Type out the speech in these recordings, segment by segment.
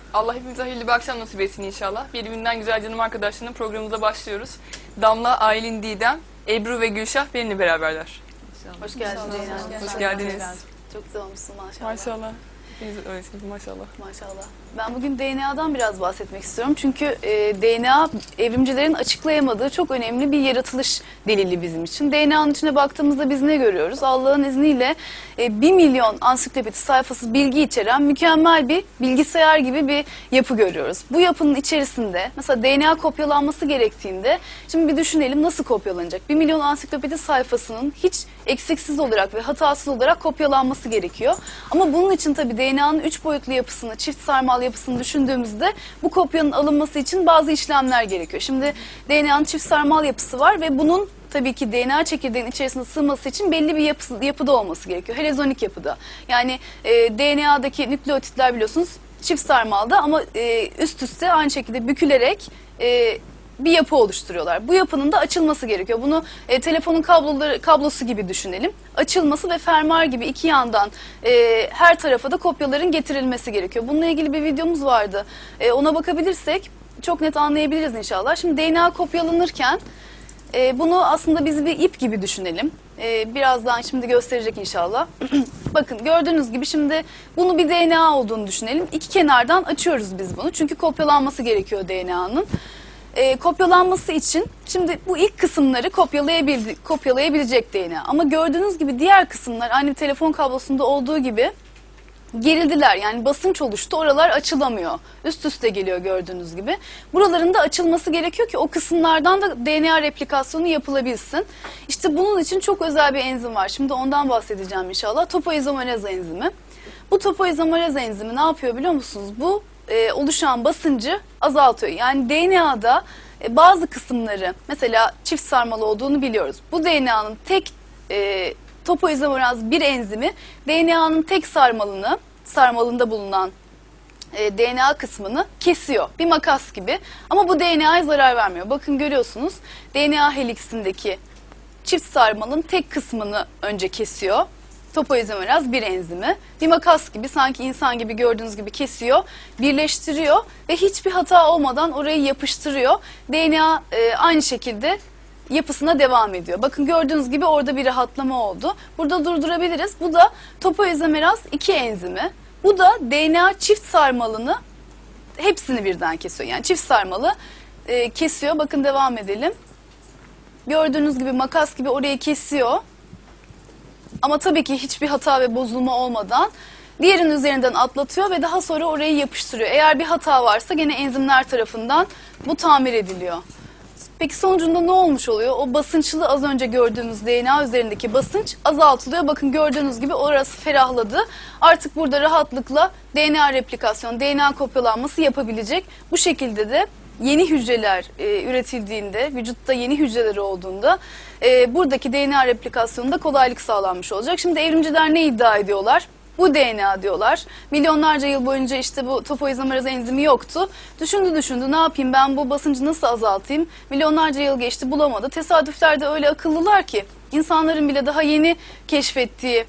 Allah hepimize hayırlı bir akşam nasip etsin inşallah. Birbirinden güzel canım arkadaşlarımla programımıza başlıyoruz. Damla, Aylin, Didem, Ebru ve Gülşah benimle beraberler. Hoş geldiniz. Hoş geldiniz. Çok güzel olmuşsun maşallah. Maşallah. Hepiniz öylesiniz maşallah. Maşallah. Ben bugün DNA'dan biraz bahsetmek istiyorum. Çünkü DNA evrimcilerin açıklayamadığı çok önemli bir yaratılış delili bizim için. DNA'nın içine baktığımızda biz ne görüyoruz? Allah'ın izniyle 1 milyon ansiklopedi sayfası bilgi içeren mükemmel bir bilgisayar gibi bir yapı görüyoruz. Bu yapının içerisinde mesela DNA kopyalanması gerektiğinde şimdi bir düşünelim nasıl kopyalanacak? 1 milyon ansiklopedi sayfasının hiç eksiksiz olarak ve hatasız olarak kopyalanması gerekiyor. Ama bunun için tabii DNA'nın 3 boyutlu yapısını, çift sarmal yapısını düşündüğümüzde bu kopyanın alınması için bazı işlemler gerekiyor. Şimdi DNA'nın çift sarmal yapısı var ve bunun tabii ki DNA çekirdeğinin içerisine sığması için belli bir yapıda olması gerekiyor. Helezonik yapıda. Yani DNA'daki nükleotitler biliyorsunuz çift sarmalda ama üst üste aynı şekilde bükülerek bir yapı oluşturuyorlar. Bu yapının da açılması gerekiyor. Bunu telefonun kablosu gibi düşünelim. Açılması ve fermuar gibi iki yandan her tarafa da kopyaların getirilmesi gerekiyor. Bununla ilgili bir videomuz vardı. Ona bakabilirsek çok net anlayabiliriz inşallah. Şimdi DNA kopyalanırken bunu aslında biz bir ip gibi düşünelim. Birazdan şimdi gösterecek inşallah. Bakın gördüğünüz gibi şimdi bunu bir DNA olduğunu düşünelim. İki kenardan açıyoruz biz bunu. Çünkü kopyalanması gerekiyor DNA'nın. Kopyalanması için şimdi bu ilk kısımları kopyalayabilecek DNA. Ama gördüğünüz gibi diğer kısımlar aynı telefon kablosunda olduğu gibi gerildiler. Yani basınç oluştu. Oralar açılamıyor. Üst üste geliyor gördüğünüz gibi. Buraların da açılması gerekiyor ki o kısımlardan da DNA replikasyonu yapılabilsin. İşte bunun için çok özel bir enzim var. Şimdi ondan bahsedeceğim inşallah. Topoizomerez enzimi. Bu topoizomerez enzimi ne yapıyor biliyor musunuz? Bu oluşan basıncı azaltıyor. Yani DNA'da bazı kısımları mesela çift sarmal olduğunu biliyoruz. Bu DNA'nın tek topoizomerez bir enzimi DNA'nın tek sarmalında bulunan DNA kısmını kesiyor. Bir makas gibi. Ama bu DNA'ya zarar vermiyor. Bakın görüyorsunuz DNA heliksindeki çift sarmalın tek kısmını önce kesiyor. Topoizomerez bir enzimi. Bir makas gibi sanki insan gibi gördüğünüz gibi kesiyor, birleştiriyor ve hiçbir hata olmadan orayı yapıştırıyor. DNA aynı şekilde yapısına devam ediyor. Bakın gördüğünüz gibi orada bir rahatlama oldu. Burada durdurabiliriz. Bu da topoizomerez 2 enzimi. Bu da DNA çift sarmalını hepsini birden kesiyor. Yani çift sarmalı kesiyor. Bakın devam edelim. Gördüğünüz gibi makas gibi orayı kesiyor. Ama tabii ki hiçbir hata ve bozulma olmadan diğerinin üzerinden atlatıyor ve daha sonra orayı yapıştırıyor. Eğer bir hata varsa gene enzimler tarafından bu tamir ediliyor. Peki sonucunda ne olmuş oluyor? O basınçlı az önce gördüğümüz DNA üzerindeki basınç azaltılıyor. Bakın gördüğünüz gibi orası ferahladı. Artık burada rahatlıkla DNA replikasyon, DNA kopyalanması yapabilecek. Bu şekilde de yeni hücreler üretildiğinde, vücutta yeni hücreler olduğunda buradaki DNA replikasyonunda kolaylık sağlanmış olacak. Şimdi evrimciler ne iddia ediyorlar? Bu DNA diyorlar. Milyonlarca yıl boyunca işte bu topoizomerez enzimi yoktu. Düşündü ne yapayım ben bu basıncı nasıl azaltayım? Milyonlarca yıl geçti bulamadı. Tesadüfler de öyle akıllılar ki insanların bile daha yeni keşfettiği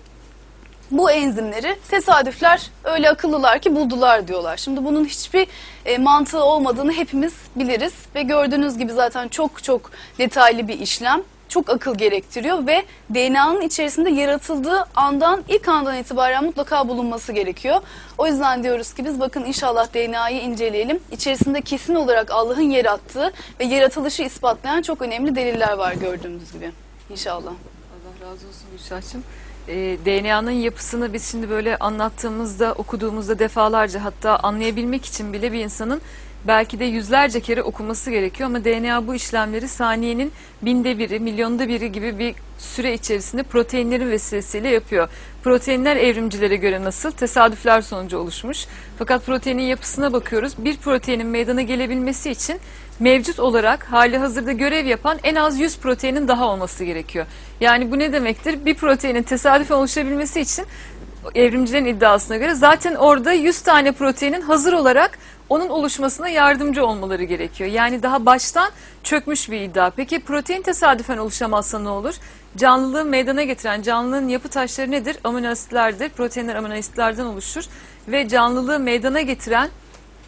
bu enzimleri tesadüfler öyle akıllılar ki buldular diyorlar. Şimdi bunun hiçbir mantığı olmadığını hepimiz biliriz ve gördüğünüz gibi zaten çok çok detaylı bir işlem. Çok akıl gerektiriyor ve DNA'nın içerisinde yaratıldığı ilk andan itibaren mutlaka bulunması gerekiyor. O yüzden diyoruz ki biz bakın inşallah DNA'yı inceleyelim. İçerisinde kesin olarak Allah'ın yarattığı ve yaratılışı ispatlayan çok önemli deliller var gördüğümüz gibi. İnşallah. Allah razı olsun Gülşah'cığım. DNA'nın yapısını biz şimdi böyle anlattığımızda, okuduğumuzda defalarca hatta anlayabilmek için bile bir insanın belki de yüzlerce kere okuması gerekiyor ama DNA bu işlemleri saniyenin 1000'de 1'i, milyonda 1'i gibi bir süre içerisinde proteinlerin vesilesiyle yapıyor. Proteinler evrimcilere göre nasıl? Tesadüfler sonucu oluşmuş. Fakat proteinin yapısına bakıyoruz. Bir proteinin meydana gelebilmesi için mevcut olarak hali hazırda görev yapan en az 100 proteinin daha olması gerekiyor. Yani bu ne demektir? Bir proteinin tesadüfen oluşabilmesi için evrimcilerin iddiasına göre zaten orada 100 tane proteinin hazır olarak onun oluşmasına yardımcı olmaları gerekiyor. Yani daha baştan çökmüş bir iddia. Peki protein tesadüfen oluşamazsa ne olur? Canlılığı meydana getiren canlılığın yapı taşları nedir? Amino asitlerdir. Proteinler amino asitlerden oluşur ve canlılığı meydana getiren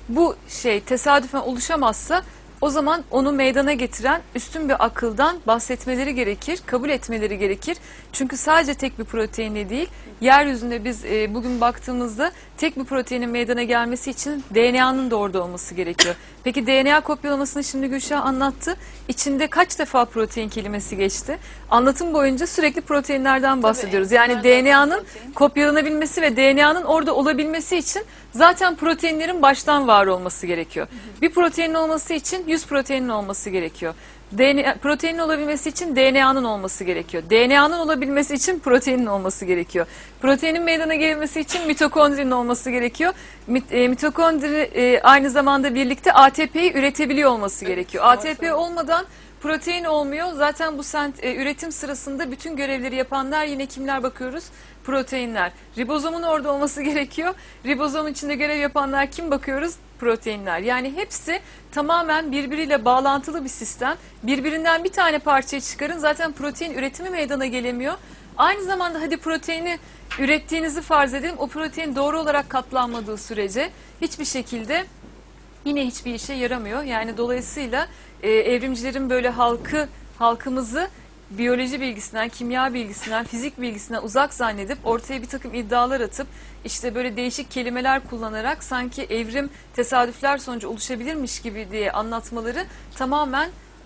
bu şey tesadüfen oluşamazsa o zaman onu meydana getiren üstün bir akıldan bahsetmeleri gerekir, kabul etmeleri gerekir. Çünkü sadece tek bir proteinle değil, yeryüzünde biz bugün baktığımızda tek bir proteinin meydana gelmesi için DNA'nın da orada olması gerekiyor. Peki DNA kopyalamasını şimdi Gülşah anlattı. İçinde kaç defa protein kelimesi geçti? Anlatım boyunca sürekli proteinlerden bahsediyoruz. Yani DNA'nın kopyalanabilmesi ve DNA'nın orada olabilmesi için zaten proteinlerin baştan var olması gerekiyor. Bir proteinin olması için 100 proteinin olması gerekiyor. Proteinin olabilmesi için DNA'nın olması gerekiyor. DNA'nın olabilmesi için proteinin olması gerekiyor. Proteinin meydana gelmesi için mitokondrinin olması gerekiyor. Mitokondri aynı zamanda birlikte ATP'yi üretebiliyor olması gerekiyor. ATP olmadan protein olmuyor. Zaten bu üretim sırasında bütün görevleri yapanlar yine kimler bakıyoruz? Proteinler. Ribozomun orada olması gerekiyor. Ribozomun içinde görev yapanlar kim bakıyoruz? Proteinler. Yani hepsi tamamen birbiriyle bağlantılı bir sistem. Birbirinden bir tane parçayı çıkarın. Zaten protein üretimi meydana gelemiyor. Aynı zamanda hadi proteini ürettiğinizi farz edelim. O protein doğru olarak katlanmadığı sürece hiçbir şekilde yine hiçbir işe yaramıyor. Yani dolayısıyla evrimcilerin böyle halkımızı biyoloji bilgisinden, kimya bilgisinden, fizik bilgisinden uzak zannedip ortaya bir takım iddialar atıp işte böyle değişik kelimeler kullanarak sanki evrim tesadüfler sonucu oluşabilirmiş gibi diye anlatmaları tamamen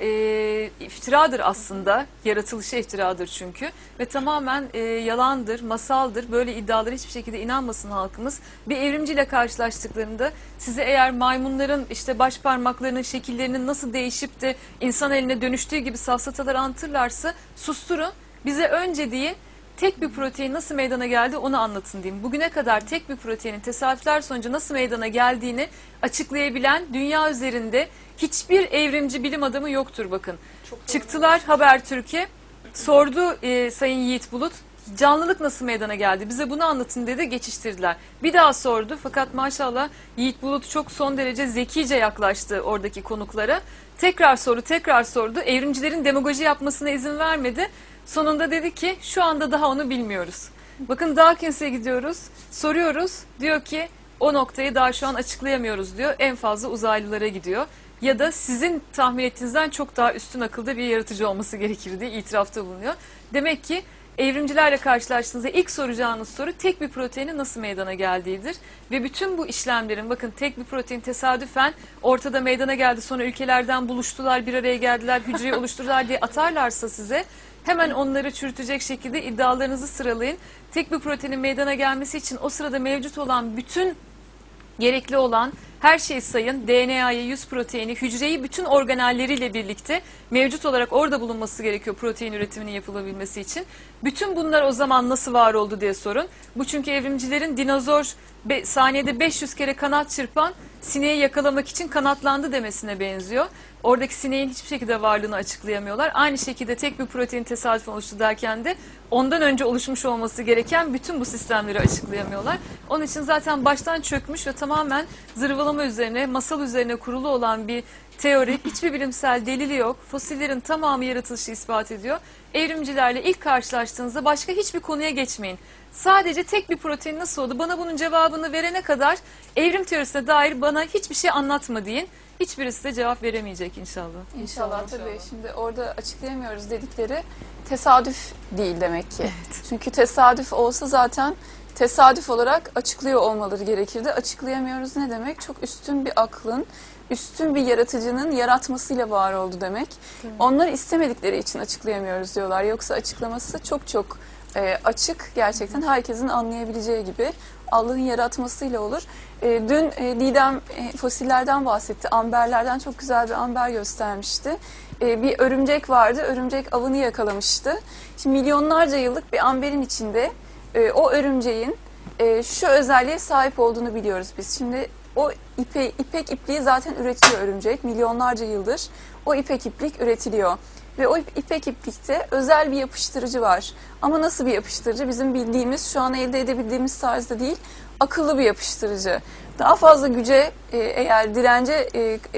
iftiradır aslında. Yaratılışa iftiradır çünkü. Ve tamamen yalandır, masaldır. Böyle iddialara hiçbir şekilde inanmasın halkımız. Bir evrimciyle karşılaştıklarında size eğer maymunların işte baş parmaklarının şekillerinin nasıl değişip de insan eline dönüştüğü gibi safsatalar anlatırlarsa susturun. Bize önce deyin tek bir protein nasıl meydana geldi onu anlatın diyeyim. Bugüne kadar tek bir proteinin tesadüfler sonucu nasıl meydana geldiğini açıklayabilen dünya üzerinde hiçbir evrimci bilim adamı yoktur bakın. Çıktılar Habertürk'e sordu Sayın Yiğit Bulut canlılık nasıl meydana geldi bize bunu anlatın dedi geçiştirdiler. Bir daha sordu fakat maşallah Yiğit Bulut çok son derece zekice yaklaştı oradaki konuklara. Tekrar sordu evrimcilerin demagoji yapmasına izin vermedi. Sonunda dedi ki şu anda daha onu bilmiyoruz. Bakın Dawkins'e gidiyoruz, soruyoruz. Diyor ki o noktayı daha şu an açıklayamıyoruz diyor. En fazla uzaylılara gidiyor. Ya da sizin tahmin ettiğinizden çok daha üstün akılda bir yaratıcı olması gerekir diye itirafta bulunuyor. Demek ki evrimcilerle karşılaştığınızda ilk soracağınız soru tek bir proteinin nasıl meydana geldiğidir. Ve bütün bu işlemlerin bakın tek bir protein tesadüfen ortada meydana geldi sonra ülkelerden buluştular bir araya geldiler hücreyi oluşturdular diye atarlarsa size hemen onları çürütecek şekilde iddialarınızı sıralayın. Tek bir proteinin meydana gelmesi için o sırada mevcut olan bütün gerekli olan her şeyi sayın. DNA'yı, 100 proteini, hücreyi bütün organelleriyle birlikte mevcut olarak orada bulunması gerekiyor protein üretiminin yapılabilmesi için. Bütün bunlar o zaman nasıl var oldu diye sorun. Bu çünkü evrimcilerin dinozor saniyede 500 kere kanat çırpan sineği yakalamak için kanatlandı demesine benziyor. Oradaki sineğin hiçbir şekilde varlığını açıklayamıyorlar. Aynı şekilde tek bir protein tesadüfen oluştu derken de ondan önce oluşmuş olması gereken bütün bu sistemleri açıklayamıyorlar. Onun için zaten baştan çökmüş ve tamamen zırvalama üzerine, masal üzerine kurulu olan bir teori. Hiçbir bilimsel delili yok. Fosillerin tamamı yaratılışı ispat ediyor. Evrimcilerle ilk karşılaştığınızda başka hiçbir konuya geçmeyin. Sadece tek bir protein nasıl oldu? Bana bunun cevabını verene kadar evrim teorisine dair bana hiçbir şey anlatma deyin. Hiçbirisi de cevap veremeyecek inşallah. İnşallah tabii. Şimdi orada açıklayamıyoruz dedikleri tesadüf değil demek ki. Evet. Çünkü tesadüf olsa zaten tesadüf olarak açıklıyor olmaları gerekirdi. Açıklayamıyoruz ne demek? Çok üstün bir aklın, üstün bir yaratıcının yaratmasıyla var oldu demek. Onlar istemedikleri için açıklayamıyoruz diyorlar. Yoksa açıklaması çok çok açık. Gerçekten herkesin anlayabileceği gibi Allah'ın yaratmasıyla olur. Dün Didem fosillerden bahsetti. Amberlerden çok güzel bir amber göstermişti. Bir örümcek vardı. Örümcek avını yakalamıştı. Şimdi milyonlarca yıllık bir amberin içinde o örümceğin şu özelliğe sahip olduğunu biliyoruz biz. Şimdi o ipek ipliği zaten üretiyor örümcek. Milyonlarca yıldır o ipek iplik üretiliyor. Ve o ipek iplikte özel bir yapıştırıcı var. Ama nasıl bir yapıştırıcı? Bizim bildiğimiz, şu an elde edebildiğimiz tarzda değil, akıllı bir yapıştırıcı. Daha fazla güce eğer dirence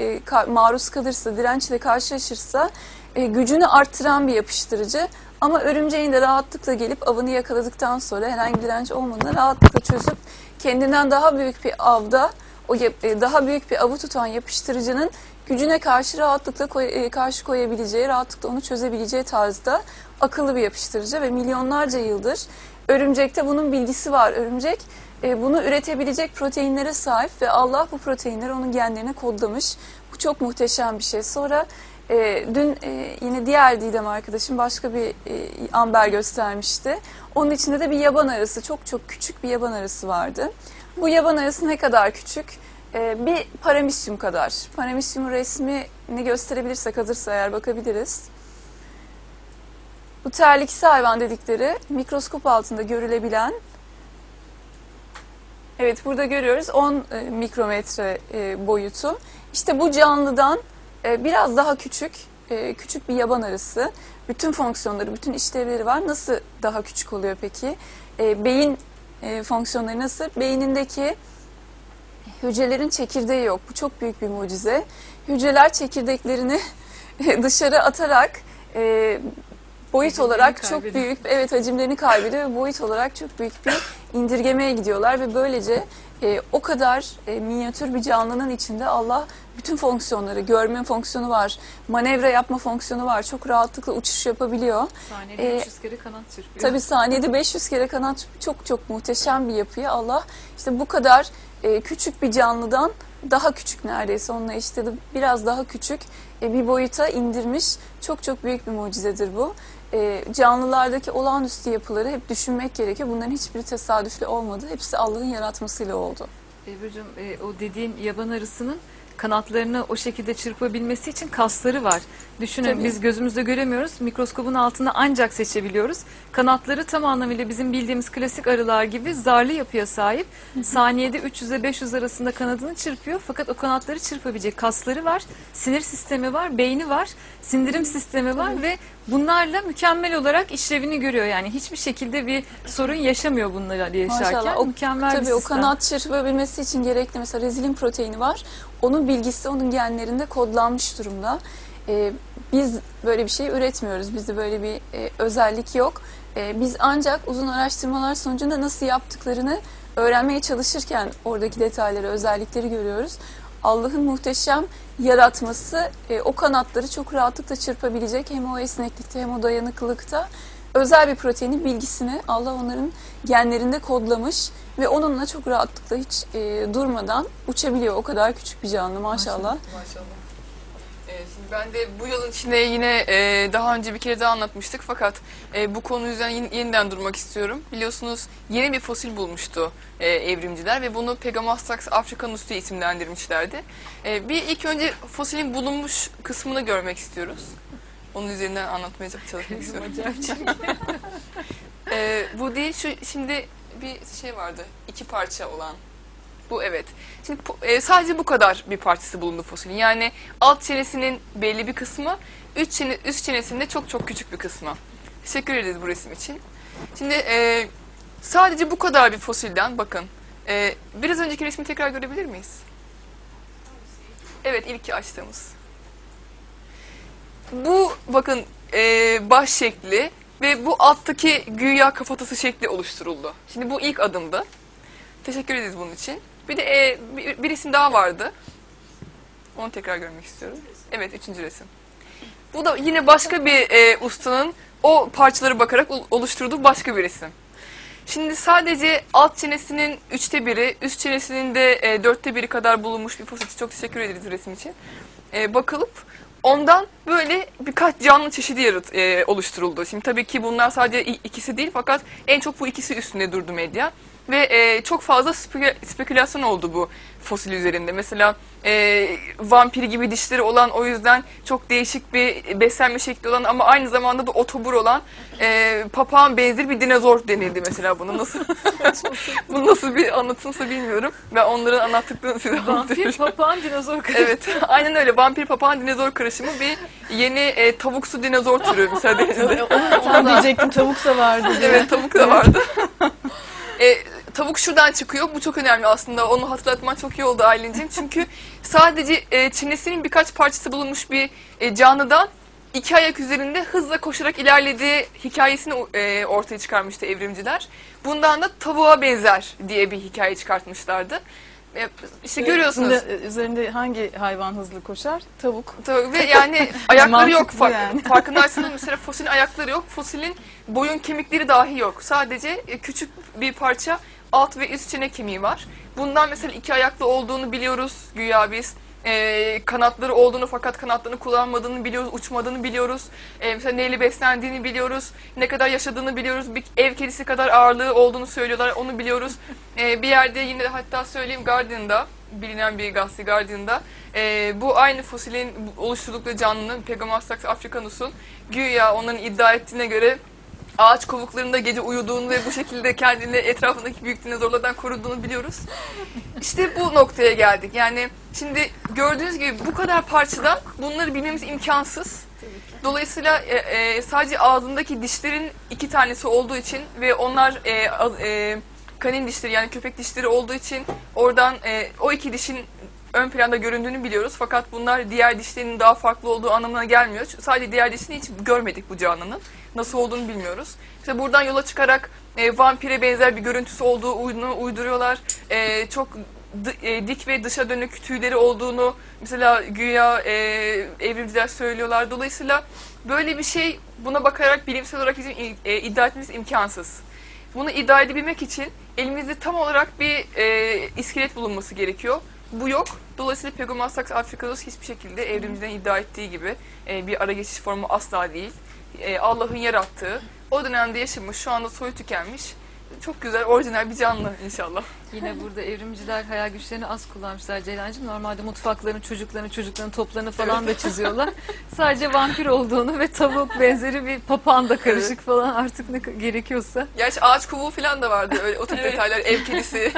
maruz kalırsa, dirençle karşılaşırsa gücünü arttıran bir yapıştırıcı. Ama örümceğin de rahatlıkla gelip avını yakaladıktan sonra herhangi bir direnç olmadan rahatlıkla çözüp kendinden daha büyük bir avda daha büyük bir avı tutan yapıştırıcının gücüne karşı rahatlıkla karşı koyabileceği, rahatlıkla onu çözebileceği tarzda akıllı bir yapıştırıcı ve milyonlarca yıldır örümcekte bunun bilgisi var. Örümcek bunu üretebilecek proteinlere sahip ve Allah bu proteinleri onun genlerine kodlamış. Bu çok muhteşem bir şey. Sonra dün yine diğer Didem arkadaşım başka bir amber göstermişti. Onun içinde de bir yaban arısı, çok çok küçük bir yaban arısı vardı. Bu yaban arısı ne kadar küçük? Bir paramisyum kadar. Paramisyumun resmini gösterebilirsek, hazırsa eğer bakabiliriz. Bu terliksi hayvan dedikleri mikroskop altında görülebilen, evet burada görüyoruz 10 mikrometre boyutu. İşte bu canlıdan biraz daha küçük, küçük bir yaban arısı. Bütün fonksiyonları, bütün işlevleri var. Nasıl daha küçük oluyor peki? Beyin fonksiyonları nasıl? Beynindeki hücrelerin çekirdeği yok. Bu çok büyük bir mucize. Hücreler çekirdeklerini dışarı atarak boyut olarak çok büyük, evet, hacimlerini kaybediyor ve boyut olarak çok büyük bir indirgemeye gidiyorlar ve böylece o kadar minyatür bir canlının içinde Allah bütün fonksiyonları, görme fonksiyonu var, manevra yapma fonksiyonu var, çok rahatlıkla uçuş yapabiliyor. Saniyede 500 kere kanat çırpıyor. Tabii saniyede 500 kere kanat, çok çok muhteşem bir yapıyı Allah işte bu kadar küçük bir canlıdan daha küçük, neredeyse onunla işte biraz daha küçük bir boyuta indirmiş. Çok çok büyük bir mucizedir bu. Canlılardaki olağanüstü yapıları hep düşünmek gerekiyor. Bunların hiçbiri tesadüfle olmadı. Hepsi Allah'ın yaratmasıyla oldu. Ebru'cum, o dediğin yaban arısının kanatlarını o şekilde çırpabilmesi için kasları var. Düşünün, Tabii. biz gözümüzle göremiyoruz. Mikroskopun altında ancak seçebiliyoruz. Kanatları tam anlamıyla bizim bildiğimiz klasik arılar gibi zarlı yapıya sahip. Saniyede 300 ile 500 arasında kanadını çırpıyor. Fakat o kanatları çırpabilecek kasları var. Sinir sistemi var, beyni var, sindirim sistemi var ve bunlarla mükemmel olarak işlevini görüyor. Yani hiçbir şekilde bir sorun yaşamıyor bunları yaşarken. Maşallah. O, Mükemmel tabii bir o sistem. kanat çırpabilmesi için gerekli mesela rezilin proteini var. Onun bilgisi onun genlerinde kodlanmış durumda. Biz böyle bir şey üretmiyoruz. Bizde böyle bir özellik yok. Biz ancak uzun araştırmalar sonucunda nasıl yaptıklarını öğrenmeye çalışırken oradaki detayları, özellikleri görüyoruz. Allah'ın muhteşem yaratması o kanatları çok rahatlıkla çırpabilecek, hem o esneklikte hem o dayanıklılıkta özel bir proteinin bilgisini Allah onların genlerinde kodlamış ve onunla çok rahatlıkla hiç durmadan uçabiliyor. O kadar küçük bir canlı, maşallah. Maşallah. Şimdi ben de bu yılın içinde yine daha önce bir kere daha anlatmıştık fakat bu konu üzerine yeniden durmak istiyorum. Biliyorsunuz yeni bir fosil bulmuştu evrimciler ve bunu Pegamastax africanus'u isimlendirmişlerdi. Bir ilk önce fosilin bulunmuş kısmını görmek istiyoruz. Onun üzerinden anlatmaya çalışmak istiyorum. Bu değil, şimdi bir şey vardı, 2 parça olan. Bu, evet. Şimdi sadece bu kadar bir parçası bulundu fosilin. Yani alt çenesinin belli bir kısmı, üst çenesinde çok çok küçük bir kısmı. Teşekkür ederiz bu resim için. Şimdi sadece bu kadar bir fosilden bakın. Biraz önceki resmi tekrar görebilir miyiz? Evet, ilk açtığımız. Bu bakın baş şekli ve bu alttaki güya kafatası şekli oluşturuldu. Şimdi bu ilk adımdı. Teşekkür ederiz bunun için. Bir de bir resim daha vardı. Onu tekrar görmek istiyorum. Evet, 3. resim. Bu da yine başka bir ustanın o parçalara bakarak oluşturduğu başka bir resim. Şimdi sadece alt çenesinin 1/3, üst çenesinin de 1/4 kadar bulunmuş bir fosil. Çok teşekkür ederiz resim için. Bakılıp ondan böyle birkaç canlı çeşidi oluşturuldu. Şimdi tabii ki bunlar sadece ikisi değil fakat en çok bu ikisi üstünde durdu medya. Ve çok fazla spekülasyon oldu bu fosil üzerinde. Mesela vampir gibi dişleri olan, o yüzden çok değişik bir beslenme şekli olan ama aynı zamanda da otobur olan papağan benzeri bir dinozor denildi mesela buna. Nasıl bu nasıl bir anlatımsa bilmiyorum. Ben onların anlattıklarını size anlatıyorum. Vampir, papağan, dinozor karışımı. Evet, aynen öyle. Vampir, papağan, dinozor karışımı bir yeni tavuksu dinozor türü müsaadenizle. Tam diyecektim, tavuk da vardı diye. Evet, tavuk da vardı. Tavuk şuradan çıkıyor. Bu çok önemli aslında. Onu hatırlatman çok iyi oldu Aylin'cim. Çünkü sadece çenesinin birkaç parçası bulunmuş bir canlıdan 2 ayak üzerinde hızla koşarak ilerlediği hikayesini ortaya çıkarmıştı evrimciler. Bundan da tavuğa benzer diye bir hikaye çıkartmışlardı. işte görüyorsunuz. Üzerinde hangi hayvan hızlı koşar? Tavuk. Ve yani ayakları yok. Mantıklı yani. Farkındaysanız mesela fosilin ayakları yok. Fosilin boyun kemikleri dahi yok. Sadece küçük bir parça alt ve üst çene kemiği var. Bundan mesela 2 ayaklı olduğunu biliyoruz güya biz. Kanatları olduğunu fakat kanatlarını kullanmadığını biliyoruz, uçmadığını biliyoruz. Mesela neyle beslendiğini biliyoruz, ne kadar yaşadığını biliyoruz, bir ev kedisi kadar ağırlığı olduğunu söylüyorlar, onu biliyoruz. Bir yerde yine hatta söyleyeyim Guardian'da, bilinen bir gazete Guardian'da, bu aynı fosilin oluşturdukları canlının Pegomastax africanus'un güya onların iddia ettiğine göre ağaç kovuklarında gece uyuduğunu ve bu şekilde kendini etrafındaki büyük dinozorlardan koruduğunu biliyoruz. İşte bu noktaya geldik. Yani şimdi gördüğünüz gibi bu kadar parçadan bunları bilmemiz imkansız. Dolayısıyla sadece ağzındaki dişlerin 2 tanesi olduğu için ve onlar kanin dişleri yani köpek dişleri olduğu için oradan o 2 dişin ön planda göründüğünü biliyoruz. Fakat bunlar diğer dişlerinin daha farklı olduğu anlamına gelmiyor. Sadece diğer dişini hiç görmedik bu canlının. Nasıl olduğunu bilmiyoruz. İşte buradan yola çıkarak vampire benzer bir görüntüsü olduğunu uyduruyorlar. Çok dik ve dışa dönük tüyleri olduğunu mesela güya evrimciler söylüyorlar. Dolayısıyla böyle bir şey buna bakarak bilimsel olarak bizim iddia etmemiz imkansız. Bunu iddia edebilmek için elimizde tam olarak bir iskelet bulunması gerekiyor. Bu yok. Dolayısıyla Pegomastax africanus hiçbir şekilde evrimcilerin iddia ettiği gibi bir ara geçiş formu asla değil. Allah'ın yarattığı, o dönemde yaşamış, şu anda soyu tükenmiş, çok güzel, orijinal bir canlı inşallah. Yine burada evrimciler hayal güçlerini az kullanmışlar Ceylancığım. Normalde mutfaklarını, çocukların toplarını falan da çiziyorlar. Sadece vampir olduğunu ve tavuk benzeri bir papağan da karışık falan artık ne gerekiyorsa. Gerçi ağaç kovuğu falan da vardı, öyle o tip detaylar, ev kedisi.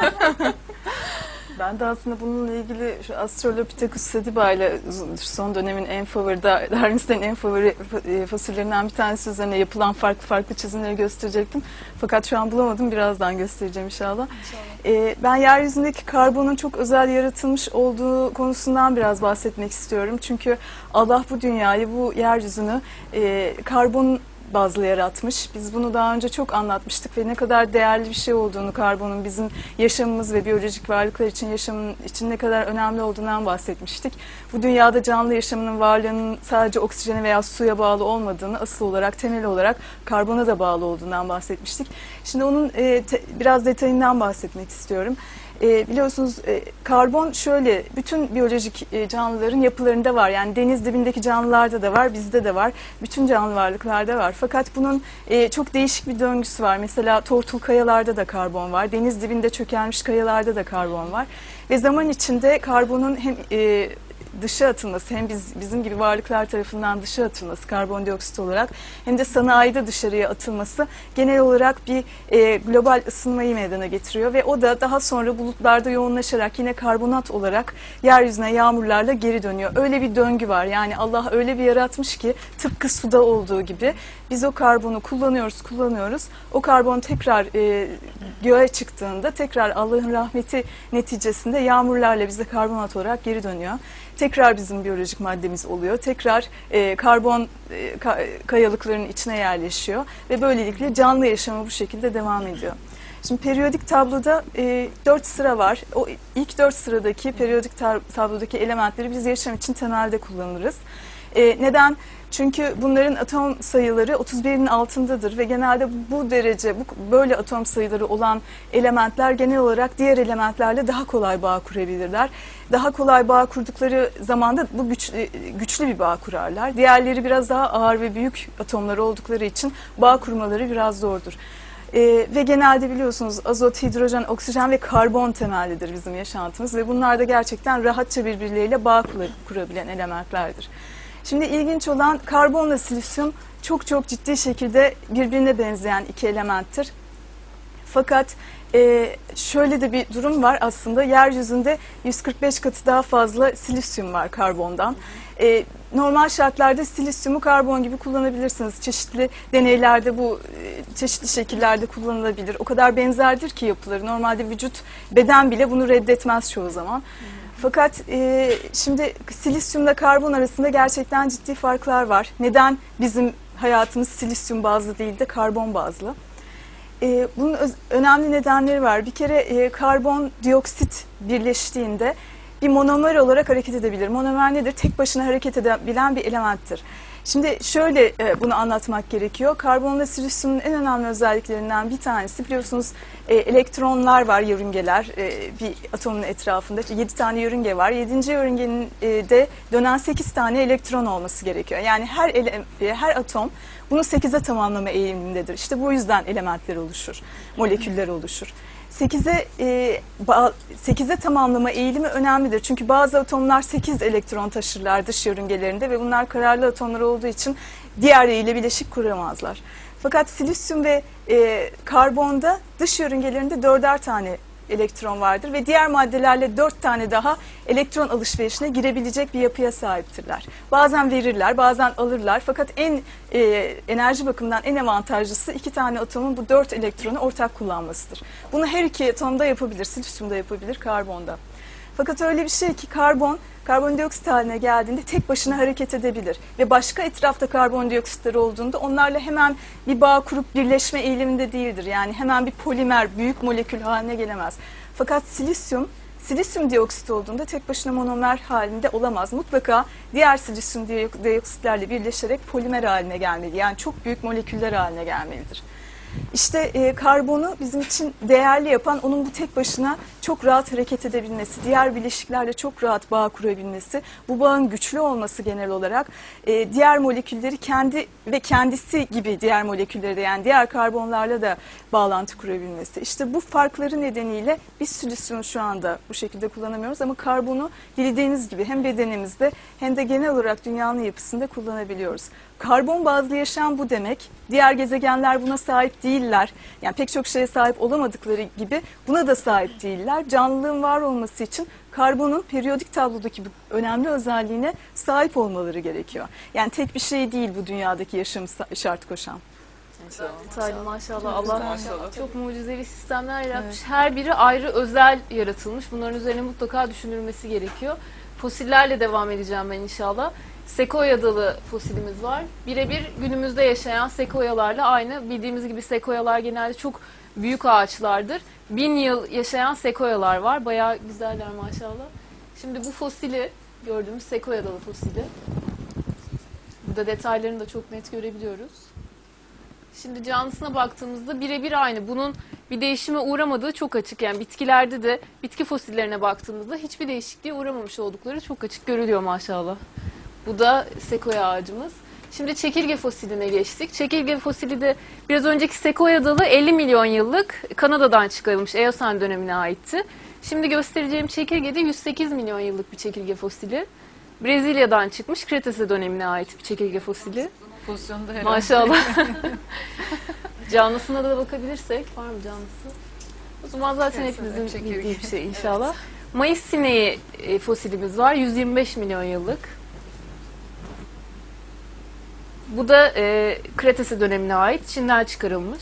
Ben de aslında bununla ilgili şu Australopithecus sediba ile son dönemin en favori, Darwinistlerin en favori fosillerinden bir tanesi üzerine yapılan farklı çizimleri gösterecektim. Fakat şu an bulamadım, birazdan göstereceğim inşallah. Ben yeryüzündeki karbonun çok özel yaratılmış olduğu konusundan biraz bahsetmek istiyorum. Çünkü Allah bu dünyayı, bu yeryüzünü karbon bazlı yaratmış. Biz bunu daha önce çok anlatmıştık ve ne kadar değerli bir şey olduğunu, karbonun bizim yaşamımız ve biyolojik varlıklar için yaşamın için ne kadar önemli olduğundan bahsetmiştik. Bu dünyada canlı yaşamının varlığının sadece oksijene veya suya bağlı olmadığını, asıl olarak, temel olarak karbona da bağlı olduğundan bahsetmiştik. Şimdi onun biraz detayından bahsetmek istiyorum. Biliyorsunuz karbon şöyle, bütün biyolojik canlıların yapılarında var. Yani deniz dibindeki canlılarda da var, bizde de var, bütün canlı varlıklarda var. Fakat bunun çok değişik bir döngüsü var. Mesela tortul kayalarda da karbon var, deniz dibinde çökelmiş kayalarda da karbon var. Ve zaman içinde karbonun hem dışa atılması, hem bizim gibi varlıklar tarafından dışa atılması karbondioksit olarak, hem de sanayide dışarıya atılması genel olarak bir global ısınmayı meydana getiriyor ve o da daha sonra bulutlarda yoğunlaşarak yine karbonat olarak yeryüzüne yağmurlarla geri dönüyor. Öyle bir döngü var. Yani Allah öyle bir yaratmış ki tıpkı suda olduğu gibi biz o karbonu kullanıyoruz. O karbon tekrar göğe çıktığında tekrar Allah'ın rahmeti neticesinde yağmurlarla bize karbonat olarak geri dönüyor. Tekrar bizim biyolojik maddemiz oluyor. Tekrar karbon kayalıkların içine yerleşiyor ve böylelikle canlı yaşamı bu şekilde devam ediyor. Şimdi periyodik tabloda 4 sıra var. O ilk 4 sıradaki periyodik tablodaki elementleri biz yaşam için temelde kullanırız. Neden? Çünkü bunların atom sayıları 31'in altındadır ve genelde bu derece, böyle atom sayıları olan elementler genel olarak diğer elementlerle daha kolay bağ kurabilirler. Daha kolay bağ kurdukları zaman da bu güçlü bir bağ kurarlar. Diğerleri biraz daha ağır ve büyük atomlar oldukları için bağ kurmaları biraz zordur. Ve genelde biliyorsunuz azot, hidrojen, oksijen ve karbon temellidir bizim yaşantımız ve bunlar da gerçekten rahatça birbirleriyle bağ kurabilen elementlerdir. Şimdi ilginç olan karbonla silisyum çok ciddi şekilde birbirine benzeyen iki elementtir. Fakat şöyle de bir durum var aslında, yeryüzünde 145 katı daha fazla silisyum var karbondan. Normal şartlarda silisyumu karbon gibi kullanabilirsiniz. Çeşitli deneylerde bu çeşitli şekillerde kullanılabilir. O kadar benzerdir ki yapıları. Normalde beden bile bunu reddetmez çoğu zaman. Fakat şimdi silisyumla karbon arasında gerçekten ciddi farklar var. Neden bizim hayatımız silisyum bazlı değil de karbon bazlı? Bunun önemli nedenleri var. Bir kere karbondioksit birleştiğinde bir monomer olarak hareket edebilir. Monomer nedir? Tek başına hareket edebilen bir elementtir. Şimdi şöyle bunu anlatmak gerekiyor. Karbon ve silisyumun en önemli özelliklerinden bir tanesi, biliyorsunuz elektronlar var, yörüngeler bir atomun etrafında. 7 tane yörünge var. 7. yörüngenin de dönen 8 tane elektron olması gerekiyor. Yani her atom bunu 8'e tamamlama eğilimindedir. İşte bu yüzden elementler oluşur, moleküller oluşur. 8'e tamamlama eğilimi önemlidir. Çünkü bazı atomlar 8 elektron taşırlar dış yörüngelerinde ve bunlar kararlı atomlar olduğu için diğerleriyle bileşik kuramazlar. Fakat silisyum ve karbonda dış yörüngelerinde 4'er tane elektron vardır ve diğer maddelerle 4 tane daha elektron alışverişine girebilecek bir yapıya sahiptirler. Bazen verirler, bazen alırlar, fakat enerji bakımından en avantajlısı 2 tane atomun bu 4 elektronu ortak kullanmasıdır. Bunu her iki atomda yapabilir, silisyumda yapabilir, karbonda. Fakat öyle bir şey ki karbondioksit haline geldiğinde tek başına hareket edebilir. Ve başka etrafta karbondioksitler olduğunda onlarla hemen bir bağ kurup birleşme eğiliminde değildir. Yani hemen bir polimer, büyük molekül haline gelemez. Fakat silisyum dioksit olduğunda tek başına monomer halinde olamaz. Mutlaka diğer silisyum dioksitlerle birleşerek polimer haline gelmeli. Yani çok büyük moleküller haline gelmelidir. İşte karbonu bizim için değerli yapan onun bu tek başına çok rahat hareket edebilmesi, diğer bileşiklerle çok rahat bağ kurabilmesi, bu bağın güçlü olması genel olarak diğer molekülleri kendisi gibi diğer molekülleri de, yani diğer karbonlarla da bağlantı kurabilmesi. İşte bu farkları nedeniyle biz silisyumu şu anda bu şekilde kullanamıyoruz ama karbonu dilediğimiz gibi hem bedenimizde hem de genel olarak dünyanın yapısında kullanabiliyoruz. Karbon bazlı yaşam bu demek. Diğer gezegenler buna sahip değiller. Yani pek çok şeye sahip olamadıkları gibi buna da sahip değiller. Canlılığın var olması için karbonun periyodik tablodaki bu önemli özelliğine sahip olmaları gerekiyor. Yani tek bir şey değil bu dünyadaki yaşamı şart koşan. Detaylı maşallah. Allah Maşallah. çok mucizevi sistemler yaratmış. Her biri ayrı özel yaratılmış. Bunların üzerine mutlaka düşünülmesi gerekiyor. Fosillerle devam edeceğim ben inşallah. Sekoya dalı fosilimiz var. Birebir günümüzde yaşayan sekoyalarla aynı. Bildiğimiz gibi sekoyalar genelde çok büyük ağaçlardır. 1000 yıl yaşayan sekoyalar var. Bayağı güzeller maşallah. Şimdi bu fosili, gördüğümüz sekoya dalı fosili. Burada detaylarını da çok net görebiliyoruz. Şimdi canlısına baktığımızda birebir aynı. Bunun bir değişime uğramadığı çok açık. Yani bitkilerde de bitki fosillerine baktığımızda hiçbir değişikliğe uğramamış oldukları çok açık görülüyor maşallah. Bu da sekoya ağacımız. Şimdi çekirge fosiline geçtik. Çekirge fosili de biraz önceki sekoya dalı 50 milyon yıllık Kanada'dan çıkarılmış Eosen dönemine aitti. Şimdi göstereceğim çekirge de 108 milyon yıllık bir çekirge fosili. Brezilya'dan çıkmış Kretase dönemine ait bir çekirge fosili. Pozisyonda herhalde. Maşallah. Canlısına da bakabilirsek, var mı canlısı? O zaman zaten hepimizin bildiği bir şey inşallah. Mayıs sineği fosilimiz var, 125 milyon yıllık. Bu da Kretase dönemine ait, Çin'den çıkarılmış.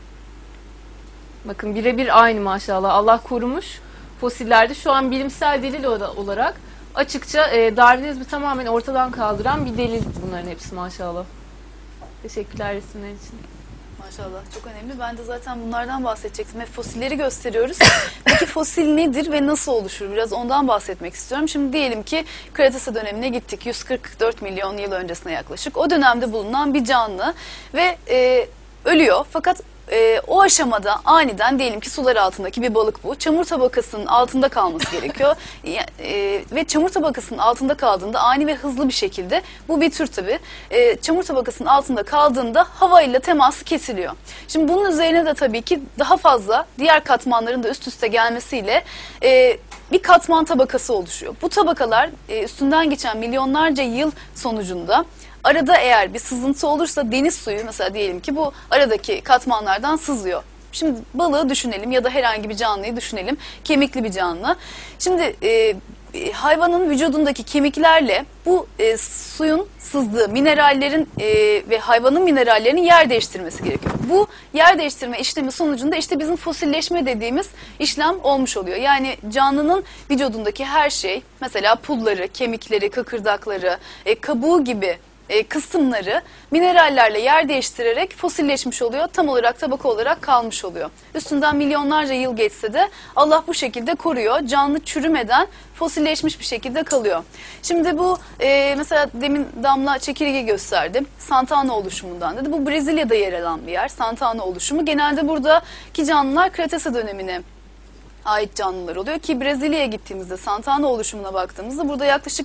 Bakın birebir aynı maşallah, Allah korumuş fosillerde. Şu an bilimsel delil olarak açıkça Darwinizmi tamamen ortadan kaldıran bir delil bunların hepsi maşallah. Teşekkürler resimler için. Maşallah çok önemli. Ben de zaten bunlardan bahsedecektim. Hep fosilleri gösteriyoruz. Peki fosil nedir ve nasıl oluşur? Biraz ondan bahsetmek istiyorum. Şimdi diyelim ki Kretase dönemine gittik. 144 milyon yıl öncesine yaklaşık. O dönemde bulunan bir canlı ve ölüyor. Fakat o aşamada aniden diyelim ki sular altındaki bir balık bu. Çamur tabakasının altında kalması gerekiyor. Ve çamur tabakasının altında kaldığında ani ve hızlı bir şekilde, bu bir tür tabii, çamur tabakasının altında kaldığında havayla teması kesiliyor. Şimdi bunun üzerine de tabii ki daha fazla diğer katmanların da üst üste gelmesiyle bir katman tabakası oluşuyor. Bu tabakalar üstünden geçen milyonlarca yıl sonucunda arada eğer bir sızıntı olursa deniz suyu mesela diyelim ki bu aradaki katmanlardan sızıyor. Şimdi balığı düşünelim ya da herhangi bir canlıyı düşünelim. Kemikli bir canlı. Şimdi hayvanın vücudundaki kemiklerle bu suyun sızdığı minerallerin ve hayvanın minerallerinin yer değiştirmesi gerekiyor. Bu yer değiştirme işlemi sonucunda işte bizim fosilleşme dediğimiz işlem olmuş oluyor. Yani canlının vücudundaki her şey, mesela pulları, kemikleri, kıkırdakları, kabuğu gibi kısımları minerallerle yer değiştirerek fosilleşmiş oluyor. Tam olarak tabaka olarak kalmış oluyor. Üstünden milyonlarca yıl geçse de Allah bu şekilde koruyor. Canlı çürümeden fosilleşmiş bir şekilde kalıyor. Şimdi bu mesela demin Damla çekirge gösterdi. Santana oluşumundan dedi. Bu Brezilya'da yer alan bir yer. Santana oluşumu. Genelde buradaki canlılar Kretase dönemine ait canlılar oluyor ki Brezilya'ya gittiğimizde Santana oluşumuna baktığımızda burada yaklaşık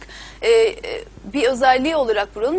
bir özelliği olarak buranın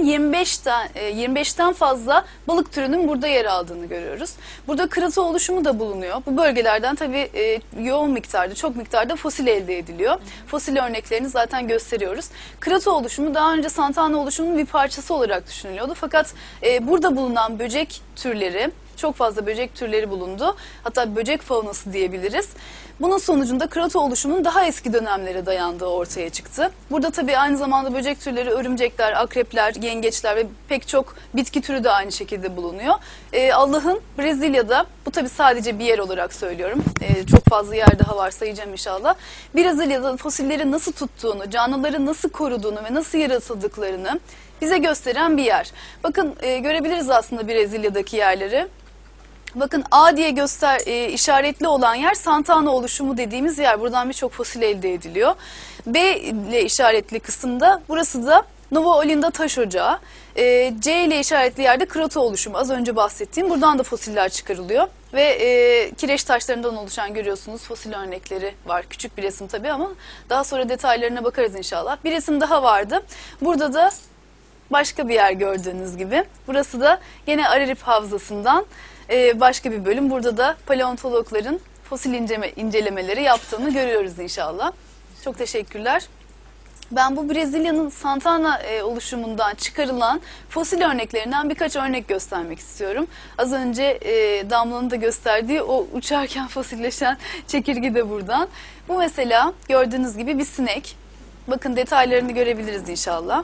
25'ten fazla balık türünün burada yer aldığını görüyoruz. Burada kırıtı oluşumu da bulunuyor. Bu bölgelerden tabii yoğun miktarda, çok miktarda fosil elde ediliyor. Fosil örneklerini zaten gösteriyoruz. Kırıtı oluşumu daha önce Santana oluşumunun bir parçası olarak düşünülüyordu. Fakat burada bulunan böcek türleri, çok fazla böcek türleri bulundu. Hatta böcek faunası diyebiliriz. Bunun sonucunda krato oluşumunun daha eski dönemlere dayandığı ortaya çıktı. Burada tabii aynı zamanda böcek türleri, örümcekler, akrepler, yengeçler ve pek çok bitki türü de aynı şekilde bulunuyor. Allah'ın Brezilya'da, bu tabii sadece bir yer olarak söylüyorum, çok fazla yer daha var, sayacağım inşallah. Brezilya'da fosilleri nasıl tuttuğunu, canlıları nasıl koruduğunu ve nasıl yaratıldıklarını bize gösteren bir yer. Bakın görebiliriz aslında Brezilya'daki yerleri. Bakın A diye işaretli olan yer Santana oluşumu dediğimiz yer. Buradan birçok fosil elde ediliyor. B ile işaretli kısımda, burası da Nova Olinda taş ocağı. C ile işaretli yerde krato oluşumu, az önce bahsettiğim. Buradan da fosiller çıkarılıyor. Ve kireç taşlarından oluşan, görüyorsunuz, fosil örnekleri var. Küçük bir resim tabii ama daha sonra detaylarına bakarız inşallah. Bir resim daha vardı. Burada da başka bir yer gördüğünüz gibi. Burası da yine Ararip Havzası'ndan başka bir bölüm. Burada da paleontologların fosil incelemeleri yaptığını görüyoruz inşallah. Çok teşekkürler. Ben bu Brezilya'nın Santana oluşumundan çıkarılan fosil örneklerinden birkaç örnek göstermek istiyorum. Az önce Damla'nın da gösterdiği o uçarken fosilleşen çekirge de buradan. Bu mesela gördüğünüz gibi bir sinek. Bakın detaylarını görebiliriz inşallah.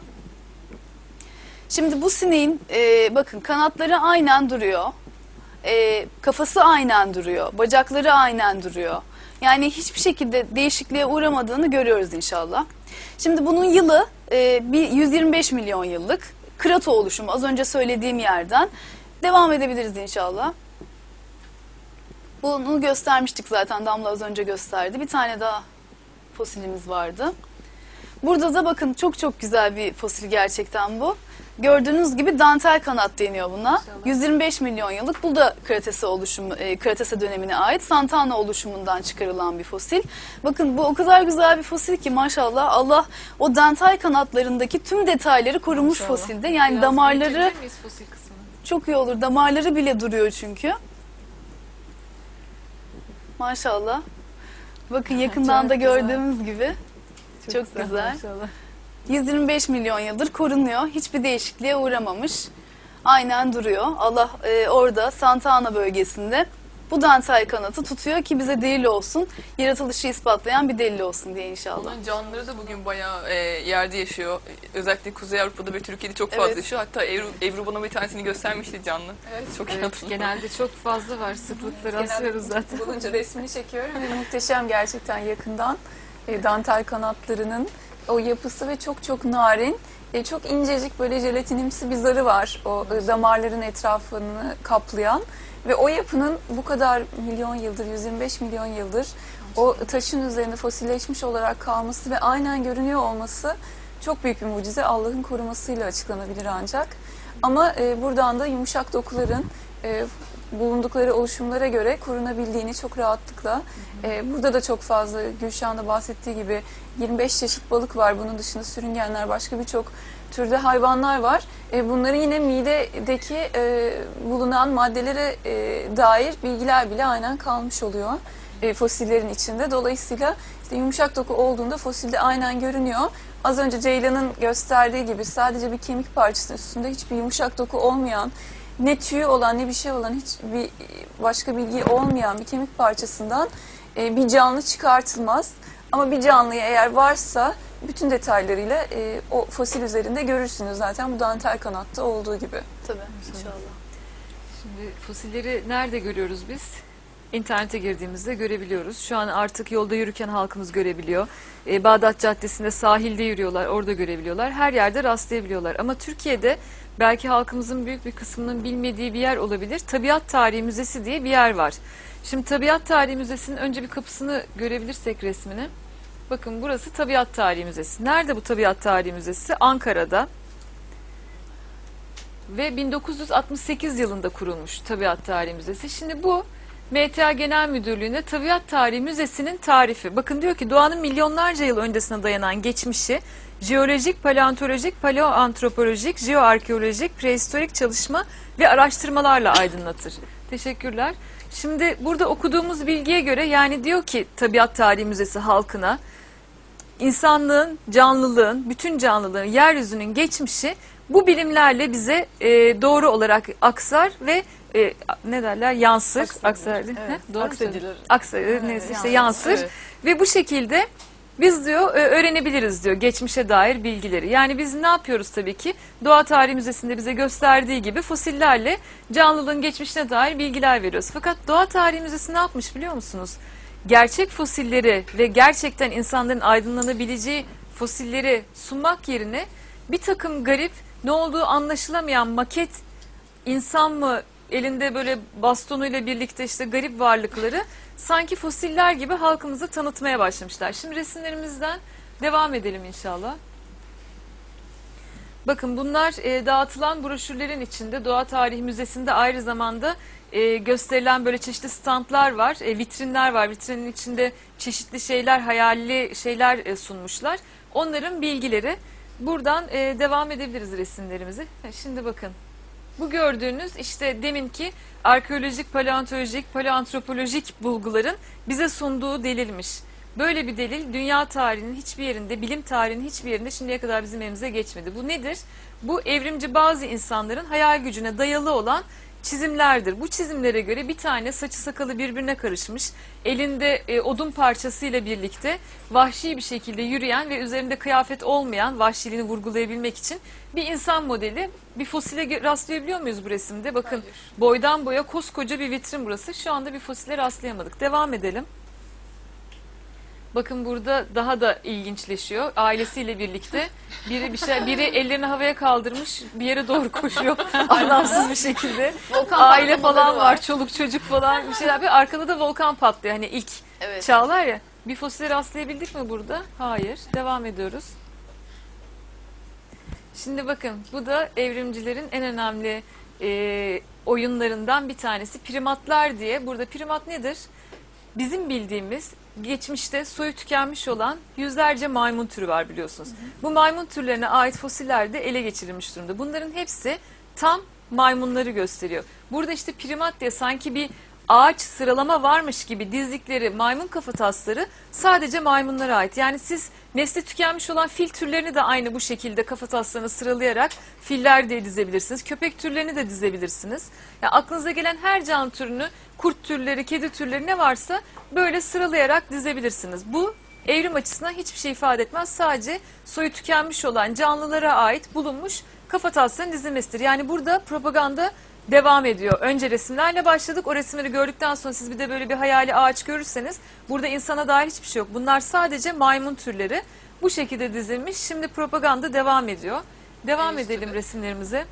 Şimdi bu sineğin bakın kanatları aynen duruyor. Kafası aynen duruyor. Bacakları aynen duruyor. Yani hiçbir şekilde değişikliğe uğramadığını görüyoruz inşallah. Şimdi bunun yılı 125 milyon yıllık. Krato oluşumu, az önce söylediğim yerden. Devam edebiliriz inşallah. Bunu göstermiştik zaten, Damla az önce gösterdi. Bir tane daha fosilimiz vardı. Burada da bakın çok güzel bir fosil gerçekten bu. Gördüğünüz gibi dantel kanat deniyor buna. 125 milyon yıllık. Bu da Kretase dönemine ait Santana oluşumundan çıkarılan bir fosil. Bakın bu o kadar güzel bir fosil ki maşallah, Allah o dantel kanatlarındaki tüm detayları korumuş Maşallah. fosilde. Yani Biraz damarları büyütebilir miyiz fosil kısmını? çok iyi olur. Damarları bile duruyor çünkü. Maşallah. Bakın yakından Çok da güzel. gördüğümüz gibi. Çok güzel. Maşallah. 125 milyon yıldır korunuyor. Hiçbir değişikliğe uğramamış. Aynen duruyor. Allah orada Santana bölgesinde bu dantel kanatı tutuyor ki bize delil olsun. Yaratılışı ispatlayan bir delil olsun diye inşallah. Onların canlıları da bugün bayağı yerde yaşıyor. Özellikle Kuzey Avrupa'da ve Türkiye'de çok fazla Evet. yaşıyor. Hatta Ebru bana bir tanesini göstermişti canlı. Evet. Çok iyi Evet, hatırlıyorum. genelde çok fazla var. Sıklıkla Genelde rastlıyoruz zaten. Bulunca resmini çekiyorum ve muhteşem gerçekten yakından. Dantel kanatlarının o yapısı ve çok narin, çok incecik böyle jelatinimsi bir zarı var o damarların etrafını kaplayan ve o yapının bu kadar milyon yıldır, 125 milyon yıldır o taşın üzerinde fosilleşmiş olarak kalması ve aynen görünüyor olması çok büyük bir mucize. Allah'ın korumasıyla açıklanabilir ancak. Ama buradan da yumuşak dokuların bulundukları oluşumlara göre korunabildiğini çok rahatlıkla. Burada da çok fazla Gülşah'ın da bahsettiği gibi 25 çeşit balık var. Bunun dışında sürüngenler, başka birçok türde hayvanlar var. Bunların yine midedeki bulunan maddelere dair bilgiler bile aynen kalmış oluyor fosillerin içinde. Dolayısıyla işte yumuşak doku olduğunda fosilde aynen görünüyor. Az önce Ceylan'ın gösterdiği gibi sadece bir kemik parçasının üstünde hiçbir yumuşak doku olmayan, ne tüyü olan ne bir şey olan, hiçbir başka bilgi olmayan bir kemik parçasından bir canlı çıkartılmaz. Ama bir canlıya eğer varsa bütün detaylarıyla o fosil üzerinde görürsünüz zaten bu dantel kanatta olduğu gibi. Tabii inşallah. Şimdi fosilleri nerede görüyoruz biz? İnternete girdiğimizde görebiliyoruz. Şu an artık yolda yürürken halkımız görebiliyor. Bağdat Caddesi'nde sahilde yürüyorlar, orada görebiliyorlar. Her yerde rastlayabiliyorlar. Ama Türkiye'de belki halkımızın büyük bir kısmının bilmediği bir yer olabilir. Tabiat Tarihi Müzesi diye bir yer var. Şimdi Tabiat Tarihi Müzesi'nin önce bir kapısını görebilirsek resmini. Bakın burası Tabiat Tarihi Müzesi. Nerede bu Tabiat Tarihi Müzesi? Ankara'da. Ve 1968 yılında kurulmuş Tabiat Tarihi Müzesi. Şimdi bu MTA Genel Müdürlüğü'nde Tabiat Tarihi Müzesi'nin tarifi. Bakın diyor ki doğanın milyonlarca yıl öncesine dayanan geçmişi jeolojik, paleontolojik, paleoantropolojik, jeoarkeolojik, prehistorik çalışma ve araştırmalarla aydınlatır. Teşekkürler. Şimdi burada okuduğumuz bilgiye göre yani diyor ki Tabiat Tarihi Müzesi halkına insanlığın, canlılığın, bütün canlılığın, yeryüzünün geçmişi bu bilimlerle bize doğru olarak aksar ve ne derler yansır. Aksar değil mi? Evet, Doğru mu aksedilir. söylüyorum? Aksedilir. Neyse işte yansır. yansır. Evet. Ve bu şekilde biz diyor öğrenebiliriz diyor geçmişe dair bilgileri. Yani biz ne yapıyoruz tabii ki? Doğa Tarihi Müzesi'nde bize gösterdiği gibi fosillerle canlılığın geçmişine dair bilgiler veriyoruz. Fakat Doğa Tarihi Müzesi ne yapmış biliyor musunuz? Gerçek fosilleri ve gerçekten insanların aydınlanabileceği fosilleri sunmak yerine bir takım garip, ne olduğu anlaşılamayan maket insan mı elinde böyle bastonuyla birlikte işte garip varlıkları sanki fosiller gibi halkımıza tanıtmaya başlamışlar. Şimdi resimlerimizden devam edelim inşallah. Bakın bunlar dağıtılan broşürlerin içinde Doğa Tarihi Müzesi'nde ayrı zamanda gösterilen böyle çeşitli standlar var, vitrinler var. Vitrinin içinde çeşitli şeyler, hayali şeyler sunmuşlar. Onların bilgileri. Buradan devam edebiliriz resimlerimizi. Şimdi bakın. Bu gördüğünüz işte deminki arkeolojik, paleontolojik, paleoantropolojik bulguların bize sunduğu delilmiş. Böyle bir delil dünya tarihinin hiçbir yerinde, bilim tarihinin hiçbir yerinde şimdiye kadar bizim elimize geçmedi. Bu nedir? Bu evrimci bazı insanların hayal gücüne dayalı olan çizimlerdir. Bu çizimlere göre bir tane saçı sakalı birbirine karışmış, elinde odun parçasıyla birlikte vahşi bir şekilde yürüyen ve üzerinde kıyafet olmayan vahşiliğini vurgulayabilmek için bir insan modeli, bir fosile rastlayabiliyor muyuz bu resimde? Bakın boydan boya koskoca bir vitrin burası. Şu anda bir fosile rastlayamadık. Devam edelim. Bakın burada daha da ilginçleşiyor. Ailesiyle birlikte biri ellerini havaya kaldırmış, bir yere doğru koşuyor anlamsız bir şekilde. Aile falan var, çoluk çocuk falan bir şeyler. Bir arkada da volkan patlıyor. Hani ilk Evet. çağlar ya. Bir fosile rastlayabildik mi burada? Hayır. Devam ediyoruz. Şimdi bakın bu da evrimcilerin en önemli oyunlarından bir tanesi. Primatlar diye. Burada primat nedir? Bizim bildiğimiz geçmişte soyu tükenmiş olan yüzlerce maymun türü var biliyorsunuz. Bu maymun türlerine ait fosiller de ele geçirilmiş durumda. Bunların hepsi tam maymunları gösteriyor. Burada işte primat diye sanki bir ağaç sıralama varmış gibi dizdikleri maymun kafatasları sadece maymunlara ait. Yani siz nesli tükenmiş olan fil türlerini de aynı bu şekilde kafataslarını sıralayarak filler diye dizebilirsiniz. Köpek türlerini de dizebilirsiniz. Yani aklınıza gelen her canlı türünü, kurt türleri, kedi türleri ne varsa böyle sıralayarak dizebilirsiniz. Bu evrim açısından hiçbir şey ifade etmez. Sadece soyu tükenmiş olan canlılara ait bulunmuş kafatasların dizilmesidir. Yani burada propaganda devam ediyor. Önce resimlerle başladık. O resimleri gördükten sonra siz bir de böyle bir hayali ağaç görürseniz burada insana dair hiçbir şey yok. Bunlar sadece maymun türleri. Bu şekilde dizilmiş. Şimdi propaganda devam ediyor. Devam edelim resimlerimize.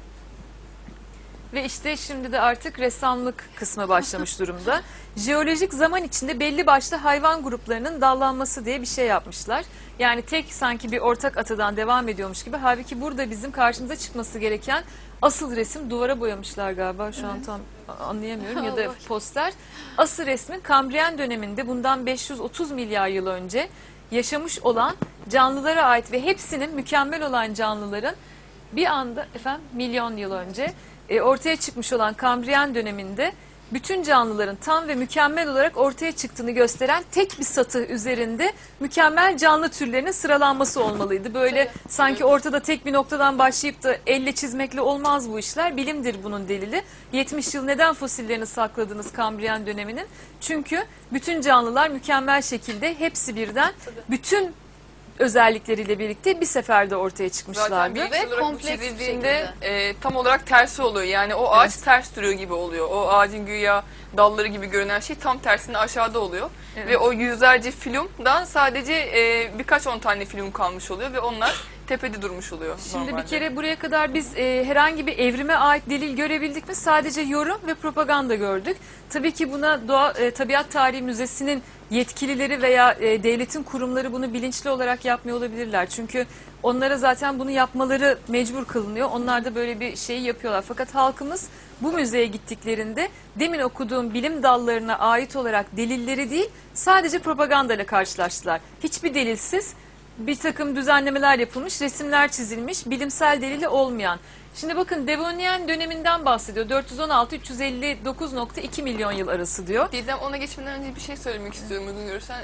Ve işte şimdi de artık ressamlık kısmı başlamış durumda. Jeolojik zaman içinde belli başlı hayvan gruplarının dallanması diye bir şey yapmışlar. Yani tek sanki bir ortak atadan devam ediyormuş gibi. Halbuki burada bizim karşımıza çıkması gereken asıl resim duvara boyamışlar galiba. Şu an tam anlayamıyorum ya da poster. Asıl resmin Kambriyen döneminde bundan 530 milyar yıl önce yaşamış olan canlılara ait ve hepsinin mükemmel olan canlıların bir anda milyon yıl önce ortaya çıkmış olan Kambriyen döneminde bütün canlıların tam ve mükemmel olarak ortaya çıktığını gösteren tek bir satı üzerinde mükemmel canlı türlerinin sıralanması olmalıydı. Böyle sanki ortada tek bir noktadan başlayıp da elle çizmekle olmaz bu işler. Bilimdir bunun delili. 70 yıl neden fosillerini sakladınız Kambriyen döneminin? Çünkü bütün canlılar mükemmel şekilde hepsi birden bütün özellikleriyle birlikte bir seferde ortaya çıkmışlardı. Zaten bir Ve olarak bu kompleks bir çizildiğinde tam olarak tersi oluyor. Yani o ağaç ters duruyor gibi oluyor. O ağacın güya dalları gibi görünen şey tam tersine aşağıda oluyor. Evet. Ve o yüzlerce filmden sadece birkaç 10 tane film kalmış oluyor ve onlar tepede durmuş oluyor Şimdi normalde. bir kere buraya kadar biz herhangi bir evrime ait delil görebildik mi? Sadece yorum ve propaganda gördük. Tabii ki buna Tabiat Tarihi Müzesi'nin yetkilileri veya devletin kurumları bunu bilinçli olarak yapmıyor olabilirler. Çünkü onlara zaten bunu yapmaları mecbur kılınıyor. Onlar da böyle bir şeyi yapıyorlar. Fakat halkımız bu müzeye gittiklerinde demin okuduğum bilim dallarına ait olarak delilleri değil, sadece propagandayla karşılaştılar. Hiçbir delilsiz bir takım düzenlemeler yapılmış, resimler çizilmiş, bilimsel delili olmayan. Şimdi bakın Devonian döneminden bahsediyor. 416-359.2 milyon yıl arası diyor. Didem, ona geçmeden önce bir şey söylemek istiyorum uygun görürsen.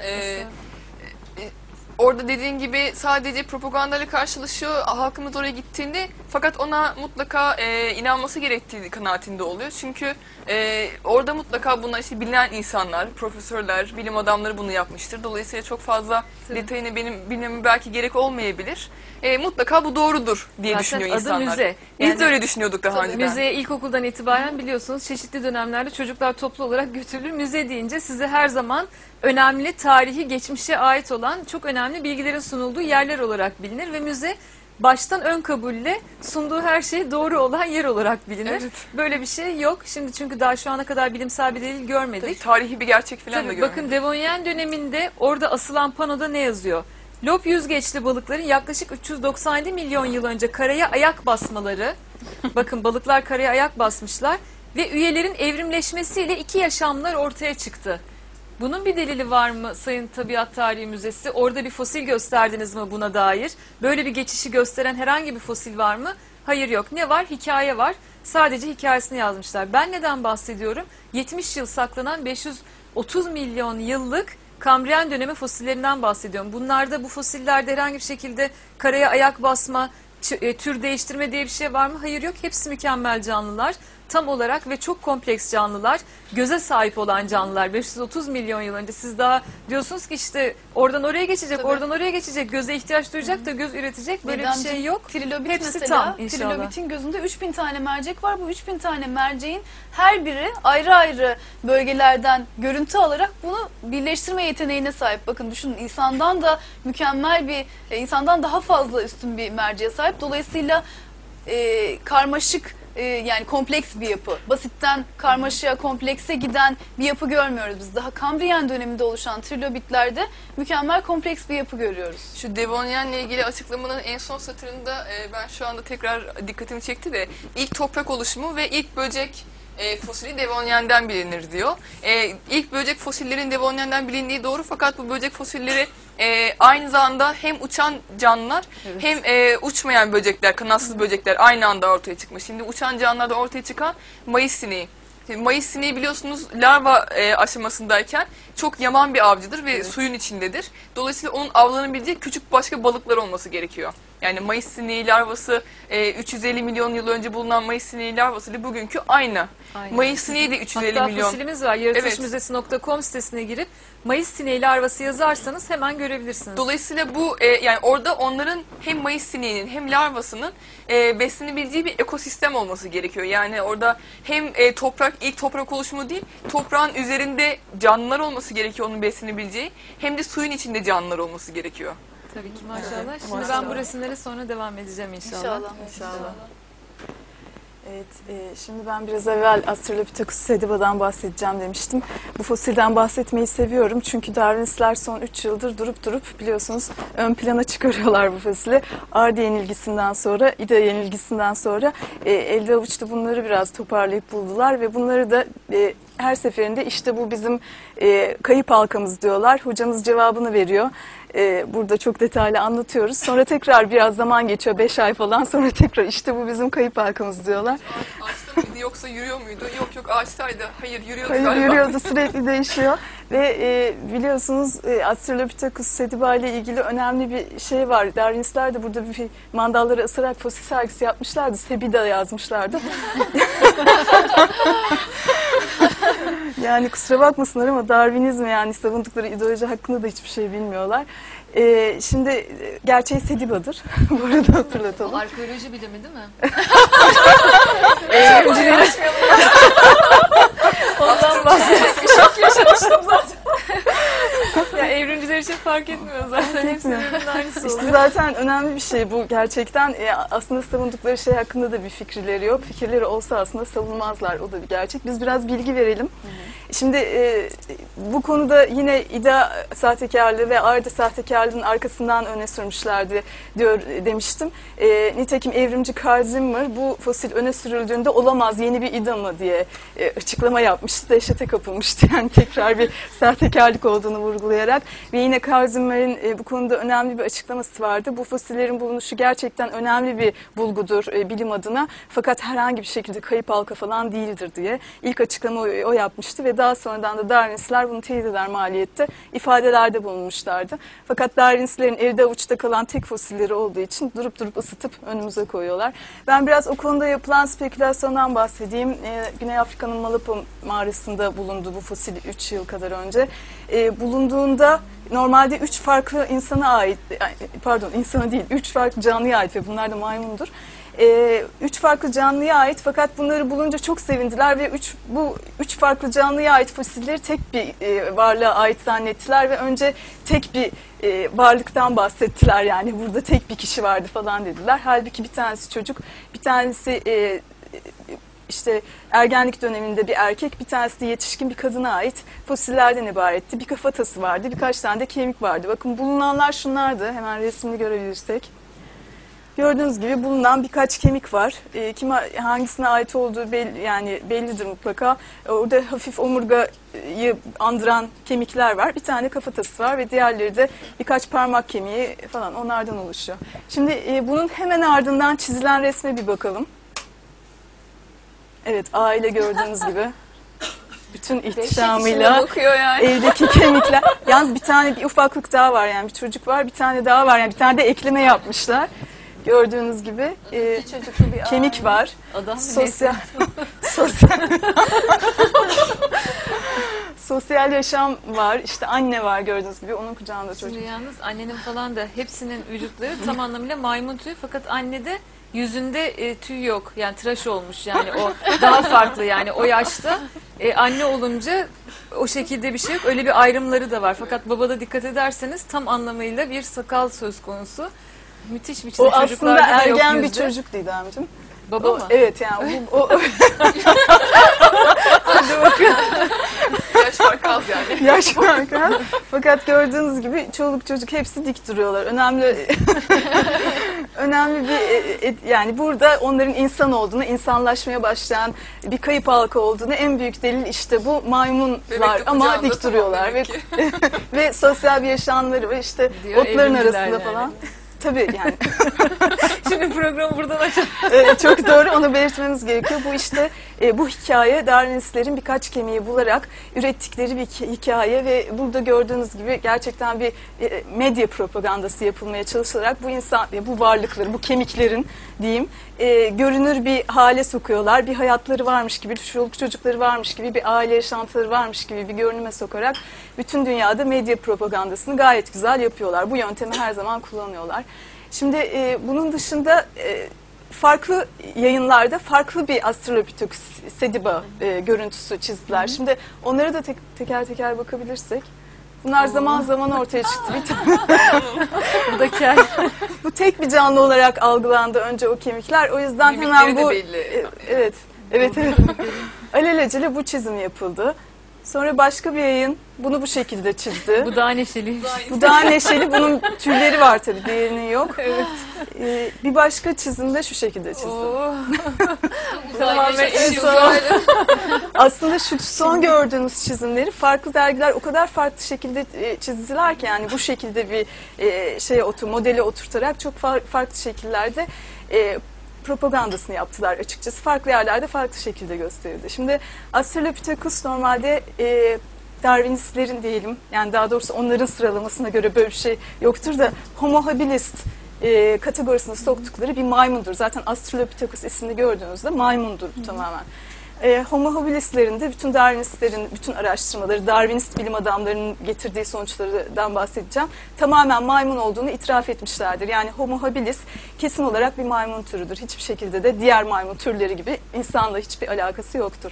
Orada dediğin gibi sadece propagandayla karşılaşıyor halkımız oraya gittiğinde, fakat ona mutlaka inanması gerektiği kanaatinde oluyor. Çünkü orada mutlaka bunlar işte bilinen insanlar, profesörler, bilim adamları bunu yapmıştır. Dolayısıyla çok fazla detayını benim bilmeme belki gerek olmayabilir. Mutlaka bu doğrudur diye Zaten düşünüyor adı insanlar. müze. Biz Yani de öyle düşünüyorduk daha önceden. Müzeye ilkokuldan itibaren biliyorsunuz çeşitli dönemlerde çocuklar toplu olarak götürülür. Müze deyince size her zaman önemli tarihi geçmişe ait olan çok önemli bilgilerin sunulduğu yerler olarak bilinir ve müze baştan ön kabulle sunduğu her şey doğru olan yer olarak bilinir. Evet. Böyle bir şey yok. Şimdi çünkü daha şu ana kadar bilimsel bir delil görmedik. Tabii, tarihi bir gerçek falan da Tabii, görmedik. bakın Devonian döneminde orada asılan panoda ne yazıyor? Lop yüzgeçli balıkların yaklaşık 397 milyon yıl önce karaya ayak basmaları. Bakın balıklar karaya ayak basmışlar ve üyelerin evrimleşmesiyle iki yaşamlar ortaya çıktı. Bunun bir delili var mı Sayın Tabiat Tarihi Müzesi? Orada bir fosil gösterdiniz mi buna dair? Böyle bir geçişi gösteren herhangi bir fosil var mı? Hayır, yok. Ne var? Hikaye var. Sadece hikayesini yazmışlar. Ben neden bahsediyorum? 70 yıl saklanan 530 milyon yıllık Kambriyen dönemi fosillerinden bahsediyorum. Bunlarda, bu fosillerde herhangi bir şekilde karaya ayak basma, tür değiştirme diye bir şey var mı? Hayır, yok. Hepsi mükemmel canlılar. Tam olarak ve çok kompleks canlılar, göze sahip olan canlılar. 530 milyon yıl önce siz daha diyorsunuz ki işte oradan oraya geçecek, Tabii. oradan oraya geçecek, göze ihtiyaç duyacak da göz üretecek. Böyle bir şey yok. Trilobit Hepsi mesela, tam inşallah. Trilobitin gözünde 3000 tane mercek var. Bu 3000 tane merceğin her biri ayrı ayrı bölgelerden görüntü alarak bunu birleştirme yeteneğine sahip. Bakın düşünün, insandan da mükemmel bir, insandan daha fazla üstün bir merceğe sahip. Dolayısıyla karmaşık, yani kompleks bir yapı. Basitten karmaşaya, komplekse giden bir yapı görmüyoruz biz. Daha Kambriyen döneminde oluşan trilobitlerde mükemmel kompleks bir yapı görüyoruz. Şu Devonian'la ilgili açıklamanın en son satırında ben şu anda tekrar dikkatimi çekti de ilk toprak oluşumu ve ilk böcek fosili Devonian'den bilinir diyor. İlk böcek fosillerin Devonian'den bilindiği doğru, fakat bu böcek fosilleri aynı zamanda hem uçan canlılar hem uçmayan böcekler, kanatsız böcekler aynı anda ortaya çıkmış. Şimdi uçan canlılarda ortaya çıkan mayıs sineği. Mayıs sineği biliyorsunuz larva aşamasındayken çok yaman bir avcıdır ve suyun içindedir. Dolayısıyla onun avlanabileceği küçük başka balıklar olması gerekiyor. Yani mayıs sineği larvası 350 milyon yıl önce bulunan mayıs sineği larvası ile bugünkü aynı. Aynen. Mayıs sineği de 350 Hatta milyon. fosilimiz var. Yaratılışmüzesi.com sitesine girip Mayıs sineği larvası yazarsanız hemen görebilirsiniz. Dolayısıyla bu yani orada onların hem mayıs sineğinin hem larvasının beslenebileceği bir ekosistem olması gerekiyor. Yani orada hem ilk toprak oluşumu değil, toprağın üzerinde canlılar olması gerekiyor onun beslenebileceği, hem de suyun içinde canlılar olması gerekiyor. Tabii ki maşallah. Şimdi Maşallah. ben bu resimlere sonra devam edeceğim inşallah. İnşallah. Evet, şimdi ben biraz evvel Australopithecus sediba'dan bahsedeceğim demiştim. Bu fosilden bahsetmeyi seviyorum çünkü Darwinistler son 3 yıldır durup biliyorsunuz ön plana çıkarıyorlar bu fosili. Ardi yenilgisinden sonra, İda yenilgisinden sonra elde avuçta bunları biraz toparlayıp buldular ve bunları da her seferinde işte bu bizim kayıp halkamız diyorlar. Hocamız cevabını veriyor. Burada çok detaylı anlatıyoruz. Sonra tekrar biraz zaman geçiyor, 5 ay falan, sonra tekrar işte bu bizim kayıp halkamız diyorlar. Ağaçta mıydı yoksa yürüyor muydu? Yok ağaçtaydı. Hayır yürüyordu Hayır, galiba. yürüyordu, sürekli değişiyor ve biliyorsunuz Australopithecus sediba ile ilgili önemli bir şey var. Darwinistler de burada bir mandalları ısarak fosil sergisi yapmışlardı. Sebida yazmışlardı. Yani kusura bakmasınlar ama Darwinizm, yani savundukları ideoloji hakkında da hiçbir şey bilmiyorlar. Şimdi gerçeği sediba'dır. Bu arada hatırlatalım. Arkeoloji bilimi değil mi? Ondan bahsediyoruz. Şok yaşamıştım zaten. Ya evrimciler için fark etmiyor zaten. Hepsinin aynısı İşte oluyor. zaten önemli bir şey bu gerçekten. Aslında savundukları şey hakkında da bir fikirleri yok. Fikirleri olsa aslında savunmazlar. O da bir gerçek. Biz biraz bilgi verelim. Şimdi bu konuda yine İDA sahtekarlığı ve ARDA sahtekarlığının arkasından öne sürmüşlerdi demiştim. Nitekim evrimci Carl Zimmer bu fosil öne sürüldüğünde olamaz yeni bir İDA mı diye açıklama yapmıştı. Dehşete kapılmıştı. Yani tekrar bir sahtekarlık olduğunu vurgulayarak. Ve yine Carl Zimmer'in bu konuda önemli bir açıklaması vardı. Bu fosillerin bulunuşu gerçekten önemli bir bulgudur bilim adına. Fakat herhangi bir şekilde kayıp halka falan değildir diye. İlk açıklama o yapmıştı ve daha sonradan da Darwinistler bunu teyit eder mahiyette ifadelerde bulunmuşlardı. Fakat Darwinistlerin evde avuçta kalan tek fosilleri olduğu için durup durup ısıtıp önümüze koyuyorlar. Ben biraz o konuda yapılan spekülasyondan bahsedeyim. Güney Afrika'nın Malapo mağarasında bulundu bu fosil 3 yıl kadar önce. Bulunduğunda normalde 3 farklı insana ait, pardon insana değil 3 farklı canlıya ait ve bunlar da maymundur. 3 farklı canlıya ait fakat bunları bulunca çok sevindiler ve bu 3 farklı canlıya ait fosilleri tek bir varlığa ait zannettiler ve önce tek bir varlıktan bahsettiler, yani burada tek bir kişi vardı falan dediler. Halbuki bir tanesi çocuk, bir tanesi işte ergenlik döneminde bir erkek, bir tanesi de yetişkin bir kadına ait fosillerden ibaretti. Bir kafatası vardı, birkaç tane de kemik vardı. Bakın bulunanlar şunlardı, hemen resmini görebilirsek. Gördüğünüz gibi bulunan birkaç kemik var. Hangisine ait olduğu bellidir mutlaka. Orada hafif omurgayı andıran kemikler var. Bir tane kafatası var ve diğerleri de birkaç parmak kemiği falan, onlardan oluşuyor. Şimdi bunun hemen ardından çizilen resme bir bakalım. Evet, aile gördüğünüz gibi. Bütün ihtişamıyla bakıyor yani. evdeki kemikler. Yalnız bir ufaklık daha var, yani bir çocuk var, bir tane daha var, yani bir tane de ekleme yapmışlar. Gördüğünüz gibi kemik var. Adam Sosyal sosyal yaşam var. İşte anne var gördüğünüz gibi. Onun kucağında çocuk. Şimdi yalnız annenin falan da hepsinin vücutları tam anlamıyla maymun tüyü, fakat annede yüzünde tüy yok. Yani tıraş olmuş, yani o daha farklı, yani o yaşta anne olunca o şekilde bir şey yok. Öyle bir ayrımları da var. Fakat babada dikkat ederseniz tam anlamıyla bir sakal söz konusu. Müthiş bir çizim. O aslında Çocuklarda da yok ergen bir yüzde. çocuk Didemciğim. Baba mı? Evet, yani Yaş farkı az yani. yaş farkı. Fakat gördüğünüz gibi çoluk çocuk hepsi dik duruyorlar. Önemli bir yani burada onların insan olduğunu, insanlaşmaya başlayan bir kayıp halka olduğunu en büyük delil işte bu maymunlar, Bebek ama kucağında, dik duruyorlar tamam, ve demek ki. ve sosyal bir yaşamları ve işte Diyor otların evrimciler arasında yani. falan. Tabii yani. Şimdi programı buradan açalım. Çok doğru, onu belirtmemiz gerekiyor. Bu işte bu hikaye Darwinistlerin birkaç kemiği bularak ürettikleri bir hikaye ve burada gördüğünüz gibi gerçekten bir medya propagandası yapılmaya çalışılarak bu varlıkları, bu kemiklerin diyeyim görünür bir hale sokuyorlar. Bir hayatları varmış gibi, çoluk çocukları varmış gibi, bir aile yaşantıları varmış gibi bir görünüme sokarak bütün dünyada medya propagandasını gayet güzel yapıyorlar. Bu yöntemi her zaman kullanıyorlar. Şimdi bunun dışında farklı yayınlarda farklı bir Australopithecus sediba görüntüsü çizdiler. Şimdi onlara da teker teker bakabilirsek. Bunlar zaman zaman ortaya çıktı. Bir tane. Buradaki Bu tek bir canlı olarak algılandı önce o kemikler. O yüzden Mimikleri hemen de bu belli. evet. Alelacele bu çizim yapıldı. Sonra başka bir yayın bunu bu şekilde çizdi. bu daha neşeli. Bu daha neşeli. Bunun tüyleri var tabii, diğerinin yok. Evet. Bir başka çizimde şu şekilde çizdim. Tamamen en son. Aslında şu son gördüğünüz çizimleri farklı dergiler o kadar farklı şekilde çizdiler ki, yani bu şekilde bir modele oturtarak çok farklı şekillerde propagandasını yaptılar açıkçası. Farklı yerlerde farklı şekilde gösterildi. Şimdi Australopithecus normalde Darwinistlerin diyelim, yani daha doğrusu onların sıralamasına göre böyle bir şey yoktur da Homo habilis kategorisine soktukları bir maymundur. Zaten Australopithecus ismini gördüğünüzde maymundur tamamen. Homo habilislerin de bütün Darwinistlerin bütün araştırmaları, Darwinist bilim adamlarının getirdiği sonuçlardan bahsedeceğim. Tamamen maymun olduğunu itiraf etmişlerdir. Yani Homo habilis kesin olarak bir maymun türüdür. Hiçbir şekilde de diğer maymun türleri gibi insanla hiçbir alakası yoktur.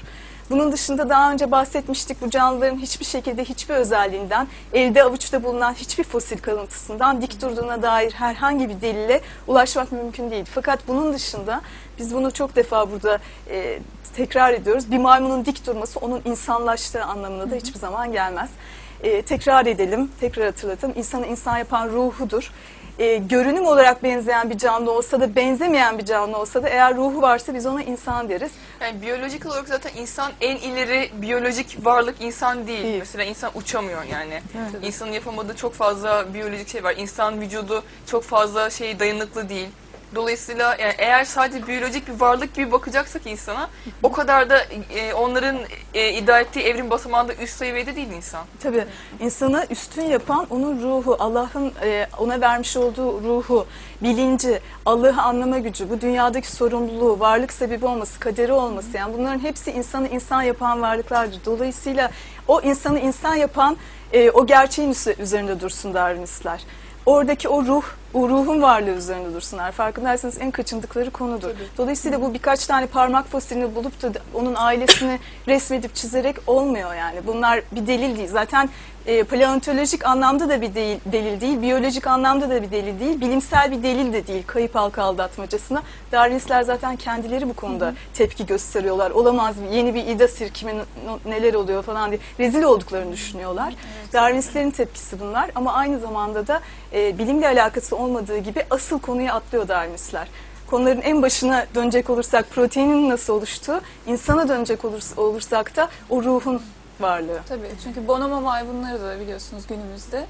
Bunun dışında daha önce bahsetmiştik, bu canlıların hiçbir şekilde hiçbir özelliğinden, elde avuçta bulunan hiçbir fosil kalıntısından dik durduğuna dair herhangi bir delile ulaşmak mümkün değil. Fakat bunun dışında biz bunu çok defa burada tekrar ediyoruz. Bir maymunun dik durması onun insanlaştığı anlamına da hiçbir zaman gelmez. Tekrar edelim, tekrar hatırlatalım. İnsanı insan yapan ruhudur. Görünüm olarak benzeyen bir canlı olsa da benzemeyen bir canlı olsa da eğer ruhu varsa biz ona insan deriz. Yani biyolojik olarak zaten insan en ileri biyolojik varlık insan değil. Değil. Mesela insan uçamıyor yani. İnsanın yapamadığı çok fazla biyolojik şey var. İnsan vücudu çok fazla dayanıklı değil. Dolayısıyla yani eğer sadece biyolojik bir varlık gibi bakacaksak insana o kadar da onların iddia ettiği evrim basamağında üst seviyede değil insan. Tabii insanı üstün yapan onun ruhu, Allah'ın ona vermiş olduğu ruhu, bilinci, Allah'ı anlama gücü, bu dünyadaki sorumluluğu, varlık sebebi olması, kaderi olması, yani bunların hepsi insanı insan yapan varlıklardır. Dolayısıyla o insanı insan yapan o gerçeğin üzerinde dursun Darwinistler. Oradaki o ruh, o ruhun varlığı üzerinde dursunlar. Farkındaysanız en kaçındıkları konudur. Tabii. Dolayısıyla bu birkaç tane parmak fosilini bulup da onun ailesini resmedip çizerek olmuyor yani. Bunlar bir delil değil. Zaten paleontolojik anlamda da bir delil değil, biyolojik anlamda da bir delil değil, bilimsel bir delil de değil kayıp halka aldatmacasına. Darwinistler zaten kendileri bu konuda tepki gösteriyorlar. Olamaz mı? Yeni bir İda sirkimi neler oluyor falan diye rezil olduklarını düşünüyorlar. Darwinistlerin tepkisi bunlar ama aynı zamanda da bilimle alakası olmadığı gibi asıl konuyu atlıyor Darwinistler. Konuların en başına dönecek olursak proteinin nasıl oluştuğu, insana dönecek olursak da o ruhun varlığı. Tabii, çünkü bonomo maymunları da biliyorsunuz günümüzde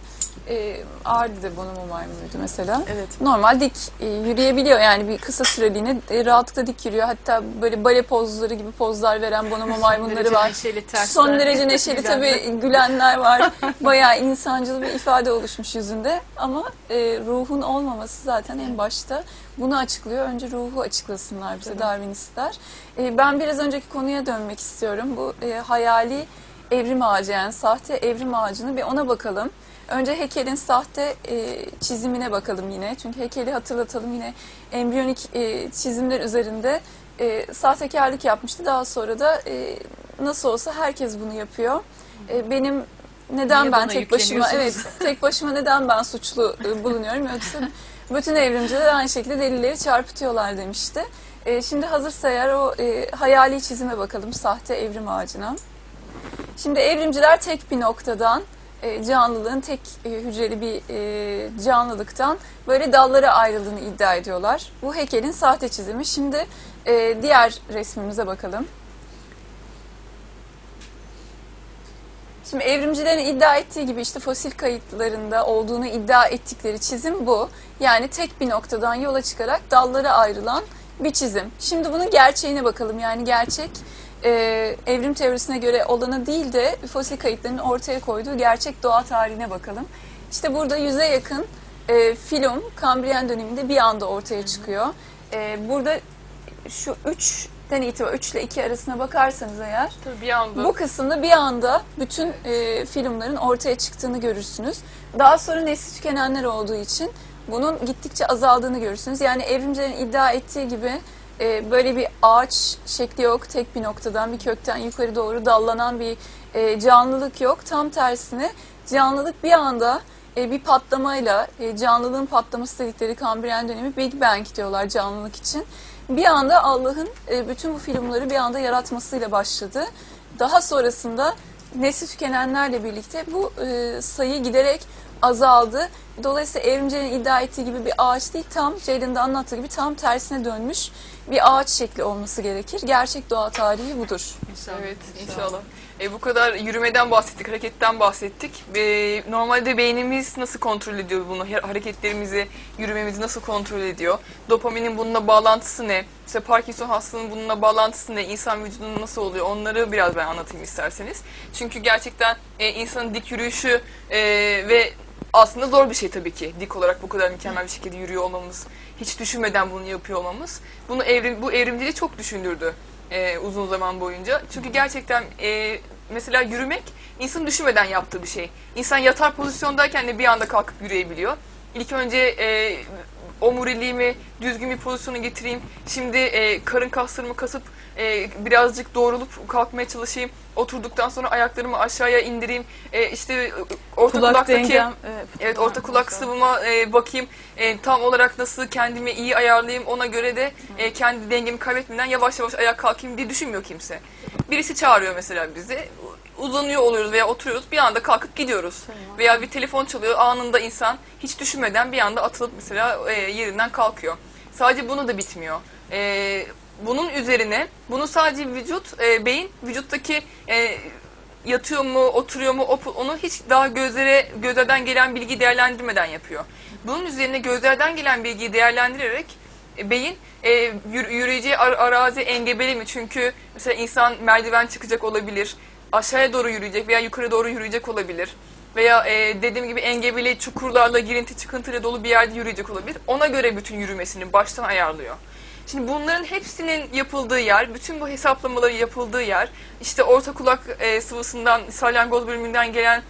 Ardi de bonomo maymunuydu mesela. Evet. Normal dik yürüyebiliyor yani bir kısa süreliğine rahatlıkla dik yürüyor. Hatta böyle bale pozları gibi pozlar veren bonomo maymunları var. Neşeli, tersten. Son derece neşeli tabii gülenler var. Bayağı insancıl bir ifade oluşmuş yüzünde ama ruhun olmaması zaten en başta bunu açıklıyor. Önce ruhu açıklasınlar bize Darwinistler. Ben biraz önceki konuya dönmek istiyorum. Bu hayali evrim ağacı, yani sahte evrim ağacını bir ona bakalım. Önce Haeckel'in sahte çizimine bakalım yine. Çünkü Haeckel'i hatırlatalım, yine embriyonik çizimler üzerinde sahtekarlık yapmıştı. Daha sonra da nasıl olsa herkes bunu yapıyor. Benim neden Niye ben bana tek başıma yükleniyorsunuz? tek başıma neden ben suçlu bulunuyorum? Yoksa bütün evrimciler aynı şekilde delilleri çarpıtıyorlar demişti. Şimdi hazırsa eğer o hayali çizime bakalım, sahte evrim ağacına. Şimdi evrimciler tek bir noktadan, canlılığın tek hücreli bir canlılıktan böyle dallara ayrıldığını iddia ediyorlar. Bu Haeckel'in sahte çizimi. Şimdi diğer resmimize bakalım. Şimdi evrimcilerin iddia ettiği gibi işte fosil kayıtlarında olduğunu iddia ettikleri çizim bu. Yani tek bir noktadan yola çıkarak dallara ayrılan bir çizim. Şimdi bunun gerçeğine bakalım. Yani gerçek evrim teorisine göre olanı değil de fosil kayıtlarının ortaya koyduğu gerçek doğa tarihine bakalım. İşte burada 100'e yakın filum Kambriyen döneminde bir anda ortaya çıkıyor. Burada şu 3'ten itibaren 3 ile 2 arasına bakarsanız eğer Tabii bir anda. bu kısımda bir anda bütün filmlerin ortaya çıktığını görürsünüz. Daha sonra nesli tükenenler olduğu için bunun gittikçe azaldığını görürsünüz. Yani evrimcilerin iddia ettiği gibi böyle bir ağaç şekli yok. Tek bir noktadan, bir kökten yukarı doğru dallanan bir canlılık yok. Tam tersine canlılık bir anda bir patlamayla, canlılığın patlaması dedikleri Kambriyen dönemi Big Bang diyorlar canlılık için. Bir anda Allah'ın bütün bu filmleri bir anda yaratmasıyla başladı. Daha sonrasında nesli tükenenlerle birlikte bu sayı giderek azaldı. Dolayısıyla evrimcilerin iddia ettiği gibi bir ağaç değil, tam Ceylan'ın da anlattığı gibi tam tersine dönmüş bir ağaç şekli olması gerekir. Gerçek doğa tarihi budur. Evet, inşallah. Bu kadar yürümeden bahsettik, hareketten bahsettik. Normalde beynimiz nasıl kontrol ediyor bunu? Hareketlerimizi, yürümemizi nasıl kontrol ediyor? Dopaminin bununla bağlantısı ne? İşte Parkinson hastalığının bununla bağlantısı ne? İnsan vücudunun nasıl oluyor? Onları biraz ben anlatayım isterseniz. Çünkü gerçekten insanın dik yürüyüşü ve aslında zor bir şey tabii ki. Dik olarak bu kadar mükemmel bir şekilde yürüyor olmamız, hiç düşünmeden bunu yapıyor olmamız. Bu evrimciliği çok düşündürdü uzun zaman boyunca. Çünkü gerçekten mesela yürümek insanın düşünmeden yaptığı bir şey. İnsan yatar pozisyondayken de bir anda kalkıp yürüyebiliyor. İlk önce omuriliğimi düzgün bir pozisyona getireyim. Şimdi karın kaslarımı kasıp birazcık doğrulup kalkmaya çalışayım. Oturduktan sonra ayaklarımı aşağıya indireyim. İşte orta Kulak kulaktaki dengem, evet orta kulak sıvıma bakayım. Tam olarak nasıl kendimi iyi ayarlayayım. Ona göre de kendi dengemi kaybetmeden yavaş yavaş ayağa kalkayım diye düşünmüyor kimse. Birisi çağırıyor mesela bizi. Uzanıyor oluyoruz veya oturuyoruz. Bir anda kalkıp gidiyoruz. Veya bir telefon çalıyor. Anında insan hiç düşünmeden bir anda atılıp mesela yerinden kalkıyor. Sadece bunu da bitmiyor. Bunun üzerine bunu sadece vücut, beyin vücuttaki yatıyor mu, oturuyor mu onu hiç daha gözlerden gelen bilgi değerlendirmeden yapıyor. Bunun üzerine gözlerden gelen bilgiyi değerlendirerek beyin yürüyeceği arazi engebeli mi? Çünkü mesela insan merdiven çıkacak olabilir, aşağıya doğru yürüyecek veya yukarı doğru yürüyecek olabilir. Veya dediğim gibi engebeli çukurlarla, girinti çıkıntıyla dolu bir yerde yürüyecek olabilir. Ona göre bütün yürümesini baştan ayarlıyor. Şimdi bunların hepsinin yapıldığı yer, bütün bu hesaplamaları yapıldığı yer, işte orta kulak sıvısından, salyangoz bölümünden gelen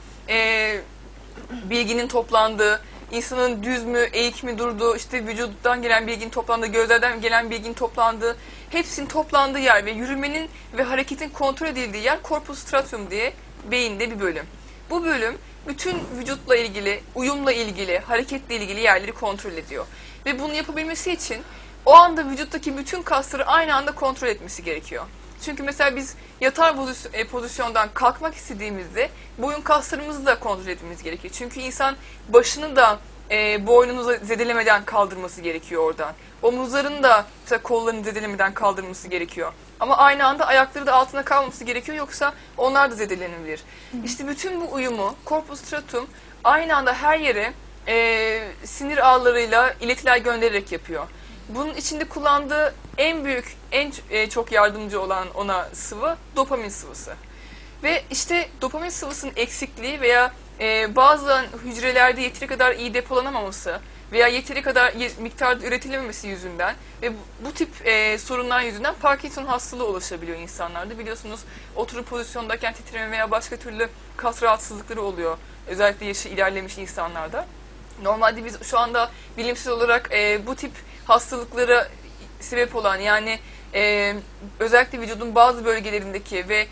bilginin toplandığı, insanın düz mü, eğik mi durduğu, işte vücuttan gelen bilginin toplandığı, gözlerden gelen bilginin toplandığı, hepsinin toplandığı yer ve yürümenin ve hareketin kontrol edildiği yer corpus stratum diye beyinde bir bölüm. Bu bölüm bütün vücutla ilgili, uyumla ilgili, hareketle ilgili yerleri kontrol ediyor. Ve bunu yapabilmesi için o anda vücuttaki bütün kasları aynı anda kontrol etmesi gerekiyor. Çünkü mesela biz yatar pozisyondan kalkmak istediğimizde boyun kaslarımızı da kontrol etmemiz gerekiyor. Çünkü insan başını da boynunu zedelemeden kaldırması gerekiyor oradan. Omuzlarını da mesela kollarını zedelemeden kaldırması gerekiyor. Ama aynı anda ayakları da altına kalmaması gerekiyor yoksa onlar da zedelenebilir. İşte bütün bu uyumu corpus stratum aynı anda her yere sinir ağlarıyla iletiler göndererek yapıyor. Bunun içinde kullandığı en büyük, en çok yardımcı olan ona sıvı dopamin sıvısı. Ve işte dopamin sıvısının eksikliği veya bazı hücrelerde yeteri kadar iyi depolanamaması veya yeteri kadar miktarda üretilememesi yüzünden ve bu tip sorunlar yüzünden Parkinson hastalığı ulaşabiliyor insanlarda. Biliyorsunuz oturup pozisyondayken titreme veya başka türlü kas rahatsızlıkları oluyor. Özellikle yaşı ilerlemiş insanlarda. Normalde biz şu anda bilimsel olarak bu tip hastalıklara sebep olan yani özellikle vücudun bazı bölgelerindeki ve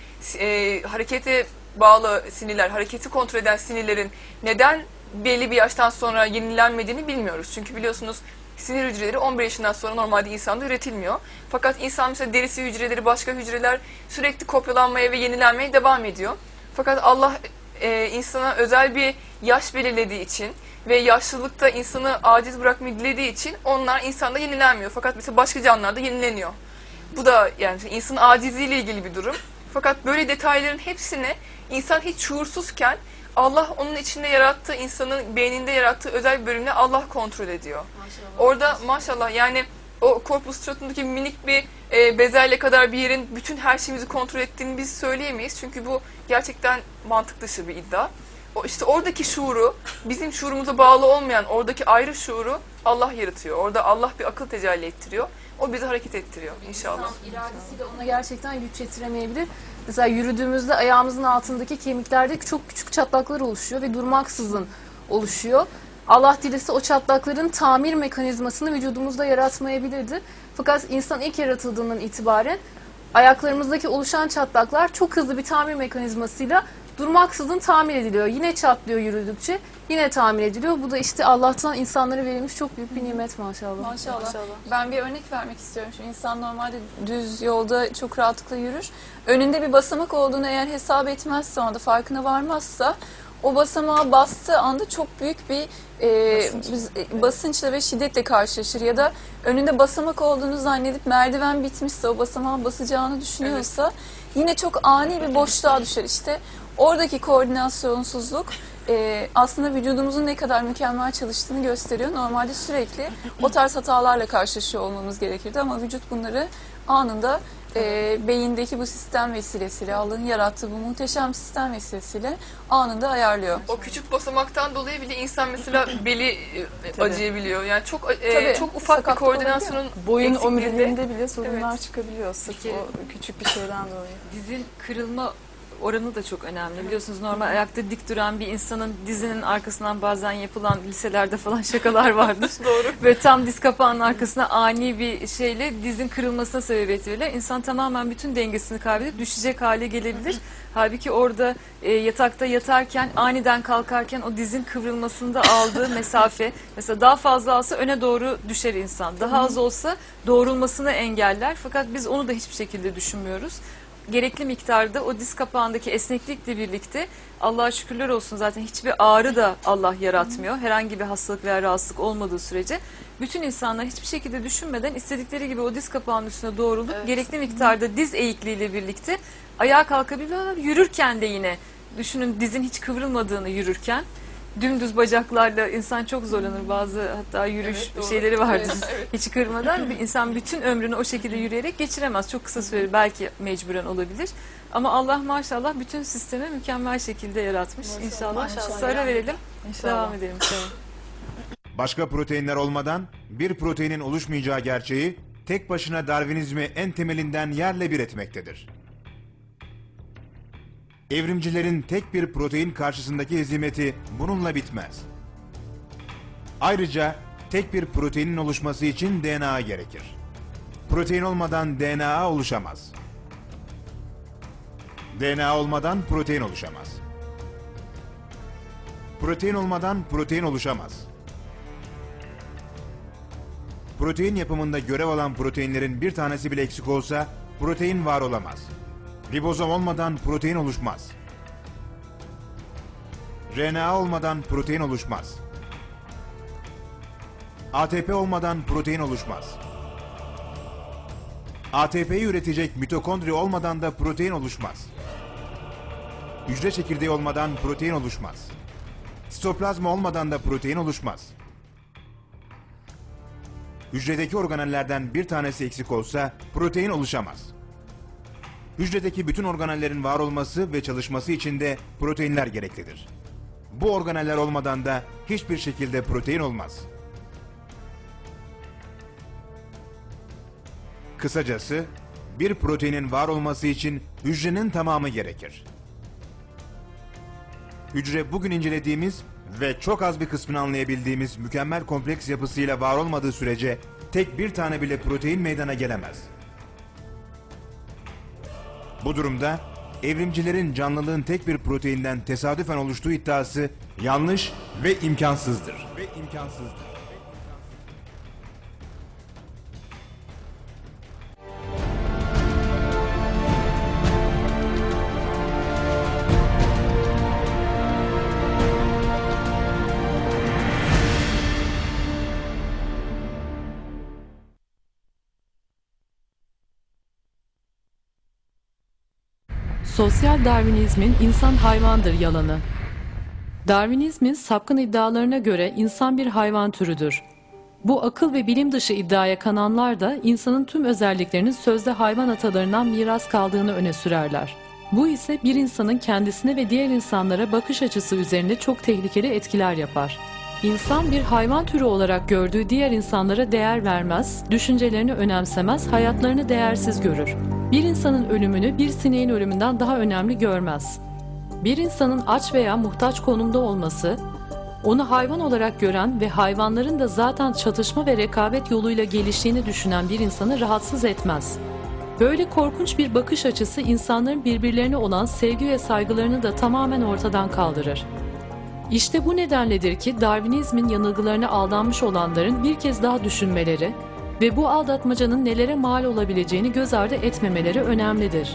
harekete bağlı sinirler, hareketi kontrol eden sinirlerin neden belli bir yaştan sonra yenilenmediğini bilmiyoruz. Çünkü biliyorsunuz sinir hücreleri 11 yaşından sonra normalde insanda üretilmiyor. Fakat insan mesela derisi hücreleri, başka hücreler sürekli kopyalanmaya ve yenilenmeye devam ediyor. Fakat Allah insana özel bir yaş belirlediği için ve yaşlılıkta insanı aciz bırakmayı dilediği için onlar insanda yenilenmiyor. Fakat mesela başka canlılarda yenileniyor. Bu da yani insanın acizliğiyle ilgili bir durum. Fakat böyle detayların hepsini insan hiç şuursuzken Allah onun içinde yarattığı, insanın beyninde yarattığı özel bir bölümle Allah kontrol ediyor. Maşallah. Orada maşallah yani o corpus stratum'daki minik bir bezelye kadar bir yerin bütün her şeyimizi kontrol ettiğini biz söyleyemeyiz. Çünkü bu gerçekten mantık dışı bir iddia. İşte oradaki şuuru, bizim şuurumuza bağlı olmayan oradaki ayrı şuuru Allah yaratıyor. Orada Allah bir akıl tecelli ettiriyor. O bizi hareket ettiriyor inşallah. İnsan iradesiyle ona gerçekten güç yetiremeyebilir. Mesela yürüdüğümüzde ayağımızın altındaki kemiklerde çok küçük çatlaklar oluşuyor ve durmaksızın oluşuyor. Allah dilese o çatlakların tamir mekanizmasını vücudumuzda yaratmayabilirdi. Fakat insan ilk yaratıldığından itibaren ayaklarımızdaki oluşan çatlaklar çok hızlı bir tamir mekanizmasıyla durmaksızın tamir ediliyor. Yine çatlıyor yürüdükçe, yine tamir ediliyor. Bu da işte Allah'tan insanlara verilmiş çok büyük bir nimet maşallah. Maşallah. Ben bir örnek vermek istiyorum. Şu insan normalde düz yolda çok rahatlıkla yürür. Önünde bir basamak olduğunu eğer hesap etmezse, o anda farkına varmazsa, o basamağa bastığı anda çok büyük bir basınçla ve şiddetle karşılaşır. Ya da önünde basamak olduğunu zannedip merdiven bitmişse, o basamağa basacağını düşünüyorsa yine çok ani bir boşluğa düşer. İşte oradaki koordinasyonsuzluk aslında vücudumuzun ne kadar mükemmel çalıştığını gösteriyor. Normalde sürekli o tarz hatalarla karşılaşıyor olmamız gerekirdi ama vücut bunları anında beyindeki bu sistem vesilesiyle, Allah'ın yarattığı bu muhteşem sistem vesilesiyle anında ayarlıyor. O küçük basamaktan dolayı bile insan mesela beli acıyabiliyor. Yani çok çok ufak bir koordinasyonun boyun eksikliğinde omuriliğinde bile sorunlar çıkabiliyor sırf o küçük bir şeyden dolayı. Dizin kırılma oranı da çok önemli. Biliyorsunuz normal ayakta dik duran bir insanın dizinin arkasından bazen yapılan liselerde falan şakalar vardır. Doğru. Ve tam diz kapağının arkasına ani bir şeyle dizin kırılmasına sebebiyet verirler. İnsan tamamen bütün dengesini kaybedip düşecek hale gelebilir. Halbuki orada yatakta yatarken aniden kalkarken o dizin kıvrılmasında aldığı mesafe mesela daha fazla alsa öne doğru düşer insan. Daha az olsa doğrulmasını engeller. Fakat biz onu da hiçbir şekilde düşünmüyoruz. Gerekli miktarda o diz kapağındaki esneklikle birlikte Allah'a şükürler olsun zaten hiçbir ağrı da Allah yaratmıyor. Herhangi bir hastalık veya rahatsızlık olmadığı sürece bütün insanlar hiçbir şekilde düşünmeden istedikleri gibi o diz kapağının üstüne doğrulup gerekli miktarda diz eğikliğiyle birlikte ayağa kalkabiliyorlar. Yürürken de yine düşünün dizin hiç kıvrılmadığını yürürken dümdüz bacaklarla insan çok zorlanır. Bazı hatta yürüyüş şeyleri vardır. Hiç kırmadan bir insan bütün ömrünü o şekilde yürüyerek geçiremez. Çok kısa süreli belki mecburen olabilir. Ama Allah maşallah bütün sistemi mükemmel şekilde yaratmış. İnşallah. Sonra verelim. Devam edelim. Tamam. Başka proteinler olmadan bir proteinin oluşmayacağı gerçeği tek başına Darwinizmi en temelinden yerle bir etmektedir. Evrimcilerin tek bir protein karşısındaki hezimeti bununla bitmez. Ayrıca tek bir proteinin oluşması için DNA gerekir. Protein olmadan DNA oluşamaz. DNA olmadan protein oluşamaz. Protein olmadan protein oluşamaz. Protein yapımında görev alan proteinlerin bir tanesi bile eksik olsa protein var olamaz. Ribozom olmadan protein oluşmaz. RNA olmadan protein oluşmaz. ATP olmadan protein oluşmaz. ATP'yi üretecek mitokondri olmadan da protein oluşmaz. Hücre çekirdeği olmadan protein oluşmaz. Sitoplazma olmadan da protein oluşmaz. Hücredeki organellerden bir tanesi eksik olsa protein oluşamaz. Hücredeki bütün organellerin var olması ve çalışması için de proteinler gereklidir. Bu organeller olmadan da hiçbir şekilde protein olmaz. Kısacası bir proteinin var olması için hücrenin tamamı gerekir. Hücre bugün incelediğimiz ve çok az bir kısmını anlayabildiğimiz mükemmel kompleks yapısıyla var olmadığı sürece tek bir tane bile protein meydana gelemez. Bu durumda evrimcilerin canlılığın tek bir proteinden tesadüfen oluştuğu iddiası yanlış ve imkansızdır. Sosyal Darwinizmin insan hayvandır yalanı. Darwinizmin sapkın iddialarına göre insan bir hayvan türüdür. Bu akıl ve bilim dışı iddiaya kananlar da insanın tüm özelliklerinin sözde hayvan atalarından miras kaldığını öne sürerler. Bu ise bir insanın kendisine ve diğer insanlara bakış açısı üzerinde çok tehlikeli etkiler yapar. İnsan bir hayvan türü olarak gördüğü diğer insanlara değer vermez, düşüncelerini önemsemez, hayatlarını değersiz görür. Bir insanın ölümünü bir sineğin ölümünden daha önemli görmez. Bir insanın aç veya muhtaç konumda olması, onu hayvan olarak gören ve hayvanların da zaten çatışma ve rekabet yoluyla geliştiğini düşünen bir insanı rahatsız etmez. Böyle korkunç bir bakış açısı insanların birbirlerine olan sevgi ve saygılarını da tamamen ortadan kaldırır. İşte bu nedenledir ki Darwinizmin yanılgılarına aldanmış olanların bir kez daha düşünmeleri ve bu aldatmacanın nelere mal olabileceğini göz ardı etmemeleri önemlidir.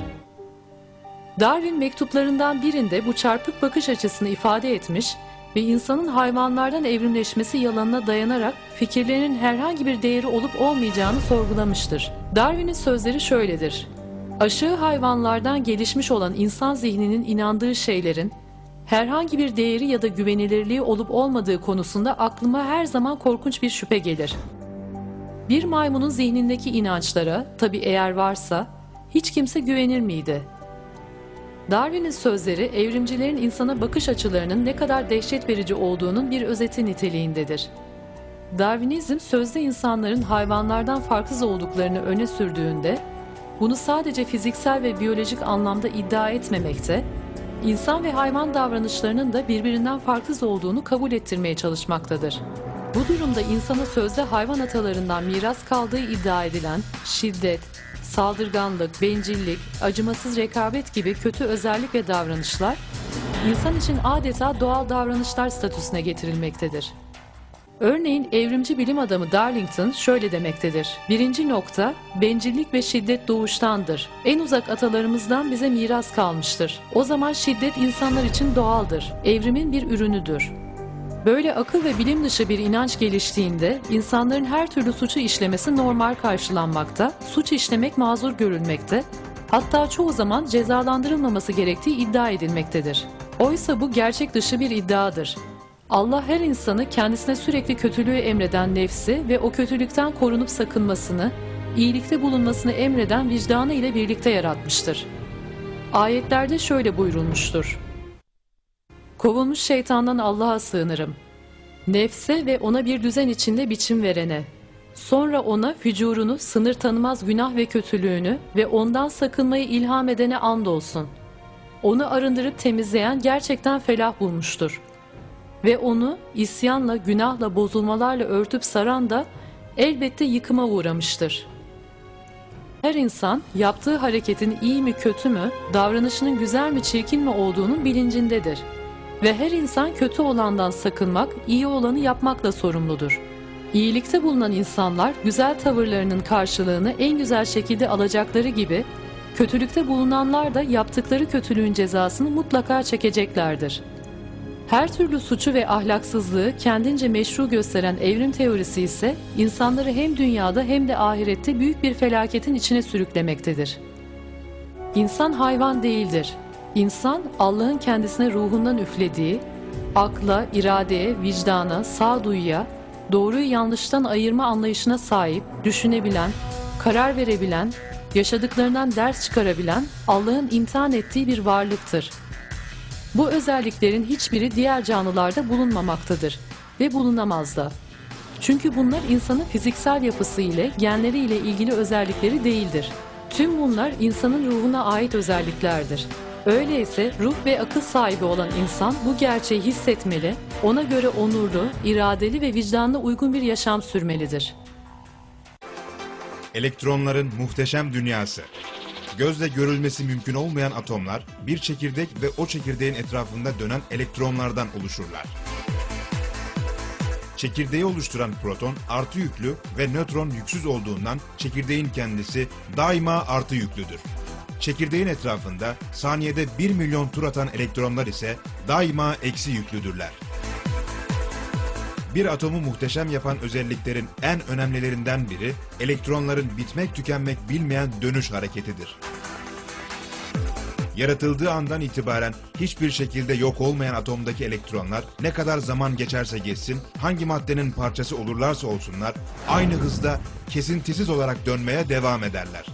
Darwin mektuplarından birinde bu çarpık bakış açısını ifade etmiş ve insanın hayvanlardan evrimleşmesi yalanına dayanarak fikirlerinin herhangi bir değeri olup olmayacağını sorgulamıştır. Darwin'in sözleri şöyledir: "Aşağı hayvanlardan gelişmiş olan insan zihninin inandığı şeylerin herhangi bir değeri ya da güvenilirliği olup olmadığı konusunda aklıma her zaman korkunç bir şüphe gelir. Bir maymunun zihnindeki inançlara, tabii eğer varsa, hiç kimse güvenir miydi?" Darwin'in sözleri, evrimcilerin insana bakış açılarının ne kadar dehşet verici olduğunun bir özeti niteliğindedir. Darwinizm, sözde insanların hayvanlardan farksız olduklarını öne sürdüğünde, bunu sadece fiziksel ve biyolojik anlamda iddia etmemekte, insan ve hayvan davranışlarının da birbirinden farksız olduğunu kabul ettirmeye çalışmaktadır. Bu durumda insana sözde hayvan atalarından miras kaldığı iddia edilen şiddet, saldırganlık, bencillik, acımasız rekabet gibi kötü özellik ve davranışlar, insan için adeta doğal davranışlar statüsüne getirilmektedir. Örneğin evrimci bilim adamı Darwin şöyle demektedir. Birinci nokta, bencillik ve şiddet doğuştandır. En uzak atalarımızdan bize miras kalmıştır. O zaman şiddet insanlar için doğaldır. Evrimin bir ürünüdür. Böyle akıl ve bilim dışı bir inanç geliştiğinde insanların her türlü suçu işlemesi normal karşılanmakta, suç işlemek mazur görülmekte, hatta çoğu zaman cezalandırılmaması gerektiği iddia edilmektedir. Oysa bu gerçek dışı bir iddiadır. Allah her insanı kendisine sürekli kötülüğü emreden nefsi ve o kötülükten korunup sakınmasını, iyilikte bulunmasını emreden vicdanı ile birlikte yaratmıştır. Ayetlerde şöyle buyurulmuştur. Kovulmuş şeytandan Allah'a sığınırım. Nefse ve ona bir düzen içinde biçim verene. Sonra ona fücurunu, sınır tanımaz günah ve kötülüğünü ve ondan sakınmayı ilham edene andolsun. Onu arındırıp temizleyen gerçekten felah bulmuştur. Ve onu isyanla, günahla, bozulmalarla örtüp saran da elbette yıkıma uğramıştır. Her insan yaptığı hareketin iyi mi kötü mü, davranışının güzel mi çirkin mi olduğunun bilincindedir. Ve her insan kötü olandan sakınmak, iyi olanı yapmakla sorumludur. İyilikte bulunan insanlar güzel tavırlarının karşılığını en güzel şekilde alacakları gibi, kötülükte bulunanlar da yaptıkları kötülüğün cezasını mutlaka çekeceklerdir. Her türlü suçu ve ahlaksızlığı kendince meşru gösteren evrim teorisi ise insanları hem dünyada hem de ahirette büyük bir felaketin içine sürüklemektedir. İnsan hayvan değildir. İnsan Allah'ın kendisine ruhundan üflediği, akla, iradeye, vicdana, sağduyuya, doğruyu yanlıştan ayırma anlayışına sahip, düşünebilen, karar verebilen, yaşadıklarından ders çıkarabilen Allah'ın imtihan ettiği bir varlıktır. Bu özelliklerin hiçbiri diğer canlılarda bulunmamaktadır ve bulunamaz da. Çünkü bunlar insanın fiziksel yapısı ile, genleri ile ilgili özellikleri değildir. Tüm bunlar insanın ruhuna ait özelliklerdir. Öyleyse ruh ve akıl sahibi olan insan bu gerçeği hissetmeli, ona göre onurlu, iradeli ve vicdanına uygun bir yaşam sürmelidir. Elektronların muhteşem dünyası. Gözle görülmesi mümkün olmayan atomlar, bir çekirdek ve o çekirdeğin etrafında dönen elektronlardan oluşurlar. Çekirdeği oluşturan proton artı yüklü ve nötron yüksüz olduğundan çekirdeğin kendisi daima artı yüklüdür. Çekirdeğin etrafında saniyede 1 milyon tur atan elektronlar ise daima eksi yüklüdürler. Bir atomu muhteşem yapan özelliklerin en önemlilerinden biri, elektronların bitmek tükenmek bilmeyen dönüş hareketidir. Yaratıldığı andan itibaren hiçbir şekilde yok olmayan atomdaki elektronlar ne kadar zaman geçerse geçsin, hangi maddenin parçası olurlarsa olsunlar, aynı hızda kesintisiz olarak dönmeye devam ederler.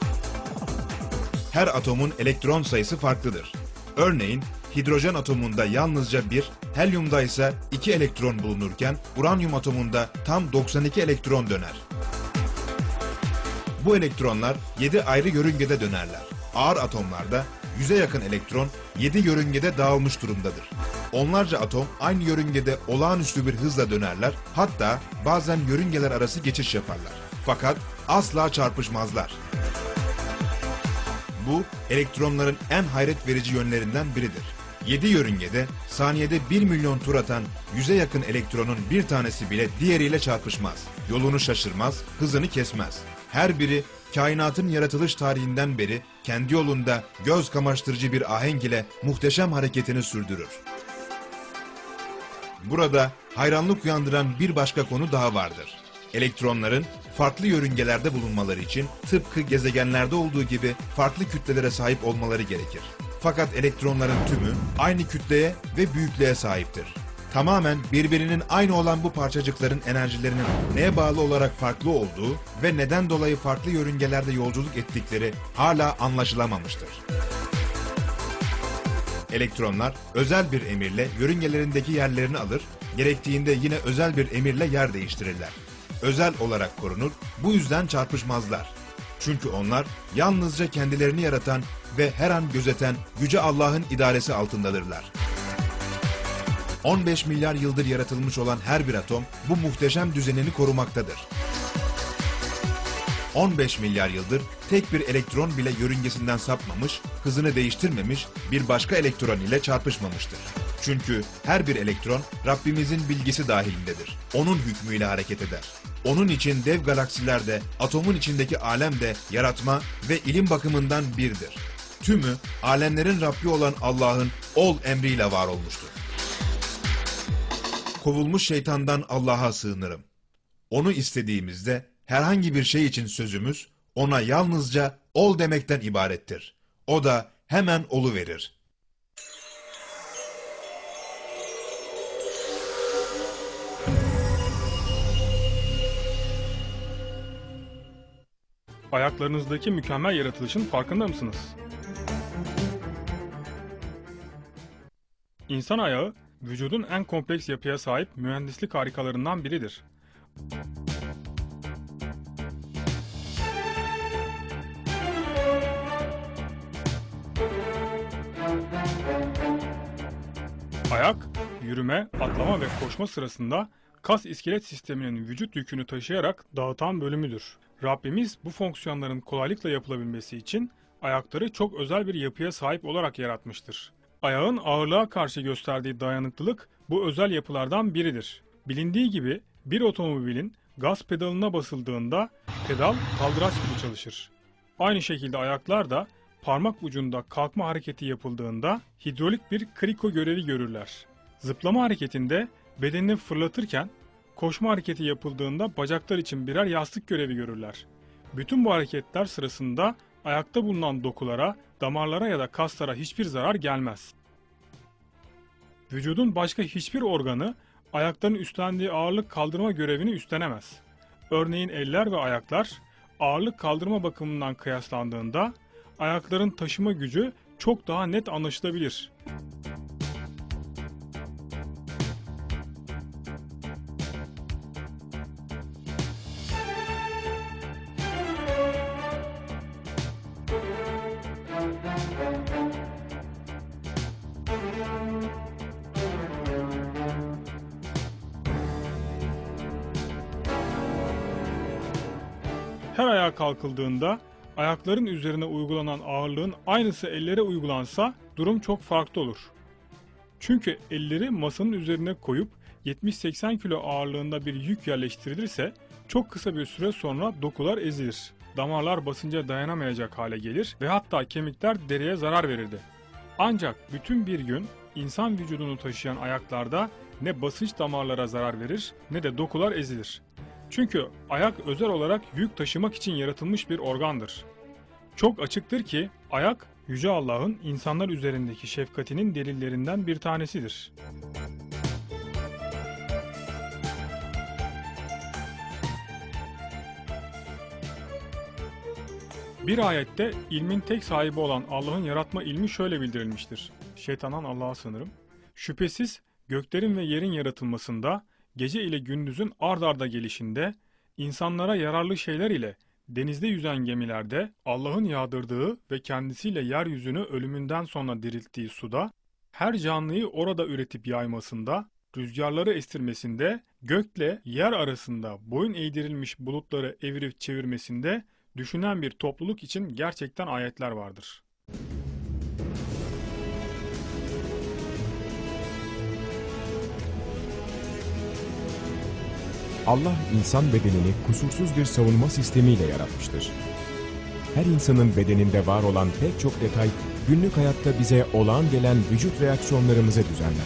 Her atomun elektron sayısı farklıdır. Örneğin hidrojen atomunda yalnızca 1, helyumda ise 2 elektron bulunurken uranyum atomunda tam 92 elektron döner. Bu elektronlar 7 ayrı yörüngede dönerler. Ağır atomlarda 100'e yakın elektron 7 yörüngede dağılmış durumdadır. Onlarca atom aynı yörüngede olağanüstü bir hızla dönerler, hatta bazen yörüngeler arası geçiş yaparlar. Fakat asla çarpışmazlar. Bu, elektronların en hayret verici yönlerinden biridir. 7 yörüngede saniyede 1 milyon tur atan 100'e yakın elektronun bir tanesi bile diğeriyle çarpışmaz. Yolunu şaşırmaz, hızını kesmez. Her biri kainatın yaratılış tarihinden beri kendi yolunda göz kamaştırıcı bir ahenk ile muhteşem hareketini sürdürür. Burada hayranlık uyandıran bir başka konu daha vardır. Elektronların farklı yörüngelerde bulunmaları için tıpkı gezegenlerde olduğu gibi farklı kütlelere sahip olmaları gerekir. Fakat elektronların tümü aynı kütleye ve büyüklüğe sahiptir. Tamamen birbirinin aynı olan bu parçacıkların enerjilerinin neye bağlı olarak farklı olduğu ve neden dolayı farklı yörüngelerde yolculuk ettikleri hala anlaşılamamıştır. Elektronlar özel bir emirle yörüngelerindeki yerlerini alır, gerektiğinde yine özel bir emirle yer değiştirirler. Özel olarak korunur, bu yüzden çarpışmazlar. Çünkü onlar yalnızca kendilerini yaratan ve her an gözeten Yüce Allah'ın idaresi altındadırlar. 15 milyar yıldır yaratılmış olan her bir atom bu muhteşem düzenini korumaktadır. 15 milyar yıldır tek bir elektron bile yörüngesinden sapmamış, hızını değiştirmemiş, bir başka elektron ile çarpışmamıştır. Çünkü her bir elektron Rabbimizin bilgisi dahilindedir. Onun hükmüyle hareket eder. Onun için dev galaksiler de, atomun içindeki alem de yaratma ve ilim bakımından birdir. Tümü alemlerin Rabbi olan Allah'ın ol emriyle var olmuştur. Kovulmuş şeytandan Allah'a sığınırım. Onu istediğimizde herhangi bir şey için sözümüz ona yalnızca ol demekten ibarettir. O da hemen oluverir. Ayaklarınızdaki mükemmel yaratılışın farkında mısınız? İnsan ayağı, vücudun en kompleks yapıya sahip mühendislik harikalarından biridir. Ayak, yürüme, atlama ve koşma sırasında kas iskelet sisteminin vücut yükünü taşıyarak dağıtan bölümüdür. Rabbimiz bu fonksiyonların kolaylıkla yapılabilmesi için ayakları çok özel bir yapıya sahip olarak yaratmıştır. Ayağın ağırlığa karşı gösterdiği dayanıklılık bu özel yapılardan biridir. Bilindiği gibi bir otomobilin gaz pedalına basıldığında pedal kaldıraç gibi çalışır. Aynı şekilde ayaklar da parmak ucunda kalkma hareketi yapıldığında hidrolik bir kriko görevi görürler. Zıplama hareketinde bedenini fırlatırken koşma hareketi yapıldığında bacaklar için birer yastık görevi görürler. Bütün bu hareketler sırasında ayakta bulunan dokulara, damarlara ya da kaslara hiçbir zarar gelmez. Vücudun başka hiçbir organı ayakların üstlendiği ağırlık kaldırma görevini üstlenemez. Örneğin eller ve ayaklar ağırlık kaldırma bakımından kıyaslandığında ayakların taşıma gücü çok daha net anlaşılabilir. Her ayağa kalkıldığında ayakların üzerine uygulanan ağırlığın aynısı ellere uygulansa durum çok farklı olur. Çünkü elleri masanın üzerine koyup 70-80 kilo ağırlığında bir yük yerleştirilirse çok kısa bir süre sonra dokular ezilir. Damarlar basınca dayanamayacak hale gelir ve hatta kemikler deriye zarar verirdi. Ancak bütün bir gün insan vücudunu taşıyan ayaklarda ne basınç damarlara zarar verir ne de dokular ezilir. Çünkü ayak özel olarak yük taşımak için yaratılmış bir organdır. Çok açıktır ki ayak, Yüce Allah'ın insanlar üzerindeki şefkatinin delillerinden bir tanesidir. Bir ayette ilmin tek sahibi olan Allah'ın yaratma ilmi şöyle bildirilmiştir. Şeytandan Allah'a sığınırım. Şüphesiz göklerin ve yerin yaratılmasında, gece ile gündüzün ard arda gelişinde, insanlara yararlı şeyler ile denizde yüzen gemilerde, Allah'ın yağdırdığı ve kendisiyle yeryüzünü ölümünden sonra dirilttiği suda, her canlıyı orada üretip yaymasında, rüzgarları estirmesinde, gökle yer arasında boyun eğdirilmiş bulutları evirip çevirmesinde düşünen bir topluluk için gerçekten ayetler vardır. Allah insan bedenini kusursuz bir savunma sistemiyle yaratmıştır. Her insanın bedeninde var olan pek çok detay günlük hayatta bize olağan gelen vücut reaksiyonlarımızı düzenler.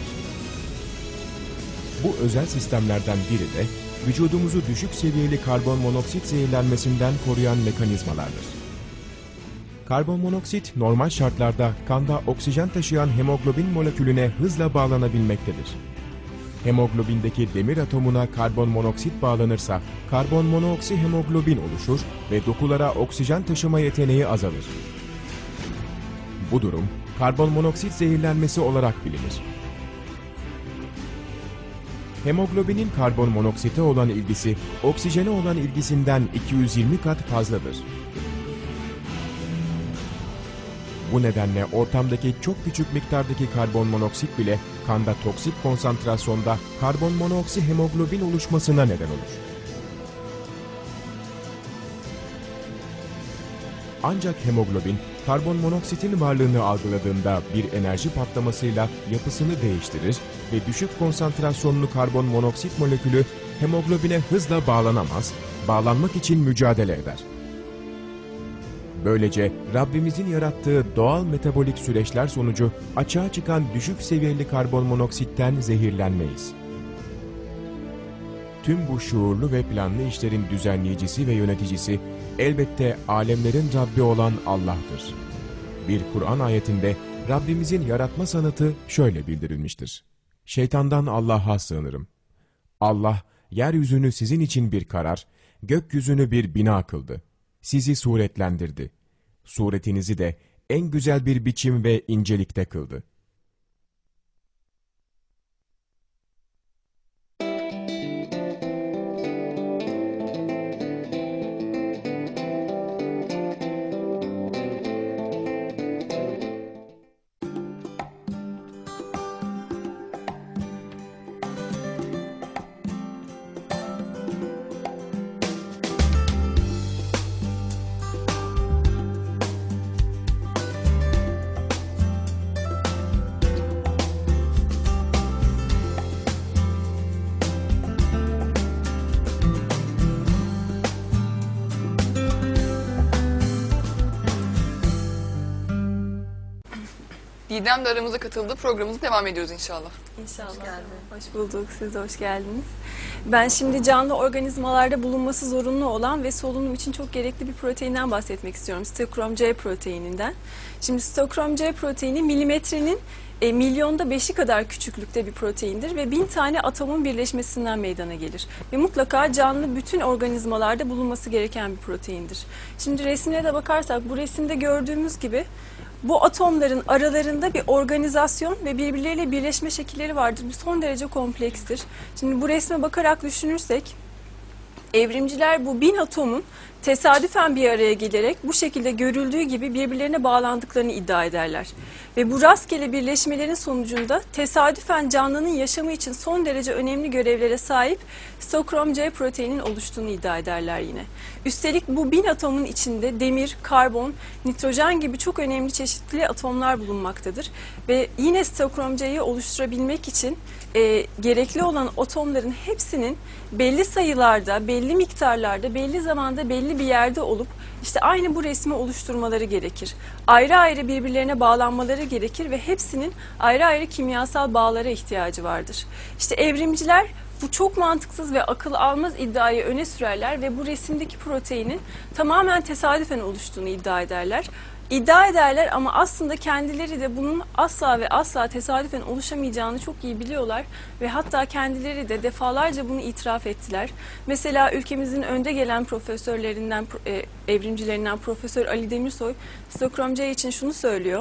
Bu özel sistemlerden biri de vücudumuzu düşük seviyeli karbon monoksit zehirlenmesinden koruyan mekanizmalardır. Karbon monoksit normal şartlarda kanda oksijen taşıyan hemoglobin molekülüne hızla bağlanabilmektedir. Hemoglobindeki demir atomuna karbon monoksit bağlanırsa karbon monoksihemoglobin oluşur ve dokulara oksijen taşıma yeteneği azalır. Bu durum karbon monoksit zehirlenmesi olarak bilinir. Hemoglobinin karbon monoksite olan ilgisi oksijene olan ilgisinden 220 kat fazladır. Bu nedenle ortamdaki çok küçük miktardaki karbon monoksit bile kanda toksik konsantrasyonda karbon monoksihemoglobin oluşmasına neden olur. Ancak hemoglobin, karbon monoksitin varlığını algıladığında bir enerji patlamasıyla yapısını değiştirir ve düşük konsantrasyonlu karbon monoksit molekülü hemoglobine hızla bağlanamaz, bağlanmak için mücadele eder. Böylece Rabbimizin yarattığı doğal metabolik süreçler sonucu açığa çıkan düşük seviyeli karbon monoksitten zehirlenmeyiz. Tüm bu şuurlu ve planlı işlerin düzenleyicisi ve yöneticisi elbette alemlerin Rabbi olan Allah'tır. Bir Kur'an ayetinde Rabbimizin yaratma sanatı şöyle bildirilmiştir. Şeytandan Allah'a sığınırım. Allah, yeryüzünü sizin için bir karar, gökyüzünü bir bina kıldı. Sizi suretlendirdi. Suretinizi de en güzel bir biçim ve incelikte kıldı. Didem de aramıza katıldı. Programımıza devam ediyoruz inşallah. İnşallah. Hoş bulduk. Siz de hoş geldiniz. Ben şimdi canlı organizmalarda bulunması zorunlu olan ve solunum için çok gerekli bir proteinden bahsetmek istiyorum. Sitokrom C proteininden. Şimdi sitokrom C proteini milimetrenin milyonda 5'i kadar küçüklükte bir proteindir ve 1000 tane atomun birleşmesinden meydana gelir. Ve mutlaka canlı bütün organizmalarda bulunması gereken bir proteindir. Şimdi resmine de bakarsak bu resimde gördüğümüz gibi bu atomların aralarında bir organizasyon ve birbirleriyle birleşme şekilleri vardır. Bu son derece komplekstir. Şimdi bu resme bakarak düşünürsek, evrimciler bu 1000 atomun tesadüfen bir araya gelerek bu şekilde görüldüğü gibi birbirlerine bağlandıklarını iddia ederler. Ve bu rastgele birleşmelerin sonucunda tesadüfen canlının yaşamı için son derece önemli görevlere sahip sitokrom C proteinin oluştuğunu iddia ederler yine. Üstelik bu 1000 atomun içinde demir, karbon, nitrojen gibi çok önemli çeşitli atomlar bulunmaktadır. Ve yine sitokrom C'yi oluşturabilmek için gerekli olan atomların hepsinin belli sayılarda, belli miktarlarda, belli zamanda, belli bir yerde olup işte aynı bu resmi oluşturmaları gerekir. Ayrı ayrı birbirlerine bağlanmaları gerekir ve hepsinin ayrı ayrı kimyasal bağlara ihtiyacı vardır. İşte evrimciler bu çok mantıksız ve akıl almaz iddiayı öne sürerler ve bu resimdeki proteinin tamamen tesadüfen oluştuğunu iddia ederler. Ama aslında kendileri de bunun asla ve asla tesadüfen oluşamayacağını çok iyi biliyorlar ve hatta kendileri de defalarca bunu itiraf ettiler. Mesela ülkemizin önde gelen profesörlerinden, evrimcilerinden Profesör Ali Demirsoy, sitokrom C için şunu söylüyor.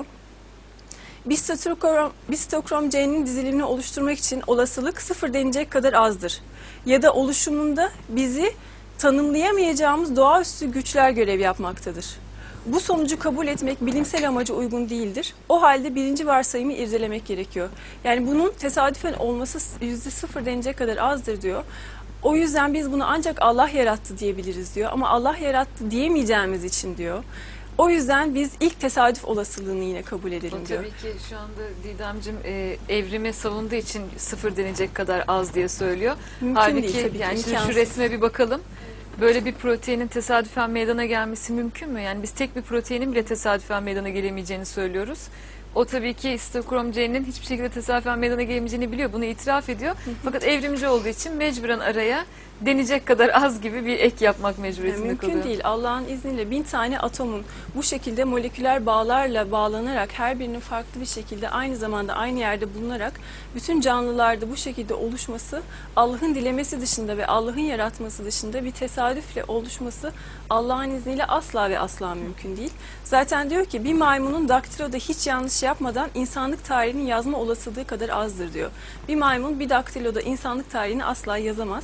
Biz sitokrom C'nin dizilimini oluşturmak için olasılık 0 denecek kadar azdır. Ya da oluşumunda bizi tanımlayamayacağımız doğaüstü güçler görev yapmaktadır. Bu sonucu kabul etmek bilimsel amaca uygun değildir. O halde birinci varsayımı irdelemek gerekiyor. Yani bunun tesadüfen olması %0 denecek kadar azdır diyor. O yüzden biz bunu ancak Allah yarattı diyebiliriz diyor. Ama Allah yarattı diyemeyeceğimiz için diyor. O yüzden biz ilk tesadüf olasılığını yine kabul edelim diyor. Tabii ki şu anda Didemciğim evrimi savunduğu için 0 denecek kadar az diye söylüyor. Mümkün Halbuki değil tabii ki, yani şimdi şu imkansız. resme bir bakalım. Böyle bir proteinin tesadüfen meydana gelmesi mümkün mü? Yani biz tek bir proteinin bile tesadüfen meydana gelemeyeceğini söylüyoruz. O tabii ki sitokrom C'nin hiçbir şekilde tesadüfen meydana gelemeyeceğini biliyor. Bunu itiraf ediyor. Fakat evrimci olduğu için mecburen araya denecek kadar az gibi bir ek yapmak mecburiyetinde Mümkün kalıyor. değil. Allah'ın izniyle 1000 tane atomun bu şekilde moleküler bağlarla bağlanarak her birinin farklı bir şekilde aynı zamanda aynı yerde bulunarak bütün canlılarda bu şekilde oluşması Allah'ın dilemesi dışında ve Allah'ın yaratması dışında bir tesadüfle oluşması Allah'ın izniyle asla ve asla mümkün değil. Zaten diyor ki bir maymunun daktiloda hiç yanlış yapmadan insanlık tarihini yazma olasılığı kadar azdır diyor. Bir maymun bir daktiloda insanlık tarihini asla yazamaz.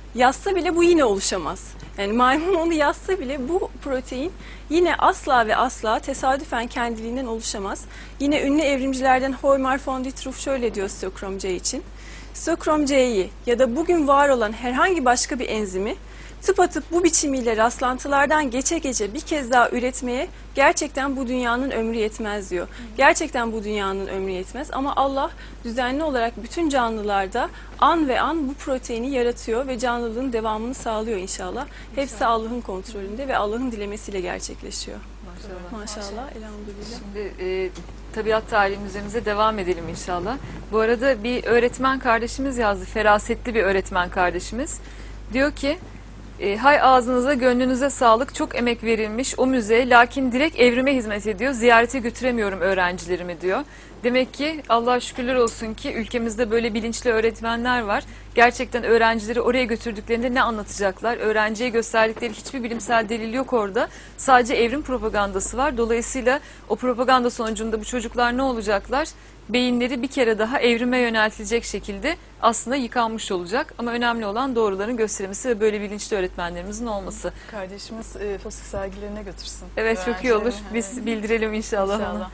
yazsa bile bu yine oluşamaz. Yani maymun onu yazsa bile bu protein yine asla ve asla tesadüfen kendiliğinden oluşamaz. Yine ünlü evrimcilerden Hoymar von Dittruf şöyle diyor Stochrom C için. Stochrom C'yi ya da bugün var olan herhangi başka bir enzimi tıpatıp bu biçimiyle rastlantılardan geçe geçe bir kez daha üretmeye gerçekten bu dünyanın ömrü yetmez diyor. Gerçekten bu dünyanın ömrü yetmez ama Allah düzenli olarak bütün canlılarda an ve an bu proteini yaratıyor ve canlılığın devamını sağlıyor inşallah. Hepsi Allah'ın kontrolünde ve Allah'ın dilemesiyle gerçekleşiyor. Maşallah, elhamdülillah. Şimdi tabiat tarihim üzerimize devam edelim inşallah. Bu arada bir öğretmen kardeşimiz yazdı, ferasetli bir öğretmen kardeşimiz. Diyor ki, hay ağzınıza gönlünüze sağlık, çok emek verilmiş o müze, lakin direkt evrime hizmet ediyor, ziyarete götüremiyorum öğrencilerimi diyor. Demek ki Allah'a şükürler olsun ki ülkemizde böyle bilinçli öğretmenler var. Gerçekten öğrencileri oraya götürdüklerinde ne anlatacaklar? Öğrenciye gösterdikleri hiçbir bilimsel delil yok orada. Sadece evrim propagandası var. Dolayısıyla o propaganda sonucunda bu çocuklar ne olacaklar? Beyinleri bir kere daha evrime yöneltilecek şekilde aslında yıkanmış olacak. Ama önemli olan doğruların gösterilmesi ve böyle bilinçli öğretmenlerimizin olması. Kardeşimiz fosil sergilerine götürsün. Evet, çok iyi olur. Öğrencilerine, Biz evet. bildirelim inşallah. İnşallah. Ona.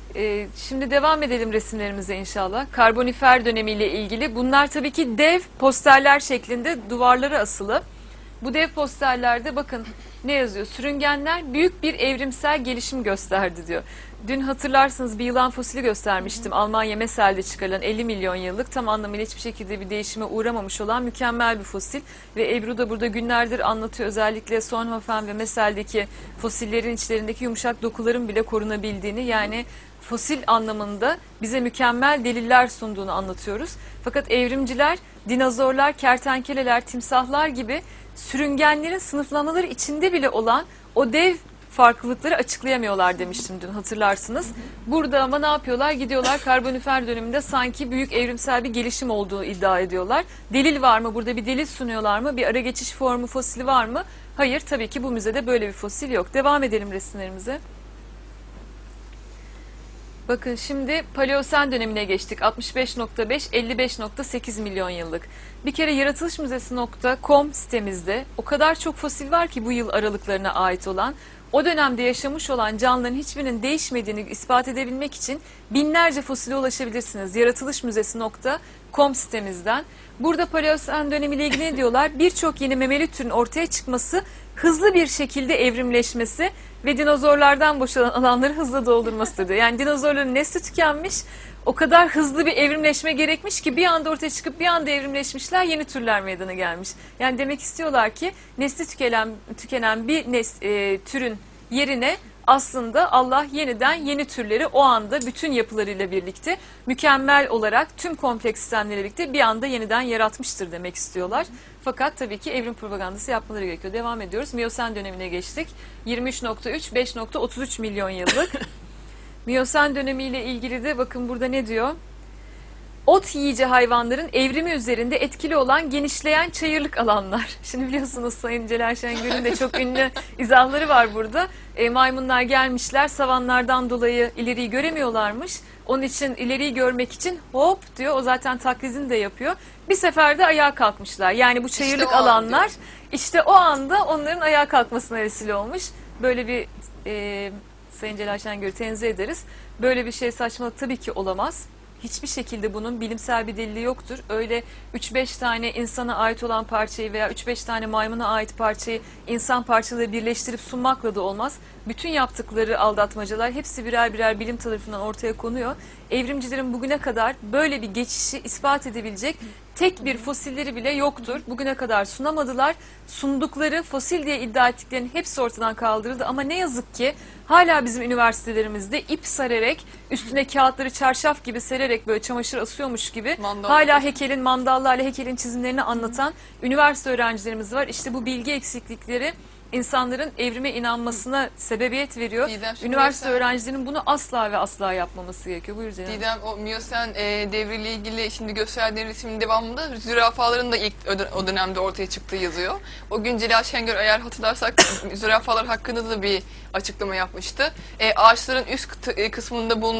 Şimdi devam edelim resimlerimize inşallah. Karbonifer dönemiyle ilgili. Bunlar tabii ki dev posterler şeklinde duvarlara asılı. Bu dev posterlerde bakın ne yazıyor? Sürüngenler büyük bir evrimsel gelişim gösterdi diyor. Dün hatırlarsınız bir yılan fosili göstermiştim. Almanya Messel'de çıkarılan 50 milyon yıllık tam anlamıyla hiçbir şekilde bir değişime uğramamış olan mükemmel bir fosil. Ve Ebru da burada günlerdir anlatıyor. Özellikle Solnhofen ve Messel'deki fosillerin içlerindeki yumuşak dokuların bile korunabildiğini, yani fosil anlamında bize mükemmel deliller sunduğunu anlatıyoruz. Fakat evrimciler dinozorlar, kertenkeleler, timsahlar gibi sürüngenlerin sınıflamaları içinde bile olan o dev farklılıkları açıklayamıyorlar demiştim dün, hatırlarsınız. Burada ama ne yapıyorlar? Gidiyorlar karbonifer döneminde sanki büyük evrimsel bir gelişim olduğu iddia ediyorlar. Delil var mı? Burada bir delil sunuyorlar mı? Bir ara geçiş formu fosili var mı? Hayır, tabii ki bu müzede böyle bir fosil yok. Devam edelim resimlerimize. Bakın şimdi Paleosen dönemine geçtik. 65.5-55.8 milyon yıllık. Bir kere yaratılışmüzesi.com sitemizde o kadar çok fosil var ki bu yıl aralıklarına ait olan. O dönemde yaşamış olan canlıların hiçbirinin değişmediğini ispat edebilmek için binlerce fosile ulaşabilirsiniz. Yaratılışmüzesi.com sitemizden. Burada Paleosen dönemiyle ilgili ne diyorlar? Birçok yeni memeli türün ortaya çıkması, hızlı bir şekilde evrimleşmesi ve dinozorlardan boşalan alanları hızla doldurmasıdır diyor. Yani dinozorların nesli tükenmiş, o kadar hızlı bir evrimleşme gerekmiş ki bir anda ortaya çıkıp bir anda evrimleşmişler, yeni türler meydana gelmiş. Yani demek istiyorlar ki nesli tükenen bir türün yerine aslında Allah yeniden yeni türleri o anda bütün yapılarıyla birlikte mükemmel olarak tüm kompleks sistemleriyle birlikte bir anda yeniden yaratmıştır demek istiyorlar. Fakat tabii ki evrim propagandası yapmaları gerekiyor. Devam ediyoruz. Miyosen dönemine geçtik. 23.3-5.33 milyon yıllık. Miyosen dönemiyle ilgili de bakın burada ne diyor? Ot yiyici hayvanların evrimi üzerinde etkili olan genişleyen çayırlık alanlar. Şimdi biliyorsunuz Sayın Celal Şengör'ün de çok ünlü izahları var burada. Maymunlar gelmişler, savanlardan dolayı ileriyi göremiyorlarmış. Onun için ileriyi görmek için hop diyor, o zaten taklidini de yapıyor. Bir seferde ayağa kalkmışlar. Yani bu çayırlık İşte o alanlar işte o anda onların ayağa kalkmasına vesile olmuş. Böyle bir Sayın Celal Şengör'ü tenzih ederiz. Böyle bir şey saçmalık tabii ki olamaz. Hiçbir şekilde bunun bilimsel bir delili yoktur. Öyle 3-5 tane insana ait olan parçayı veya 3-5 tane maymuna ait parçayı insan parçaları birleştirip sunmakla da olmaz. Bütün yaptıkları aldatmacalar hepsi birer birer bilim tarafından ortaya konuyor. Evrimcilerin bugüne kadar böyle bir geçişi ispat edebilecek tek bir fosilleri bile yoktur. Bugüne kadar sunamadılar. Sundukları, fosil diye iddia ettiklerinin hepsi ortadan kaldırıldı. Ama ne yazık ki hala bizim üniversitelerimizde ip sararak, üstüne kağıtları çarşaf gibi sererek böyle çamaşır asıyormuş gibi hala heykelin, mandallarla heykelin çizimlerini anlatan üniversite öğrencilerimiz var. İşte bu bilgi eksiklikleri insanların evrime inanmasına sebebiyet veriyor. Didem, Üniversite öğrencilerinin bunu asla ve asla yapmaması gerekiyor. Buyur Zeynep. Didem, o Miyosen devriyle ilgili şimdi gösterdiğin resmin devamında zürafaların da ilk o dönemde ortaya çıktığı yazıyor. O gün Celal Şengör, eğer hatırlarsak zürafalar hakkında da bir açıklama yapmıştı. Ağaçların üst kısmında bulunan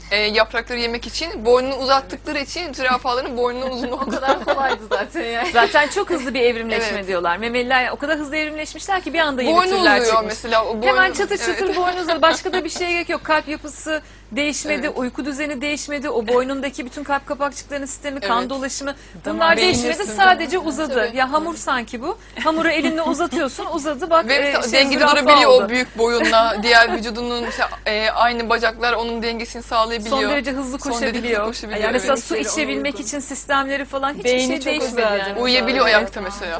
yaprakları yemek için boynunu uzattıkları için zürafaların boynunun uzun O olduğu. kadar kolaydı zaten yani. Zaten çok hızlı bir evrimleşme Evet. diyorlar. Memeliler o kadar hızlı evrimleşmişler ki bir anda yeni Boynu türler uzuyor çıkmış. mesela. O boynu, Hemen çatır çatır Evet. boynu uzadı. Başka da bir şeye gerek yok. Kalp yapısı değişmedi, Evet. uyku düzeni değişmedi, o boynundaki bütün kalp kapakçıklarının sistemi, kan Evet. dolaşımı Damar bunlar beyin değişmedi. üstünde. Sadece uzadı. Tabii. Ya hamur sanki bu. Hamuru elinle uzatıyorsun, uzadı. Bak Ve dengede zürafa durabiliyor oldu. o büyük boyunla. Diğer vücudunun mesela, aynı bacaklar onun dengesini sağlayabiliyor. Son derece hızlı Son derece koşabiliyor. hızlı koşabiliyor, Yani mesela evet. su içebilmek için sistemleri falan hiçbir Beyni şey çok değişmedi özel. yani. Uyuyabiliyor Evet. ayakta mesela.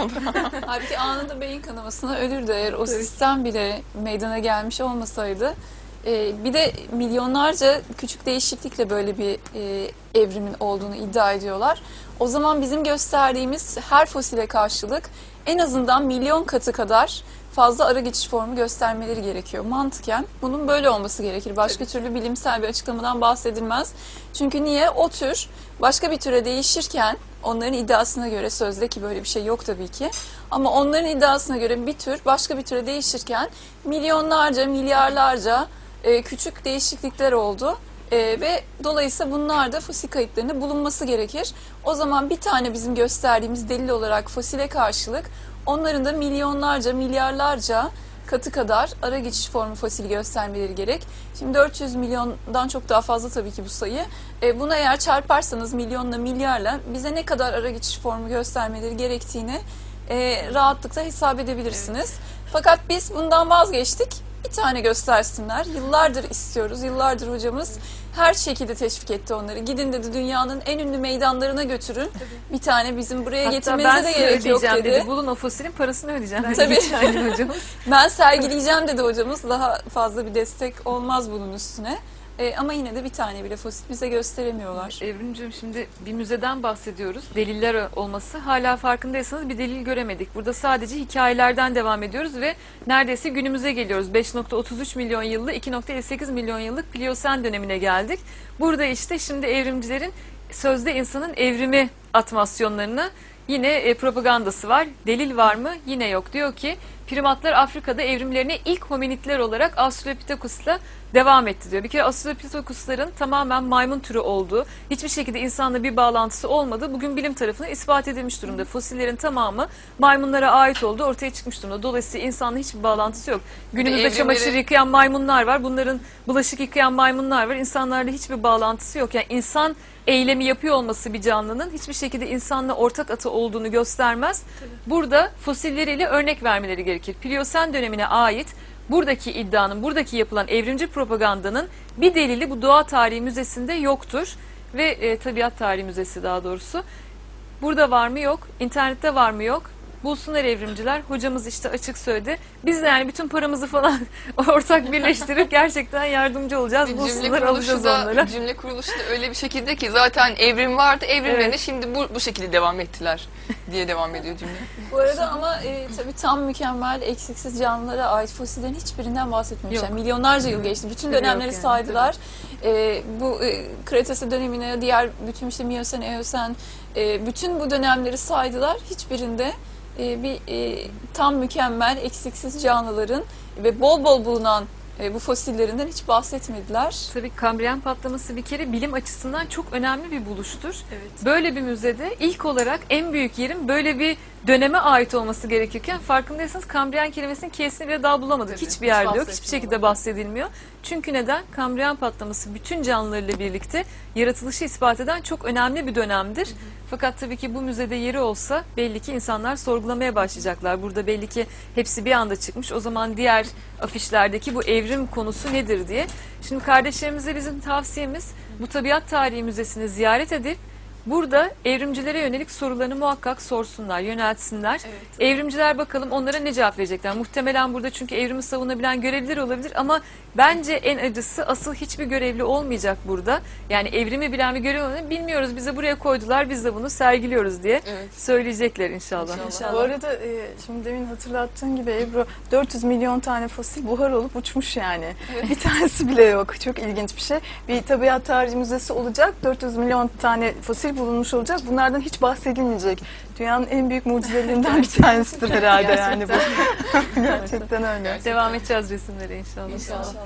Halbuki anında beyin kanamasına ölürdü eğer o sistem bile meydana gelmiş olmasaydı. Bir de milyonlarca küçük değişiklikle böyle bir evrimin olduğunu iddia ediyorlar. O zaman bizim gösterdiğimiz her fosile karşılık en azından milyon katı kadar fazla ara geçiş formu göstermeleri gerekiyor. Mantıken bunun böyle olması gerekir. Başka türlü bilimsel bir açıklamadan bahsedilmez. Çünkü niye? O tür başka bir türe değişirken onların iddiasına göre, sözde ki böyle bir şey yok tabii ki, ama onların iddiasına göre bir tür başka bir türe değişirken milyonlarca, milyarlarca küçük değişiklikler oldu. Ve dolayısıyla bunlar da fosil kayıtlarında bulunması gerekir. O zaman bir tane bizim gösterdiğimiz delil olarak fosile karşılık onların da milyonlarca, milyarlarca katı kadar ara geçiş formu fosil göstermeleri gerek. Şimdi 400 milyondan çok daha fazla tabii ki bu sayı. Buna eğer çarparsanız milyonla, milyarla bize ne kadar ara geçiş formu göstermeleri gerektiğini rahatlıkla hesap edebilirsiniz. Fakat biz bundan vazgeçtik. Bir tane göstersinler. Yıllardır istiyoruz. Yıllardır hocamız her şekilde teşvik etti onları. Gidin dedi, dünyanın en ünlü meydanlarına götürün. Bir tane bizim buraya Hatta ben getirmenize de size gerek yok ödeyeceğim dedi. Bulun o fosilin parasını ödeyeceğim dedi. Tabii. geçen hocamız. Ben sergileyeceğim dedi hocamız. Daha fazla bir destek olmaz bunun üstüne. Ama yine de bir tane bile fosil bize gösteremiyorlar. Evrimciğim, şimdi bir müzeden bahsediyoruz. Deliller olması. Hala farkındaysanız bir delil göremedik. Burada sadece hikayelerden devam ediyoruz ve neredeyse günümüze geliyoruz. 5.33 milyon yıllık, 2.58 milyon yıllık Pliyosen dönemine geldik. Burada işte şimdi evrimcilerin sözde insanın evrimi atmasyonlarına yine propagandası var. Delil var mı? Yine yok. Diyor ki primatlar Afrika'da evrimlerine ilk hominidler olarak Australopithecus'la devam etti diyor. Bir kere Australopithecus'ların tamamen maymun türü olduğu, hiçbir şekilde insanla bir bağlantısı olmadığı bugün bilim tarafından ispat edilmiş durumda. Fosillerin tamamı maymunlara ait olduğu ortaya çıkmış durumda. Dolayısıyla insanla hiçbir bağlantısı yok. Günümüzde Evrimleri- çamaşır yıkayan maymunlar var. Bunların bulaşık yıkayan maymunlar var. İnsanlarla hiçbir bağlantısı yok. Yani insan eylemi yapıyor olması bir canlının hiçbir şekilde insanla ortak atı olduğunu göstermez. Burada fosilleriyle örnek vermeleri gerekir. Pliyosen dönemine ait buradaki iddianın, buradaki yapılan evrimci propagandanın bir delili bu Doğa Tarihi Müzesi'nde yoktur. Ve Tabiat Tarihi Müzesi daha doğrusu. Burada var mı yok, internette var mı yok. Bulsunlar evrimciler. Hocamız işte açık söyledi. Biz de yani bütün paramızı falan ortak birleştirip gerçekten yardımcı olacağız. Cümle Bulsunlar, alacağız kuruluşu onları. da, cümle kuruluşu da öyle bir şekilde ki zaten evrim vardı. Evrimlerine Evet. şimdi bu şekilde devam ettiler diye devam ediyor cümle. Bu arada ama tabii tam mükemmel, eksiksiz canlılara ait fosillerin hiçbirinden bahsetmemişler. Yok. Milyonlarca yıl geçti. Bütün Yok dönemleri yani, saydılar. Bu Kretase dönemine, diğer bütün işte Miyosen, Eosen, bütün bu dönemleri saydılar. Hiçbirinde tam mükemmel, eksiksiz canlıların ve bol bol bulunan bu fosillerinden hiç bahsetmediler. Tabii Kambriyen patlaması bir kere bilim açısından çok önemli bir buluştur. Evet. Böyle bir müzede ilk olarak en büyük yerin böyle bir döneme ait olması gerekirken farkındaysanız Kambriyen kelimesinin K'sini bile daha bulamadık. Tabii, Hiçbir yerde yok, hiçbir bahsetmiyorlar. şekilde bahsedilmiyor. Çünkü neden? Kambriyen patlaması bütün canlılarıyla birlikte yaratılışı ispat eden çok önemli bir dönemdir. Fakat tabii ki bu müzede yeri olsa belli ki insanlar sorgulamaya başlayacaklar. Burada belli ki hepsi bir anda çıkmış. O zaman diğer afişlerdeki bu evrim konusu nedir diye. Şimdi kardeşlerimize bizim tavsiyemiz bu Tabiat Tarihi Müzesi'ni ziyaret edip burada evrimcilere yönelik sorularını muhakkak sorsunlar, yöneltsinler. Evrimciler bakalım onlara ne cevap verecekler. Muhtemelen burada çünkü evrimi savunabilen görevliler olabilir ama bence en acısı asıl hiçbir görevli olmayacak burada. Yani evrimi bilen bir görevli olmayacak. Bilmiyoruz, bize buraya koydular, biz de bunu sergiliyoruz diye Evet. söyleyecekler inşallah. Bu arada şimdi demin hatırlattığın gibi Ebru 400 milyon tane fosil buhar olup uçmuş yani. Bir tanesi bile yok. Çok ilginç bir şey. Bir tabiat tarihi müzesi olacak. 400 milyon tane fosil bulunmuş olacak. Bunlardan hiç bahsedilmeyecek. Dünyanın en büyük mucizelerinden bir tanesidir herhalde yani bu. Gerçekten öyle. Devam edeceğiz resimlere inşallah. İnşallah.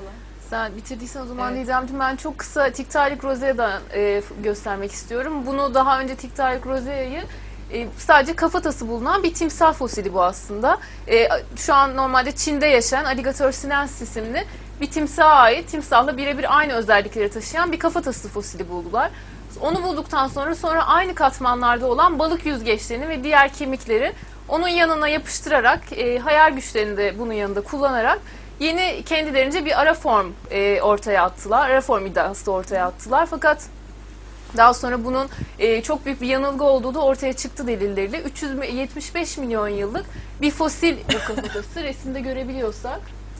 Sen bitirdiysen o zaman Didemciğim ben çok kısa Tiktaalik rosea'dan göstermek istiyorum. Bunu daha önce Tiktaalik rosea'yı sadece kafatası bulunan bir timsah fosili bu aslında. Şu an normalde Çin'de yaşayan Alligator sinensis isimli bir timsaha ait, timsahla birebir aynı özellikleri taşıyan bir kafatası fosili buldular. Onu bulduktan sonra aynı katmanlarda olan balık yüzgeçlerini ve diğer kemikleri onun yanına yapıştırarak, hayal güçlerini de bunun yanında kullanarak yeni kendilerince bir ara form ortaya attılar. Ara form iddiası da ortaya attılar. Fakat daha sonra bunun çok büyük bir yanılgı olduğu da ortaya çıktı delilleriyle. 375 milyon yıllık bir fosil bu kafatası resimde görebiliyorsak.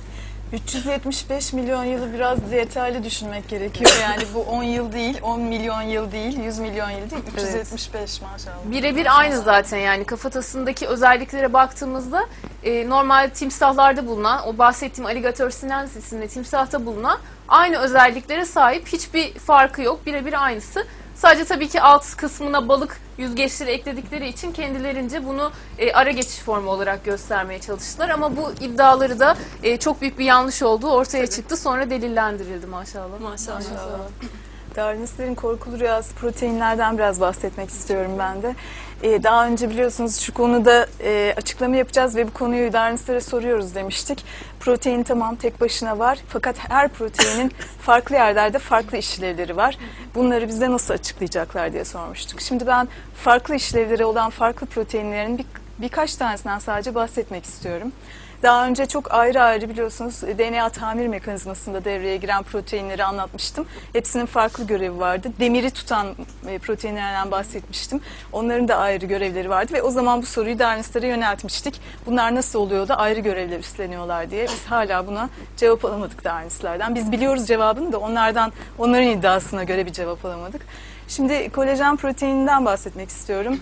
375 milyon yılı biraz detaylı düşünmek gerekiyor. Yani bu 10 yıl değil, 10 milyon yıl değil, 100 milyon yıl değil, 375 maşallah. Birebir aynı zaten yani kafatasındaki özelliklere baktığımızda normal timsahlarda bulunan, o bahsettiğim Alligator sinensis isimli timsahta bulunan aynı özelliklere sahip, hiçbir farkı yok, birebir aynısı. Sadece tabii ki alt kısmına balık yüzgeçleri ekledikleri için kendilerince bunu ara geçiş formu olarak göstermeye çalıştılar. Ama bu iddiaları da çok büyük bir yanlış olduğu ortaya çıktı. Sonra delillendirildi maşallah. Maşallah. Darwinistlerin korkulu rüyası proteinlerden biraz bahsetmek istiyorum ben de. Daha önce biliyorsunuz şu konuda açıklama yapacağız ve bu konuyu Darwinistlere soruyoruz demiştik. Protein tamam tek başına var fakat her proteinin farklı yerlerde farklı işlevleri var. Bunları bize nasıl açıklayacaklar diye sormuştuk. Şimdi ben farklı işlevleri olan farklı proteinlerin birkaç tanesinden sadece bahsetmek istiyorum. Daha önce çok ayrı ayrı biliyorsunuz DNA tamir mekanizmasında devreye giren proteinleri anlatmıştım. Hepsinin farklı görevi vardı. Demiri tutan proteinlerden bahsetmiştim. Onların da ayrı görevleri vardı ve o zaman bu soruyu Darwinistlere yöneltmiştik. Bunlar nasıl oluyor da ayrı görevler üstleniyorlar diye. Biz hala buna cevap alamadık Darwinistlerden. Biz biliyoruz cevabını da onların iddiasına göre bir cevap alamadık. Şimdi kolajen proteininden bahsetmek istiyorum.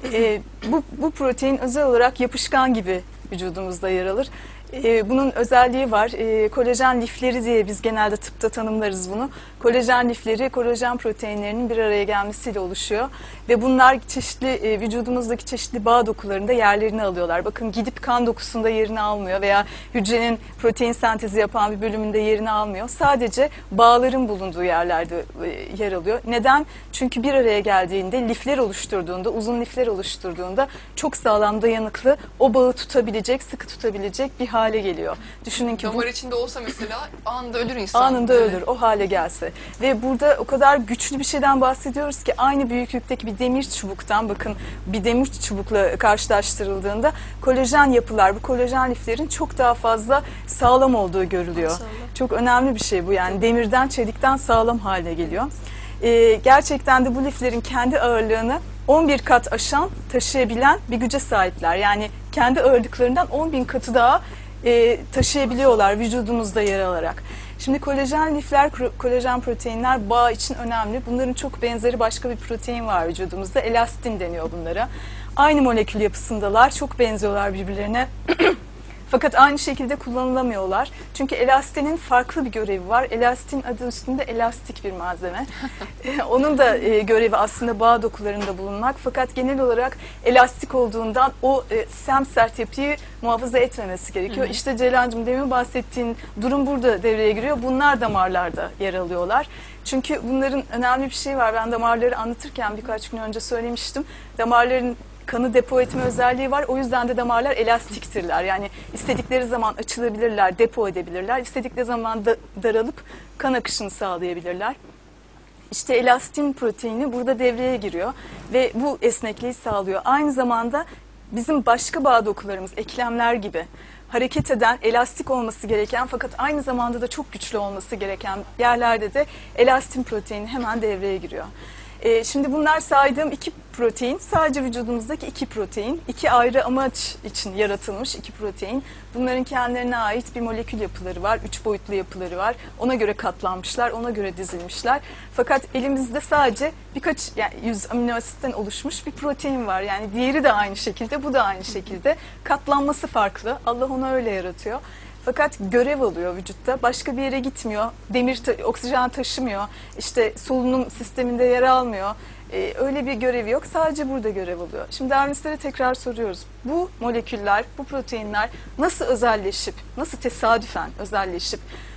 Bu protein özel olarak yapışkan gibi vücudumuzda yer alır. Bunun özelliği var. Kolajen lifleri diye biz genelde tıpta tanımlarız bunu. Kolajen lifleri kolajen proteinlerinin bir araya gelmesiyle oluşuyor. Ve bunlar çeşitli vücudumuzdaki çeşitli bağ dokularında yerlerini alıyorlar. Bakın gidip kan dokusunda yerini almıyor veya hücrenin protein sentezi yapan bir bölümünde yerini almıyor. Sadece bağların bulunduğu yerlerde yer alıyor. Neden? Çünkü bir araya geldiğinde lifler oluşturduğunda, uzun lifler oluşturduğunda çok sağlam, dayanıklı, o bağı tutabilecek, sıkı tutabilecek bir hale geliyor. Düşünün ki damar içinde olsa mesela anında ölür insan. Anında ölür o hale gelse. Ve burada o kadar güçlü bir şeyden bahsediyoruz ki aynı büyüklükteki bir demir çubuktan, bakın bir demir çubukla karşılaştırıldığında kolajen yapılar, bu kolajen liflerin çok daha fazla sağlam olduğu görülüyor. Maşallah. Çok önemli bir şey bu, yani demirden, çelikten sağlam hale geliyor. Gerçekten de bu liflerin kendi ağırlığını 11 kat aşan, taşıyabilen bir güce sahipler. Yani kendi ağırlıklarından 10.000 katı daha taşıyabiliyorlar vücudumuzda yer alarak. Şimdi kolajen lifler, kolajen proteinler bağ için önemli. Bunların çok benzeri başka bir protein var vücudumuzda. Elastin deniyor bunlara. Aynı molekül yapısındalar. Çok benziyorlar birbirlerine. Fakat aynı şekilde kullanılamıyorlar. Çünkü elastinin farklı bir görevi var. Elastin adı üstünde elastik bir malzeme. Onun da görevi aslında bağ dokularında bulunmak. Fakat genel olarak elastik olduğundan o semsert yapıyı muhafaza etmemesi gerekiyor. İşte Ceylancığım demin bahsettiğin durum burada devreye giriyor. Bunlar damarlarda yer alıyorlar. Çünkü bunların önemli bir şey var. Ben damarları anlatırken birkaç gün önce söylemiştim. Damarların kanı depo etme özelliği var. O yüzden de damarlar elastiktirler. Yani istedikleri zaman açılabilirler, depo edebilirler. İstedikleri zaman da daralıp kan akışını sağlayabilirler. İşte elastin proteini burada devreye giriyor ve bu esnekliği sağlıyor. Aynı zamanda bizim başka bağ dokularımız, eklemler gibi hareket eden, elastik olması gereken fakat aynı zamanda da çok güçlü olması gereken yerlerde de elastin proteini hemen devreye giriyor. Şimdi bunlar saydığım iki protein, sadece vücudumuzdaki iki protein, iki ayrı amaç için yaratılmış iki protein. Bunların kendilerine ait bir molekül yapıları var, 3 boyutlu yapıları var. Ona göre katlanmışlar, ona göre dizilmişler. Fakat elimizde sadece birkaç, yani 100 amino asitten oluşmuş bir protein var. Yani diğeri de aynı şekilde, bu da aynı şekilde. Katlanması farklı, Allah onu öyle yaratıyor. Fakat görev alıyor vücutta. Başka bir yere gitmiyor. Oksijen taşımıyor. İşte solunum sisteminde yer almıyor. Öyle bir görevi yok. Sadece burada görev alıyor. Şimdi Darwinistlere tekrar soruyoruz. Bu moleküller, bu proteinler nasıl özelleşip, nasıl tesadüfen özelleşip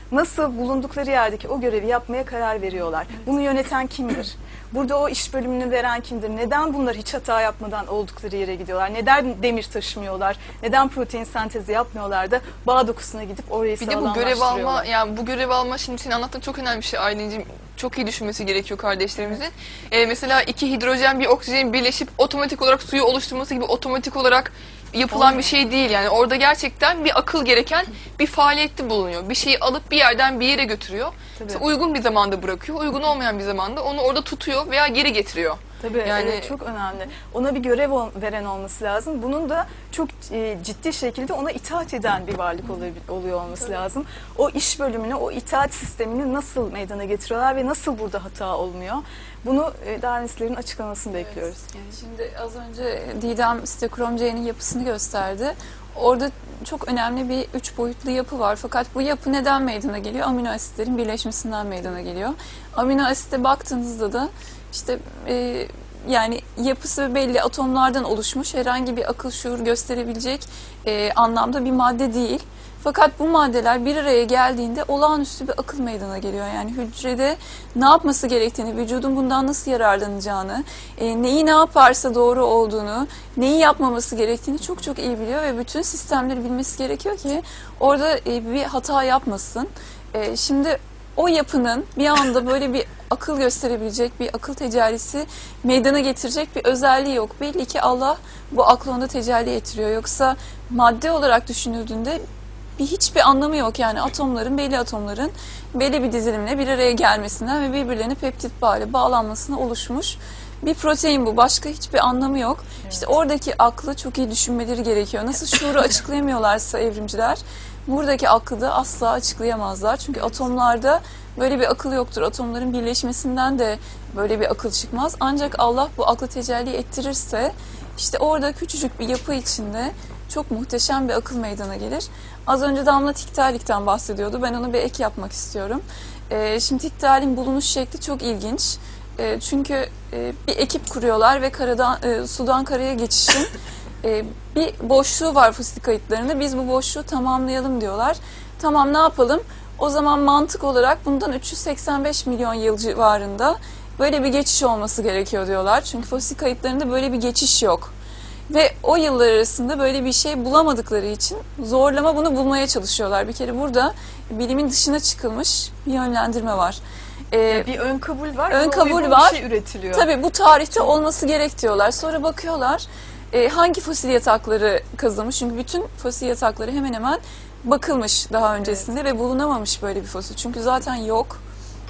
nasıl bulundukları yerdeki o görevi yapmaya karar veriyorlar? Bunu yöneten kimdir? Burada o iş bölümünü veren kimdir? Neden bunlar hiç hata yapmadan oldukları yere gidiyorlar? Neden demir taşımıyorlar? Neden protein sentezi yapmıyorlar da bağ dokusuna gidip orayı Bir de bu görev sağlamlaştırıyorlar? alma, yani bu görev alma, şimdi senin anlattığın çok önemli bir şey Aylin'cim. Çok iyi düşünmesi gerekiyor kardeşlerimizin. Mesela 2 hidrojen bir oksijen birleşip otomatik olarak suyu oluşturması gibi otomatik olarak yapılan bir şey değil. Yani orada gerçekten bir akıl gereken bir faaliyette bulunuyor. Bir şeyi alıp bir yerden bir yere götürüyor. Mesela uygun bir zamanda bırakıyor, uygun olmayan bir zamanda onu orada tutuyor veya geri getiriyor. Tabii Yani çok önemli. Ona bir görev veren olması lazım. Bunun da çok ciddi şekilde ona itaat eden bir varlık oluyor olması lazım. O iş bölümünü, o itaat sistemini nasıl meydana getiriyorlar ve nasıl burada hata olmuyor? Bunu Darwinistlerin açıklamasını bekliyoruz. Şimdi az önce Didem Sitokrom C'nin yapısını gösterdi. Orada çok önemli bir 3 boyutlu yapı var. Fakat bu yapı neden meydana geliyor? Amino asitlerin birleşmesinden meydana geliyor. Amino asite baktığınızda da işte yani yapısı belli atomlardan oluşmuş, herhangi bir akıl şuur gösterebilecek anlamda bir madde değil. Fakat bu maddeler bir araya geldiğinde olağanüstü bir akıl meydana geliyor. Yani hücrede ne yapması gerektiğini, vücudun bundan nasıl yararlanacağını, neyi ne yaparsa doğru olduğunu, neyi yapmaması gerektiğini çok çok iyi biliyor ve bütün sistemleri bilmesi gerekiyor ki orada bir hata yapmasın. Şimdi o yapının bir anda böyle bir akıl gösterebilecek, bir akıl tecellisi meydana getirecek bir özelliği yok. Belli ki Allah bu aklı onda tecelli ettiriyor. Yoksa madde olarak düşünüldüğünde hiçbir anlamı yok. Yani belli atomların belli bir dizilimle bir araya gelmesinden ve birbirlerine peptit bağıyla bağlanmasına oluşmuş bir protein bu. Başka hiçbir anlamı yok. Evet. İşte oradaki aklı çok iyi düşünmeleri gerekiyor. Nasıl şuuru açıklayamıyorlarsa evrimciler, buradaki aklı da asla açıklayamazlar. Çünkü atomlarda böyle bir akıl yoktur. Atomların birleşmesinden de böyle bir akıl çıkmaz. Ancak Allah bu aklı tecelli ettirirse işte orada küçücük bir yapı içinde çok muhteşem bir akıl meydana gelir. Az önce Damla Tiktalik'ten bahsediyordu. Ben ona bir ek yapmak istiyorum. Şimdi Tiktalik'in bulunuş şekli çok ilginç. Çünkü bir ekip kuruyorlar ve sudan karaya geçişin bir boşluğu var fosil kayıtlarında. Biz bu boşluğu tamamlayalım diyorlar. Tamam, ne yapalım? O zaman mantık olarak bundan 385 milyon yıl civarında böyle bir geçiş olması gerekiyor diyorlar. Çünkü fosil kayıtlarında böyle bir geçiş yok. Ve o yıllar arasında böyle bir şey bulamadıkları için zorlama bunu bulmaya çalışıyorlar. Bir kere burada bilimin dışına çıkılmış bir yönlendirme var. Bir ön kabul var. Ön kabul var. Bir şey üretiliyor. Tabii bu tarihte olması gerek diyorlar. Sonra bakıyorlar hangi fosil yatakları kazılmış. Çünkü bütün fosil yatakları hemen hemen bakılmış daha öncesinde ve bulunamamış böyle bir fosil. Çünkü zaten yok.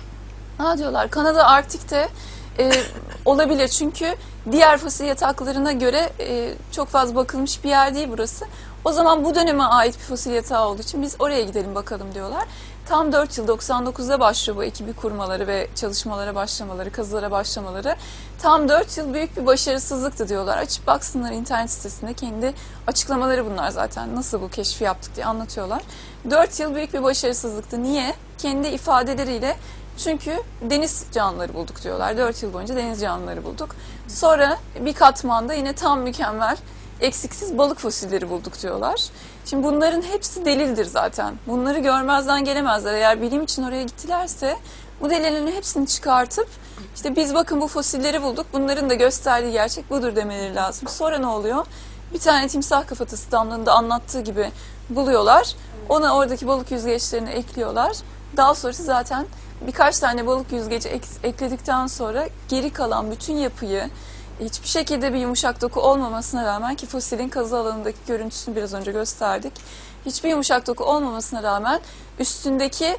Diyorlar Kanada Arktik'te olabilir. Çünkü diğer fosil yataklarına göre çok fazla bakılmış bir yer değil burası. O zaman bu döneme ait bir fosil yatağı olduğu için biz oraya gidelim bakalım diyorlar. Tam 4 yıl 99'da başlıyor bu ekibi kurmaları ve çalışmalara başlamaları, kazılara başlamaları. Tam 4 yıl büyük bir başarısızlıktı diyorlar. Açıp baksınlar internet sitesinde, kendi açıklamaları bunlar zaten. Nasıl bu keşfi yaptık diye anlatıyorlar. 4 yıl büyük bir başarısızlıktı. Niye? Kendi ifadeleriyle, çünkü deniz canlıları bulduk diyorlar. 4 yıl boyunca deniz canlıları bulduk. Sonra bir katmanda yine tam mükemmel, eksiksiz balık fosilleri bulduk diyorlar. Şimdi bunların hepsi delildir zaten. Bunları görmezden gelemezler. Eğer bilim için oraya gittilerse bu delillerin hepsini çıkartıp işte biz bakın bu fosilleri bulduk, bunların da gösterdiği gerçek budur demeleri lazım. Sonra ne oluyor? Bir tane timsah kafatası, Damla'nın da anlattığı gibi buluyorlar. Ona oradaki balık yüzgeçlerini ekliyorlar. Daha sonrası zaten birkaç tane balık yüzgeci ekledikten sonra geri kalan bütün yapıyı, hiçbir şekilde bir yumuşak doku olmamasına rağmen, ki fosilin kazı alanındaki görüntüsünü biraz önce gösterdik. Hiçbir yumuşak doku olmamasına rağmen üstündeki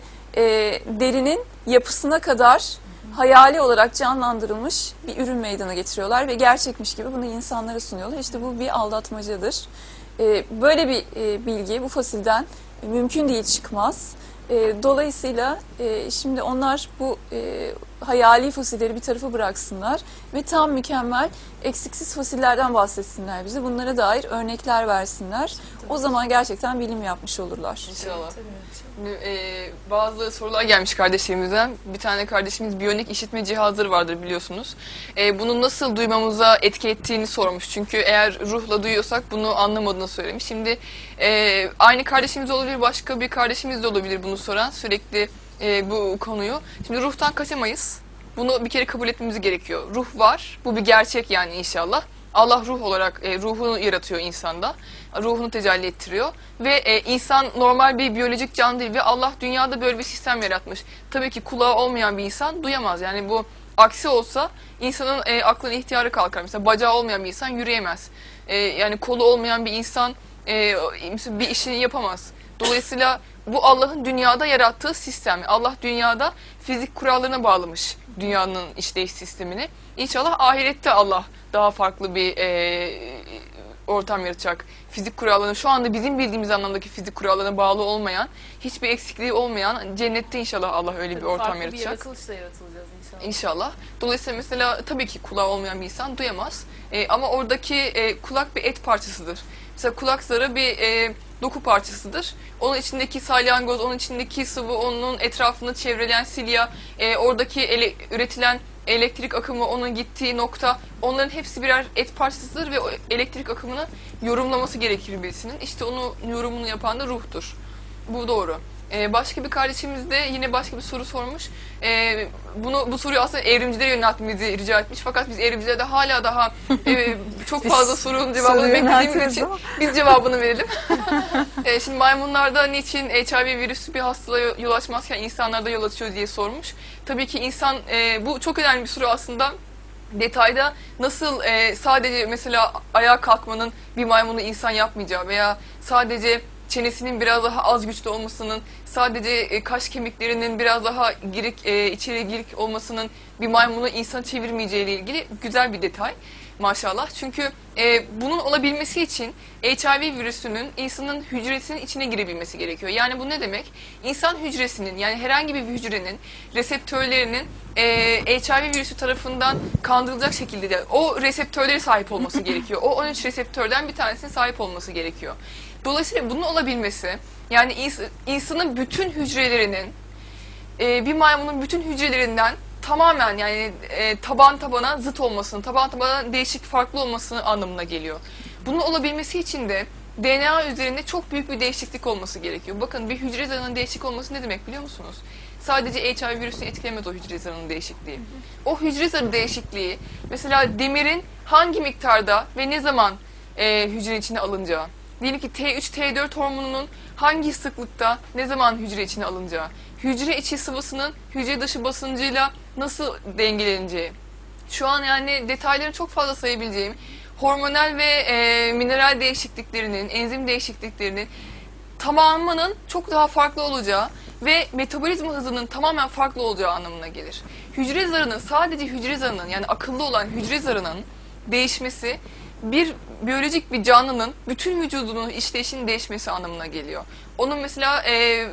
derinin yapısına kadar hayali olarak canlandırılmış bir ürün meydana getiriyorlar ve gerçekmiş gibi bunu insanlara sunuyorlar. İşte bu bir aldatmacadır. Böyle bir bilgi bu fosilden mümkün değil, çıkmaz. Dolayısıyla şimdi onlar bu hayali fosilleri bir tarafa bıraksınlar ve tam mükemmel, eksiksiz fosillerden bahsetsinler bize. Bunlara dair örnekler versinler. O zaman gerçekten bilim yapmış olurlar. İnşallah. Bazı sorular gelmiş kardeşlerimizden. Bir tane kardeşimiz biyonik işitme cihazları vardır biliyorsunuz. Bunu nasıl duymamıza etki ettiğini sormuş. Çünkü eğer ruhla duyuyorsak bunu anlamadığını söylemiş. Şimdi aynı kardeşimiz olabilir. olabilir, başka bir kardeşimiz de olabilir bunu soran sürekli bu konuyu. Şimdi ruhtan kaçamayız. Bunu bir kere kabul etmemiz gerekiyor. Ruh var. Bu bir gerçek yani inşallah. Allah ruh olarak ruhunu yaratıyor insanda. Ruhunu tecelli ettiriyor. Ve insan normal bir biyolojik canlı değil ve Allah dünyada böyle bir sistem yaratmış. Tabii ki kulağı olmayan bir insan duyamaz. Yani bu aksi olsa insanın aklının ihtiyarı kalkar. Mesela bacağı olmayan bir insan yürüyemez. Yani kolu olmayan bir insan bir işini yapamaz. Dolayısıyla bu Allah'ın dünyada yarattığı sistem. Allah dünyada fizik kurallarına bağlamış dünyanın işleyiş sistemini. İnşallah ahirette Allah daha farklı bir ortam yaratacak. Fizik kurallarına, şu anda bizim bildiğimiz anlamdaki fizik kurallarına bağlı olmayan, hiçbir eksikliği olmayan cennette inşallah Allah öyle bir ortam Farklı yaratacak. bir yaratılışla yaratılacağız inşallah. İnşallah. Dolayısıyla mesela tabii ki kulağı olmayan bir insan duyamaz. Ama oradaki kulak bir et parçasıdır. Mesela kulak zarı bir doku parçasıdır. Onun içindeki salyangoz, onun içindeki sıvı, onun etrafını çevreleyen silya, oradaki üretilen elektrik akımı, onun gittiği nokta, onların hepsi birer et parçasıdır ve o elektrik akımını yorumlaması gerekir birisinin. İşte onun yorumunu yapan da ruhtur. Bu doğru. Başka bir kardeşimiz de yine başka bir soru sormuş. Bu soruyu aslında evrimcilere yöneltmemizi rica etmiş. Fakat biz evrimcilerde hala daha çok fazla sorunun cevabını beklediğimiz için biz cevabını verelim. Şimdi maymunlarda niçin HIV virüsü bir hastalığa yol açmazken insanlarda yol açıyor diye sormuş. Tabii ki insan, bu çok önemli bir soru aslında. Detayda nasıl sadece mesela ayağa kalkmanın bir maymunu insan yapmayacağı veya sadece çenesinin biraz daha az güçlü olmasının, sadece kaş kemiklerinin biraz daha içeri girik olmasının bir maymunu insan çevirmeyeceği ile ilgili güzel bir detay maşallah. Çünkü bunun olabilmesi için HIV virüsünün insanın hücresinin içine girebilmesi gerekiyor. Yani bu ne demek? İnsan hücresinin, yani herhangi bir hücrenin reseptörlerinin HIV virüsü tarafından kandırılacak şekilde de o reseptörlere sahip olması gerekiyor. O 13 reseptörden bir tanesine sahip olması gerekiyor. Dolayısıyla bunun olabilmesi, yani insanın bütün hücrelerinin, bir maymunun bütün hücrelerinden tamamen, yani taban tabana zıt olmasını, taban tabana değişik farklı olmasını anlamına geliyor. Bunun olabilmesi için de DNA üzerinde çok büyük bir değişiklik olması gerekiyor. Bakın, bir hücre zarının değişik olması ne demek biliyor musunuz? Sadece HIV virüsünü etkilemez o hücre zarının değişikliği. O hücre zarı değişikliği, mesela demirin hangi miktarda ve ne zaman hücre içine alınacağı, diyelim ki T3, T4 hormonunun hangi sıklıkta, ne zaman hücre içine alınacağı, hücre içi sıvısının hücre dışı basıncıyla nasıl dengeleneceği. Şu an yani detaylarını çok fazla sayabileceğim, hormonal ve mineral değişikliklerinin, enzim değişikliklerinin tamamının çok daha farklı olacağı ve metabolizma hızının tamamen farklı olacağı anlamına gelir. Hücre zarının, sadece hücre zarının, yani akıllı olan hücre zarının değişmesi, bir biyolojik bir canlının bütün vücudunun işleyişinin değişmesi anlamına geliyor. Onun mesela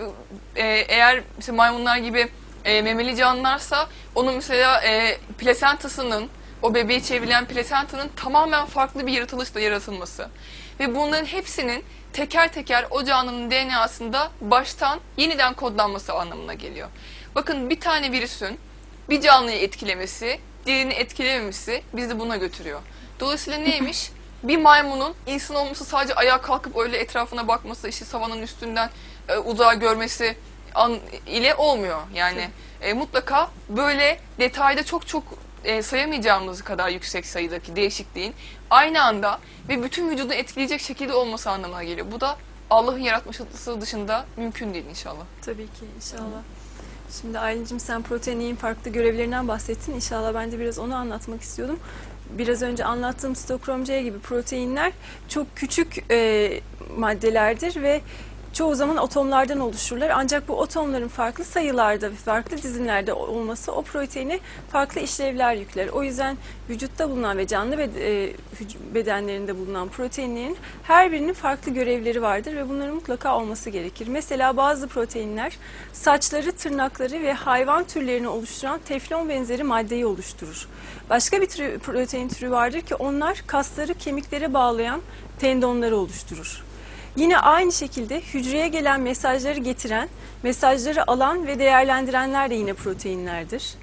eğer mesela maymunlar gibi memeli canlılarsa, onun mesela plasentasının, o bebeği çevrilen plasentanın tamamen farklı bir yaratılışla yaratılması ve bunların hepsinin teker teker o canlının DNA'sında baştan yeniden kodlanması anlamına geliyor. Bakın, bir tane virüsün bir canlıyı etkilemesi, diğerini etkilememesi bizi buna götürüyor. Dolayısıyla neymiş? Bir maymunun insan olması sadece ayağa kalkıp öyle etrafına bakması, işte savanın üstünden uzağa görmesi ile olmuyor. Yani mutlaka böyle detayda çok sayamayacağımız kadar yüksek sayıdaki değişikliğin aynı anda ve bütün vücudu etkileyecek şekilde olması anlamına geliyor. Bu da Allah'ın yaratması dışında mümkün değil inşallah. Tabii ki inşallah. Şimdi Aylin'cim, sen proteinin farklı görevlerinden bahsettin. İnşallah ben de biraz onu anlatmak istiyordum. Biraz önce anlattığım sitokrom C gibi proteinler çok küçük maddelerdir ve çoğu zaman atomlardan oluşurlar. Ancak bu atomların farklı sayılarda ve farklı dizimlerde olması o proteine farklı işlevler yükler. O yüzden vücutta bulunan ve canlı bedenlerinde bulunan proteinlerin her birinin farklı görevleri vardır ve bunların mutlaka olması gerekir. Mesela bazı proteinler saçları, tırnakları ve hayvan türlerini oluşturan teflon benzeri maddeyi oluşturur. Başka bir protein türü vardır ki onlar kasları kemiklere bağlayan tendonları oluşturur. Yine aynı şekilde hücreye gelen mesajları getiren, mesajları alan ve değerlendirenler de yine proteinlerdir.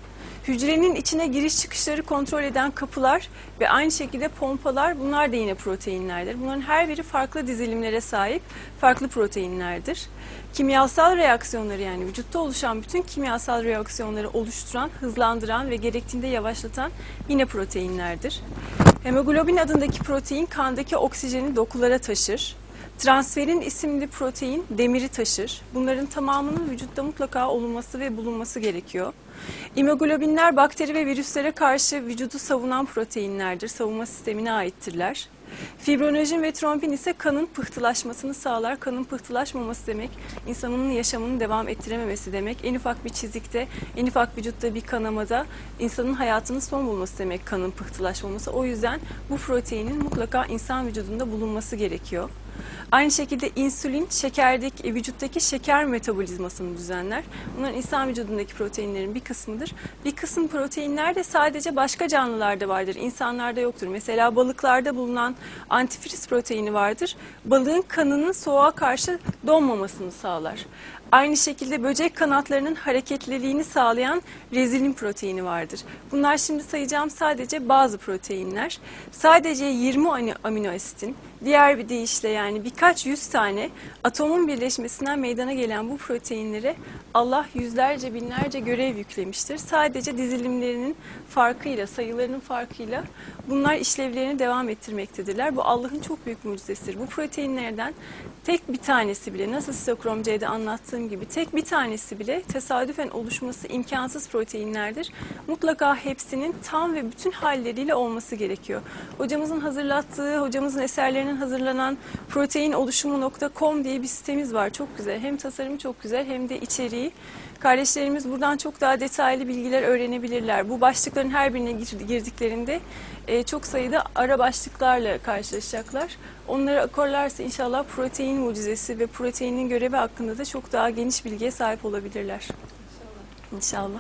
Hücrenin içine giriş çıkışları kontrol eden kapılar ve aynı şekilde pompalar, bunlar da yine proteinlerdir. Bunların her biri farklı dizilimlere sahip farklı proteinlerdir. Kimyasal reaksiyonları, yani vücutta oluşan bütün kimyasal reaksiyonları oluşturan, hızlandıran ve gerektiğinde yavaşlatan yine proteinlerdir. Hemoglobin adındaki protein kandaki oksijeni dokulara taşır. Transferin isimli protein demiri taşır. Bunların tamamının vücutta mutlaka olunması ve bulunması gerekiyor. İmoglobinler bakteri ve virüslere karşı vücudu savunan proteinlerdir. Savunma sistemine aittirler. Fibrinojin ve trombin ise kanın pıhtılaşmasını sağlar. Kanın pıhtılaşmaması demek, insanın yaşamını devam ettirememesi demek. En ufak bir çizikte, en ufak vücutta bir kanamada insanın hayatının son bulması demek kanın pıhtılaşmaması. O yüzden bu proteinin mutlaka insan vücudunda bulunması gerekiyor. Aynı şekilde insülin vücuttaki şeker metabolizmasını düzenler. Bunlar insan vücudundaki proteinlerin bir kısmıdır. Bir kısım proteinler de sadece başka canlılarda vardır. İnsanlarda yoktur. Mesela balıklarda bulunan antifriz proteini vardır. Balığın kanının soğuğa karşı donmamasını sağlar. Aynı şekilde böcek kanatlarının hareketliliğini sağlayan rezilin proteini vardır. Bunlar şimdi sayacağım sadece bazı proteinler. Sadece 20 amino asitin, diğer bir deyişle yani birkaç yüz tane atomun birleşmesinden meydana gelen bu proteinlere Allah yüzlerce binlerce görev yüklemiştir. Sadece dizilimlerinin farkıyla, sayılarının farkıyla bunlar işlevlerini devam ettirmektedirler. Bu Allah'ın çok büyük mucizesidir. Bu proteinlerden tek bir tanesi bile, nasıl Sitokrom C'de anlattığım gibi tek bir tanesi bile tesadüfen oluşması imkansız proteinlerdir. Mutlaka hepsinin tam ve bütün halleriyle olması gerekiyor. Hocamızın hazırlattığı, hocamızın eserlerinin hazırlanan proteinoluşumu.com diye bir sitemiz var. Çok güzel. Hem tasarımı çok güzel hem de içeriği. Kardeşlerimiz buradan çok daha detaylı bilgiler öğrenebilirler. Bu başlıkların her birine girdiklerinde çok sayıda ara başlıklarla karşılaşacaklar. Onları akorlarsa inşallah protein mucizesi ve proteinin görevi hakkında da çok daha geniş bilgiye sahip olabilirler. İnşallah.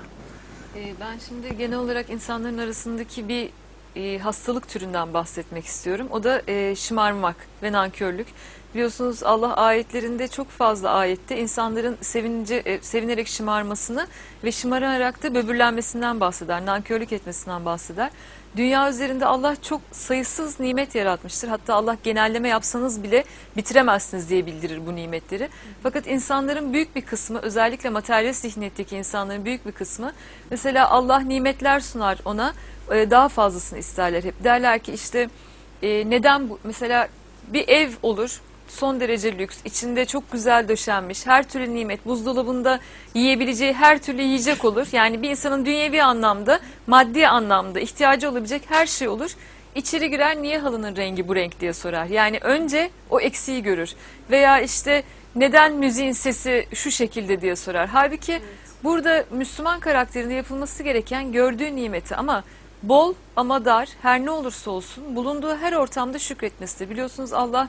Ben şimdi genel olarak insanların arasındaki bir hastalık türünden bahsetmek istiyorum. O da şımarmak ve nankörlük. Biliyorsunuz Allah ayetlerinde çok fazla ayette insanların sevinerek şımarmasını ve şımararak da böbürlenmesinden bahseder, nankörlük etmesinden bahseder. Dünya üzerinde Allah çok sayısız nimet yaratmıştır. Hatta Allah genelleme yapsanız bile bitiremezsiniz diye bildirir bu nimetleri. Fakat insanların büyük bir kısmı, özellikle materyalist zihniyetteki insanların büyük bir kısmı, mesela Allah nimetler sunar ona, daha fazlasını isterler hep. Derler ki işte neden bu? Mesela bir ev olur, son derece lüks, içinde çok güzel döşenmiş, her türlü nimet, buzdolabında yiyebileceği her türlü yiyecek olur. Yani bir insanın dünyevi anlamda, maddi anlamda ihtiyacı olabilecek her şey olur. İçeri girer, niye halının rengi bu renk diye sorar. Yani önce o eksiği görür. Veya işte neden müziğin sesi şu şekilde diye sorar. Halbuki burada Müslüman karakterinde yapılması gereken gördüğü nimeti ama bol ama dar, her ne olursa olsun bulunduğu her ortamda şükretmesidir. Biliyorsunuz Allah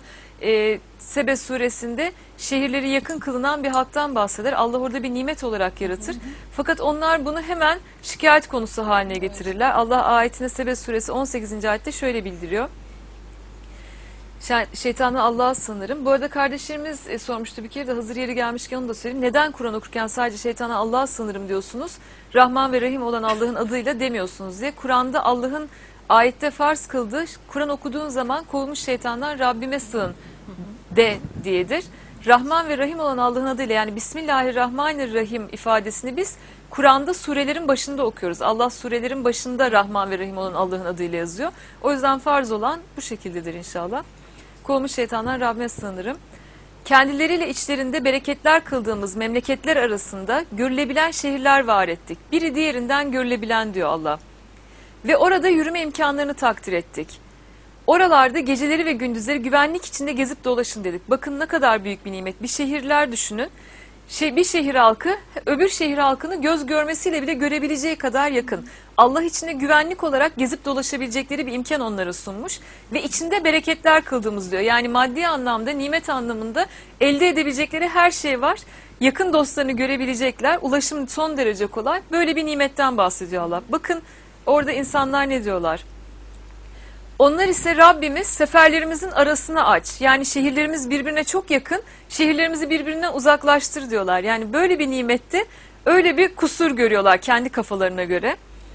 Sebe suresinde şehirleri yakın kılınan bir halktan bahseder. Allah orada bir nimet olarak yaratır. Fakat onlar bunu hemen şikayet konusu haline getirirler. Allah ayetinde Sebe suresi 18. ayette şöyle bildiriyor. Şeytanı Allah'a sığınırım. Bu arada kardeşlerimiz sormuştu bir kere de, hazır yeri gelmişken onu da söyleyeyim. Neden Kur'an okurken sadece şeytana Allah'a sığınırım diyorsunuz? Rahman ve Rahim olan Allah'ın adıyla demiyorsunuz diye. Kur'an'da Allah'ın ayette farz kıldığı, Kur'an okuduğun zaman kovulmuş şeytandan Rabbime sığın de diyedir. Rahman ve Rahim olan Allah'ın adıyla, yani Bismillahirrahmanirrahim ifadesini biz Kur'an'da surelerin başında okuyoruz. Allah surelerin başında Rahman ve Rahim olan Allah'ın adıyla yazıyor. O yüzden farz olan bu şekildedir inşallah. Kovulmuş şeytandan Rabbime sığınırım. Kendileriyle içlerinde bereketler kıldığımız memleketler arasında görülebilen şehirler var ettik. Biri diğerinden görülebilen diyor Allah. Ve orada yürüme imkanlarını takdir ettik. Oralarda geceleri ve gündüzleri güvenlik içinde gezip dolaşın dedik. Bakın ne kadar büyük bir nimet. Bir şehirler düşünün. Bir şehir halkı öbür şehir halkını göz görmesiyle bile görebileceği kadar yakın. Allah içinde güvenlik olarak gezip dolaşabilecekleri bir imkan onlara sunmuş ve içinde bereketler kıldığımız diyor. Yani maddi anlamda, nimet anlamında elde edebilecekleri her şey var. Yakın dostlarını görebilecekler. Ulaşım son derece kolay. Böyle bir nimetten bahsediyor Allah. Bakın orada insanlar ne diyorlar? Onlar ise Rabbimiz seferlerimizin arasını aç. Yani şehirlerimiz birbirine çok yakın, şehirlerimizi birbirinden uzaklaştır diyorlar. Yani böyle bir nimette öyle bir kusur görüyorlar kendi kafalarına göre.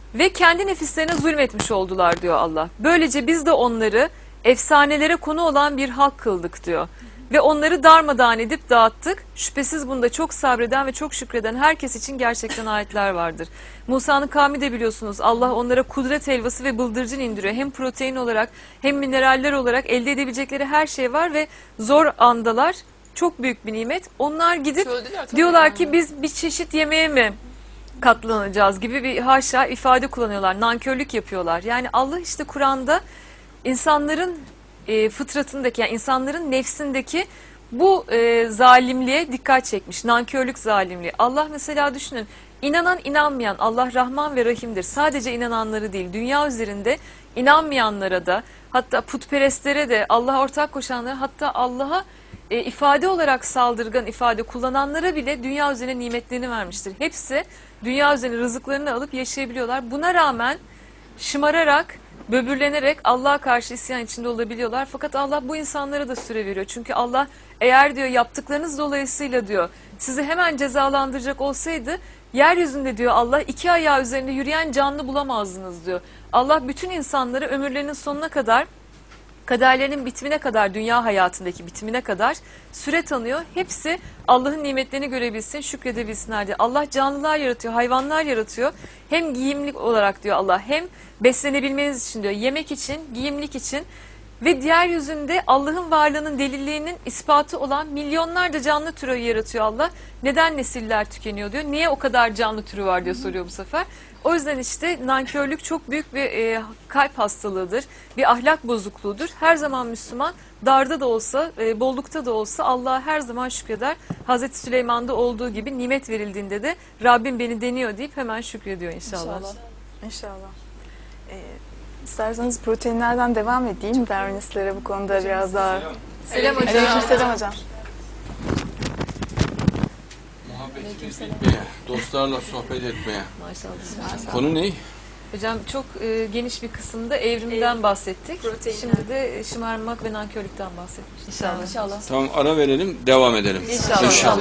ve kendi nefislerine zulmetmiş oldular diyor Allah. Böylece biz de onları efsanelere konu olan bir halk kıldık diyor. Ve onları darmadağın edip dağıttık. Şüphesiz bunda çok sabreden ve çok şükreden herkes için gerçekten ayetler vardır. Musa'nın kavmi de biliyorsunuz Allah onlara kudret helvası ve bıldırcın indiriyor. Hem protein olarak hem mineraller olarak elde edebilecekleri her şey var ve zor andalar. Çok büyük bir nimet. Onlar gidip Söylediler tabii diyorlar yani. ki biz bir çeşit yemeğe mi katlanacağız gibi bir haşa ifade kullanıyorlar. Nankörlük yapıyorlar. Yani Allah işte Kur'an'da insanların fıtratındaki, yani insanların nefsindeki bu zalimliğe dikkat çekmiş. Nankörlük zalimliği. Allah mesela düşünün, inanan inanmayan Allah Rahman ve Rahim'dir. Sadece inananları değil, dünya üzerinde inanmayanlara da, hatta putperestlere de, Allah'a ortak koşanlara, hatta Allah'a ifade olarak saldırgan ifade kullananlara bile dünya üzerine nimetlerini vermiştir. Hepsi dünya üzerine rızıklarını alıp yaşayabiliyorlar. Buna rağmen şımararak, böbürlenerek Allah'a karşı isyan içinde olabiliyorlar. Fakat Allah bu insanlara da süre veriyor. Çünkü Allah eğer diyor yaptıklarınız dolayısıyla diyor sizi hemen cezalandıracak olsaydı yeryüzünde diyor Allah 2 ayağı üzerinde yürüyen canlı bulamazdınız diyor. Allah bütün insanları ömürlerinin sonuna kadar, kaderlerinin bitimine kadar, dünya hayatındaki bitimine kadar süre tanıyor. Hepsi Allah'ın nimetlerini görebilsin, şükredebilsinler diye. Allah canlılar yaratıyor, hayvanlar yaratıyor. Hem giyimlik olarak diyor Allah, hem beslenebilmeniz için diyor, yemek için, giyimlik için ve diğer yüzünde Allah'ın varlığının delilliğinin ispatı olan milyonlarca canlı türü yaratıyor Allah. Neden nesiller tükeniyor diyor. Niye o kadar canlı türü var diye soruyor bu sefer. O yüzden işte nankörlük çok büyük bir kalp hastalığıdır, bir ahlak bozukluğudur. Her zaman Müslüman darda da olsa, bollukta da olsa Allah'a her zaman şükreder. Hazreti Süleyman'da olduğu gibi nimet verildiğinde de Rabbim beni deniyor deyip hemen şükrediyor inşallah. İnşallah. İsterseniz proteinlerden devam edeyim. Darwinistlere bu konuda biraz daha... Selam hocam. Aleykümselam hocam. Muhabbetimiz bitmeye, dostlarla sohbet etmeye. Maşallah. Konu ne? Hocam çok geniş bir kısımda evrimden bahsettik. proteinler. Şimdi de şımarmak ve nankörlükten bahsettik. İnşallah. Tamam, ara verelim, devam edelim. İnşallah.